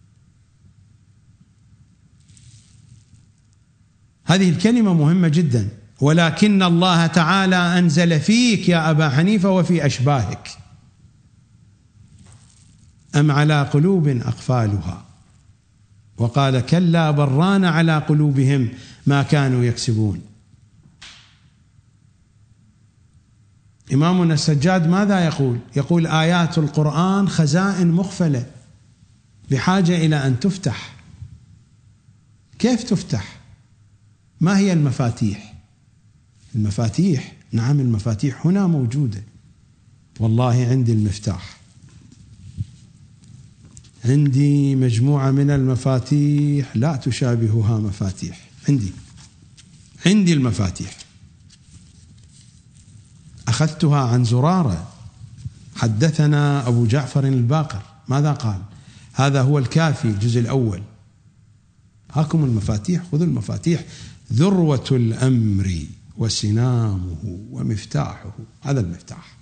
هذه الكلمة مهمة جدا. ولكن الله تعالى أنزل فيك يا أبا حنيفة وفي أشباهك أم على قلوب أقفالها، وقال: كلا بل ران على قلوبهم ما كانوا يكسبون. إمامنا السجاد ماذا يقول؟ يقول: آيات القرآن خزائن مخفلة بحاجة إلى أن تفتح. كيف تفتح؟ ما هي المفاتيح؟ المفاتيح، نعم المفاتيح هنا موجودة. والله عندي المفتاح، عندي مجموعة من المفاتيح لا تشابهها مفاتيح. عندي المفاتيح، أخذتها عن زرارة. حدثنا أبو جعفر الباقر ماذا قال؟ هذا هو الكافي الجزء الأول. هاكم المفاتيح، خذوا المفاتيح، ذروة الأمر وسنامه ومفتاحه، هذا المفتاح،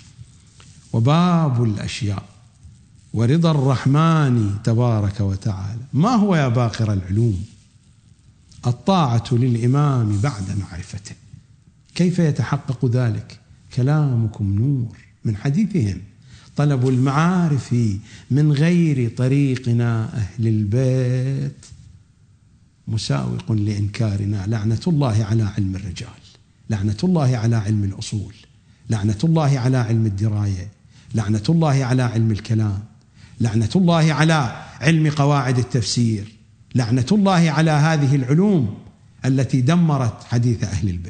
وباب الأشياء ورضا الرحمن تبارك وتعالى. ما هو يا باقر العلوم؟ الطاعة للإمام بعد معرفته. كيف يتحقق ذلك؟ كلامكم نور من حديثهم، طلب المعارف من غير طريقنا أهل البيت مساوق لإنكارنا. لعنة الله على علم الرجال، لعنة الله على علم الأصول، لعنة الله على علم الدراية، لعنة الله على علم الكلام، لعنة الله على علم قواعد التفسير، لعنة الله على هذه العلوم التي دمرت حديث أهل البيت.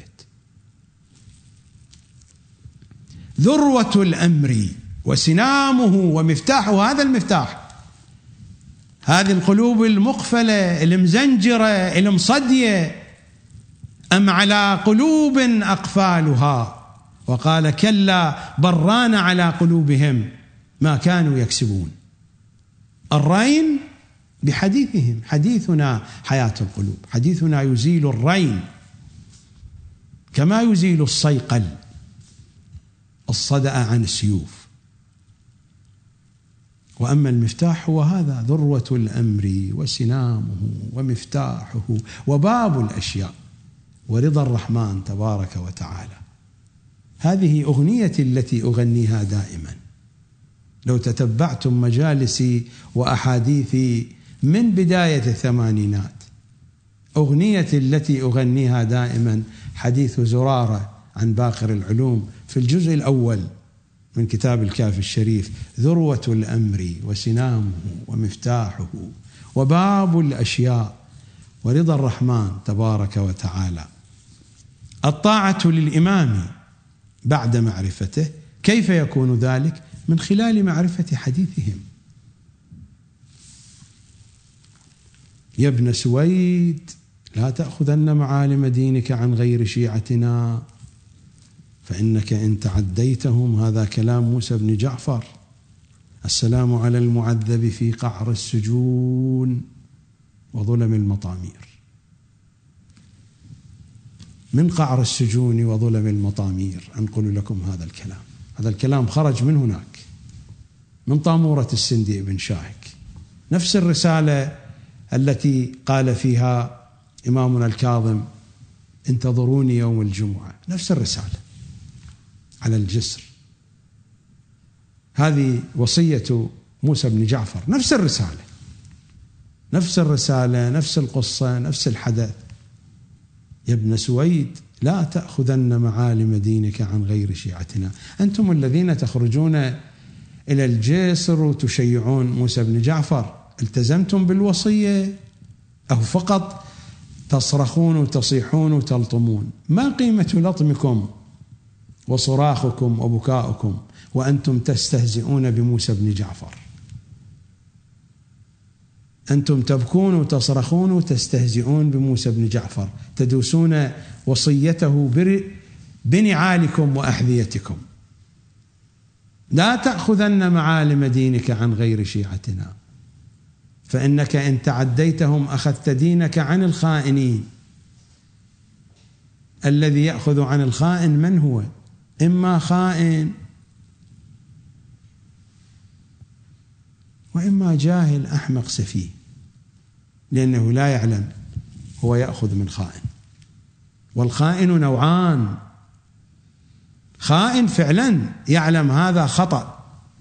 ذروة الأمر وسنامه ومفتاحه، هذا المفتاح، هذه القلوب المقفلة المزنجرة المصدية، أم على قلوب أقفالها؟ وقال كلا بران على قلوبهم ما كانوا يكسبون. الرين بحديثهم، حديثنا حياة القلوب، حديثنا يزيل الرين كما يزيل الصيقل الصدأ عن السيوف. وأما المفتاح هو هذا، ذروة الأمر وسنامه ومفتاحه وباب الأشياء ورضا الرحمن تبارك وتعالى. هذه أغنيتي التي أغنيها دائما. لو تتبعتم مجالسي وأحاديثي من بداية الثمانينات، أغنيتي التي أغنيها دائما حديث زرارة عن باقر العلوم في الجزء الأول من كتاب الكافي الشريف: ذروة الأمر وسنامه ومفتاحه وباب الأشياء ورضا الرحمن تبارك وتعالى. الطاعة للإمام بعد معرفته، كيف يكون ذلك؟ من خلال معرفة حديثهم. يا ابن سويد لا تأخذن معالم دينك عن غير شيعتنا فإنك إن تعديتهم، هذا كلام موسى بن جعفر. السلام على المعذب في قعر السجون وظلم المطامير. من قعر السجون وظلم المطامير أنقل لكم هذا الكلام. هذا الكلام خرج من هناك، من طامورة السندي ابن شاهك، نفس الرسالة التي قال فيها إمامنا الكاظم: انتظروني يوم الجمعة، نفس الرسالة على الجسر. هذه وصية موسى بن جعفر، نفس الرسالة، نفس الرسالة، نفس القصة، نفس الحدث. يا ابن سويد لا تأخذن معالم دينك عن غير شيعتنا. أنتم الذين تخرجون إلى الجسر وتشيعون موسى بن جعفر، التزمتم بالوصية أو فقط تصرخون وتصيحون وتلطمون؟ ما قيمة لطمكم وصراخكم وبكاؤكم وأنتم تستهزئون بموسى بن جعفر؟ أنتم تبكون وتصرخون وتستهزئون بموسى بن جعفر، تدوسون وصيته بنعالكم وأحذيتكم. لا تأخذن معالم دينك عن غير شيعتنا فإنك إن تعديتهم أخذت دينك عن الخائنين. الذي يأخذ عن الخائن من هو؟ إما خائن وإما جاهل أحمق سفيه، لأنه لا يعلم هو يأخذ من خائن. والخائن نوعان: خائن فعلا يعلم هذا خطأ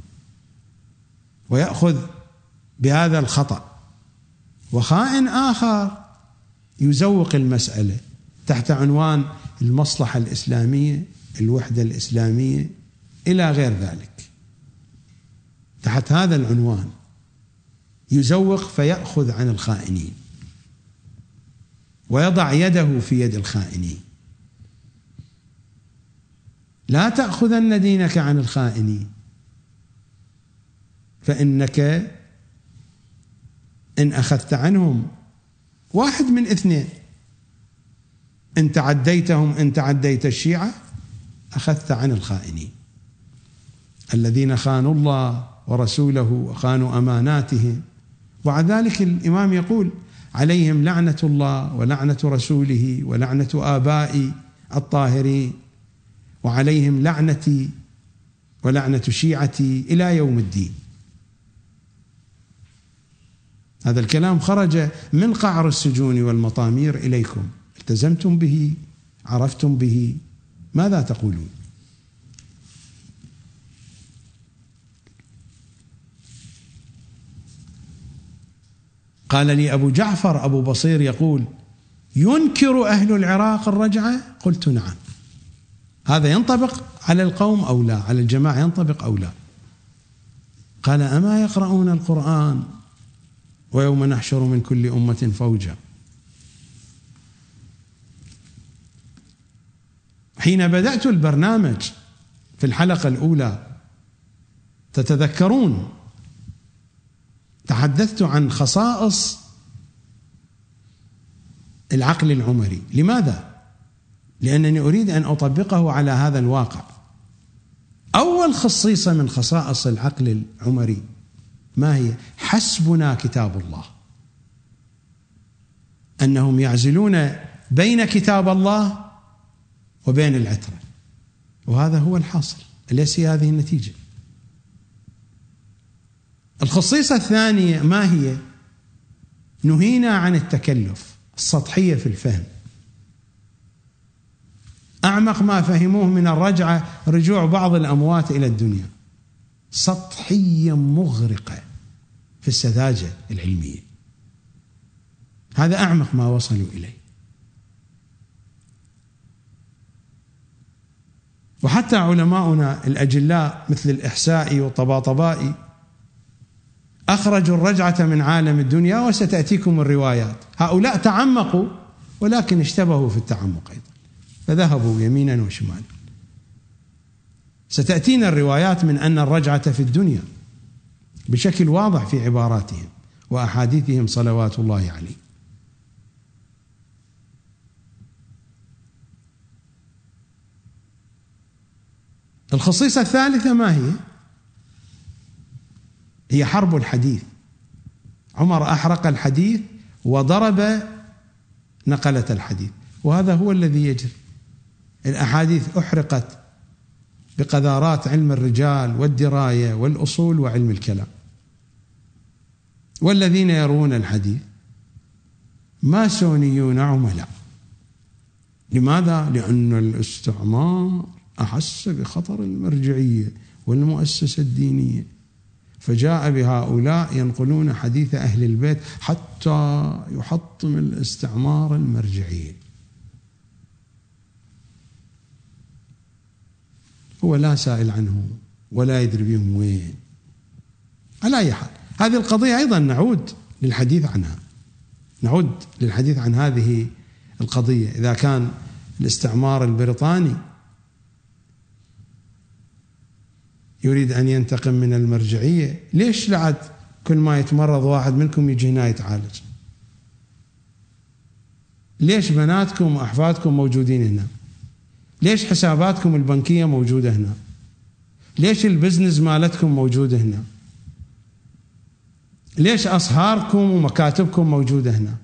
ويأخذ بهذا الخطأ، وخائن آخر يزوق المسألة تحت عنوان المصلحة الإسلامية، الوحدة الإسلامية، إلى غير ذلك. تحت هذا العنوان يزوق فيأخذ عن الخائنين ويضع يده في يد الخائنين. لا تأخذن دينك عن الخائنين فإنك إن أخذت عنهم واحد من اثنين: إن تعديتهم، إن تعديت الشيعة أخذت عن الخائنين الذين خانوا الله ورسوله وخانوا أماناتهم. وعلى ذلك الإمام يقول: عليهم لعنة الله ولعنة رسوله ولعنة آبائي الطاهرين وعليهم لعنتي ولعنة شيعتي إلى يوم الدين. هذا الكلام خرج من قعر السجون والمطامير إليكم، التزمتم به، عرفتم به، ماذا تقولون؟ قال لي أبو جعفر أبو بصير يقول: ينكر أهل العراق الرجعة؟ قلت: نعم. هذا ينطبق على القوم أو لا؟ على الجماعة ينطبق أو لا؟ قال: أما يقرؤون القرآن ويوم نحشر من كل أمة فوجا. حين بدأت البرنامج في الحلقة الأولى تتذكرون تحدثت عن خصائص العقل العمري. لماذا؟ لأنني أريد أن أطبقه على هذا الواقع. أول خصيصة من خصائص العقل العمري ما هي؟ حسبنا كتاب الله. أنهم يعزلون بين كتاب الله وبين العترة، وهذا هو الحاصل. أليس هذه النتيجة؟ الخصيصة الثانية ما هي؟ نهينا عن التكلف، السطحية في الفهم. أعمق ما فهموه من الرجعة رجوع بعض الأموات إلى الدنيا، سطحية مغرقة في السذاجة العلمية. هذا أعمق ما وصلوا إليه. وحتى علماؤنا الأجلاء مثل الإحسائي والطباطبائي أخرجوا الرجعة من عالم الدنيا، وستأتيكم الروايات. هؤلاء تعمقوا ولكن اشتبهوا في التعمق أيضا، فذهبوا يمينا وشمالا. ستأتينا الروايات من أن الرجعة في الدنيا بشكل واضح في عباراتهم وأحاديثهم صلوات الله عليه. الخصيصة الثالثة ما هي؟ هي حرب الحديث. عمر أحرق الحديث وضرب نقلة الحديث، وهذا هو الذي يجري. الأحاديث أحرقت بقذارات علم الرجال والدراية والأصول وعلم الكلام، والذين يروون الحديث ماسونيون عملاء. لماذا؟ لأن الاستعمار أحس بخطر المرجعية والمؤسسة الدينية، فجاء بهؤلاء ينقلون حديث أهل البيت حتى يحطم الاستعمار المرجعية. هو لا سائل عنه ولا يدري بهم وين. على أي حال، هذه القضية أيضا نعود للحديث عنها، نعود للحديث عن هذه القضية. إذا كان الاستعمار البريطاني يريد أن ينتقم من المرجعية، ليش لعد كل ما يتمرض واحد منكم يجي هنا يتعالج؟ ليش بناتكم وأحفادكم موجودين هنا؟ ليش حساباتكم البنكية موجودة هنا؟ ليش البزنس مالتكم موجودة هنا؟ ليش أصهاركم ومكاتبكم موجودة هنا؟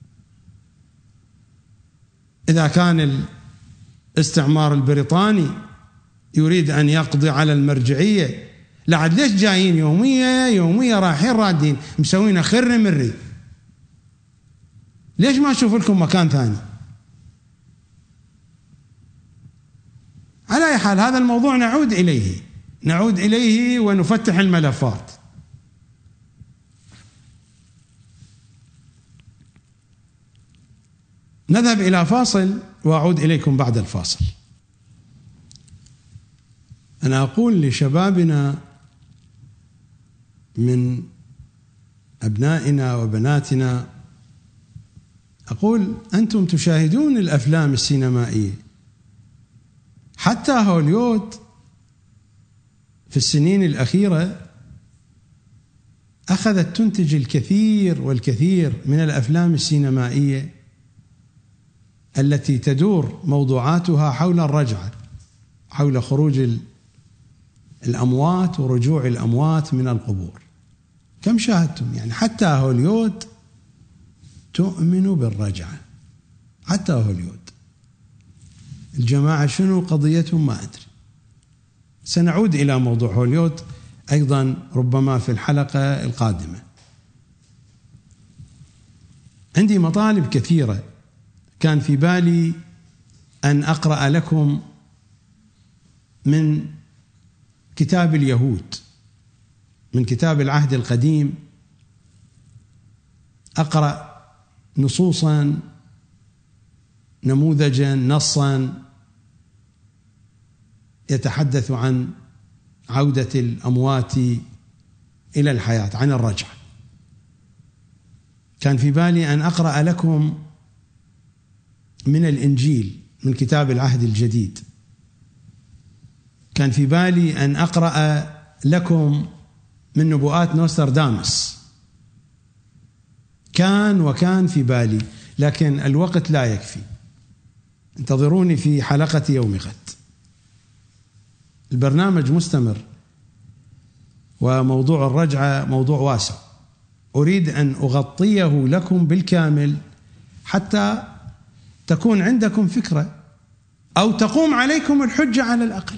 إذا كان الاستعمار البريطاني يريد أن يقضي على المرجعية، لعد ليش جايين يومية رايحين رادين مسوين خر مري؟ ليش ما أشوف لكم مكان ثاني؟ على أي حال، هذا الموضوع نعود إليه ونفتح الملفات. نذهب إلى فاصل وأعود إليكم بعد الفاصل. أنا أقول لشبابنا من أبنائنا وبناتنا، أقول أنتم تشاهدون الأفلام السينمائية، حتى هوليوود في السنين الأخيرة أخذت تنتج الكثير والكثير من الأفلام السينمائية التي تدور موضوعاتها حول الرجعة، حول خروج الأموات ورجوع الأموات من القبور. كم شاهدتم؟ يعني حتى هوليوود تؤمن بالرجعة، حتى هوليوود. الجماعة شنو قضيتهم ما أدري. سنعود إلى موضوع هوليوود أيضا ربما في الحلقة القادمة. عندي مطالب كثيرة كان في بالي أن أقرأ لكم من كتاب اليهود، من كتاب العهد القديم، أقرأ نصوصا، نموذجا، نصا يتحدث عن عودة الأموات إلى الحياة، عن الرجعة. كان في بالي أن أقرأ لكم من الإنجيل، من كتاب العهد الجديد. كان في بالي أن أقرأ لكم من نبوءات نوسترداموس، كان في بالي، لكن الوقت لا يكفي. انتظروني في حلقة يوم غد. البرنامج مستمر، وموضوع الرجعة موضوع واسع، أريد أن أغطيه لكم بالكامل حتى تكون عندكم فكرة أو تقوم عليكم الحجة على الأقل.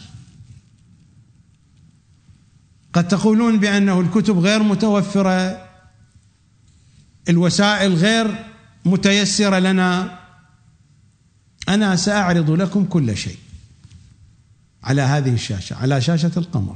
قد تقولون بأنه الكتب غير متوفرة، الوسائل غير متيسرة لنا. أنا سأعرض لكم كل شيء على هذه الشاشة، على شاشة القمر.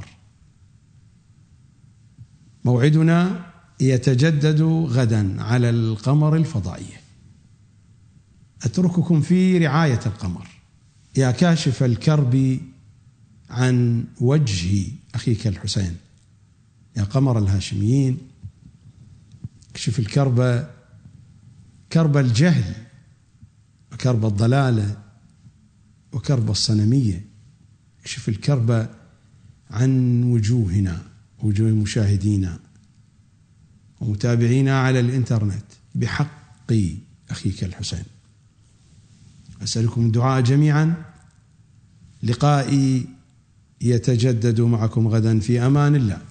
موعدنا يتجدد غدا على القمر الفضائية. أترككم في رعاية القمر. يا كاشف الكرب عن وجه أخيك الحسين، يا قمر الهاشميين، اكشف الكرب، كرب الجهل وكرب الضلالة وكرب الصنمية. اكشف الكرب عن وجوهنا، وجوه مشاهدينا ومتابعينا على الإنترنت بحق أخيك الحسين. أسألكم الدعاء جميعا. لقائي يتجدد معكم غدا في أمان الله.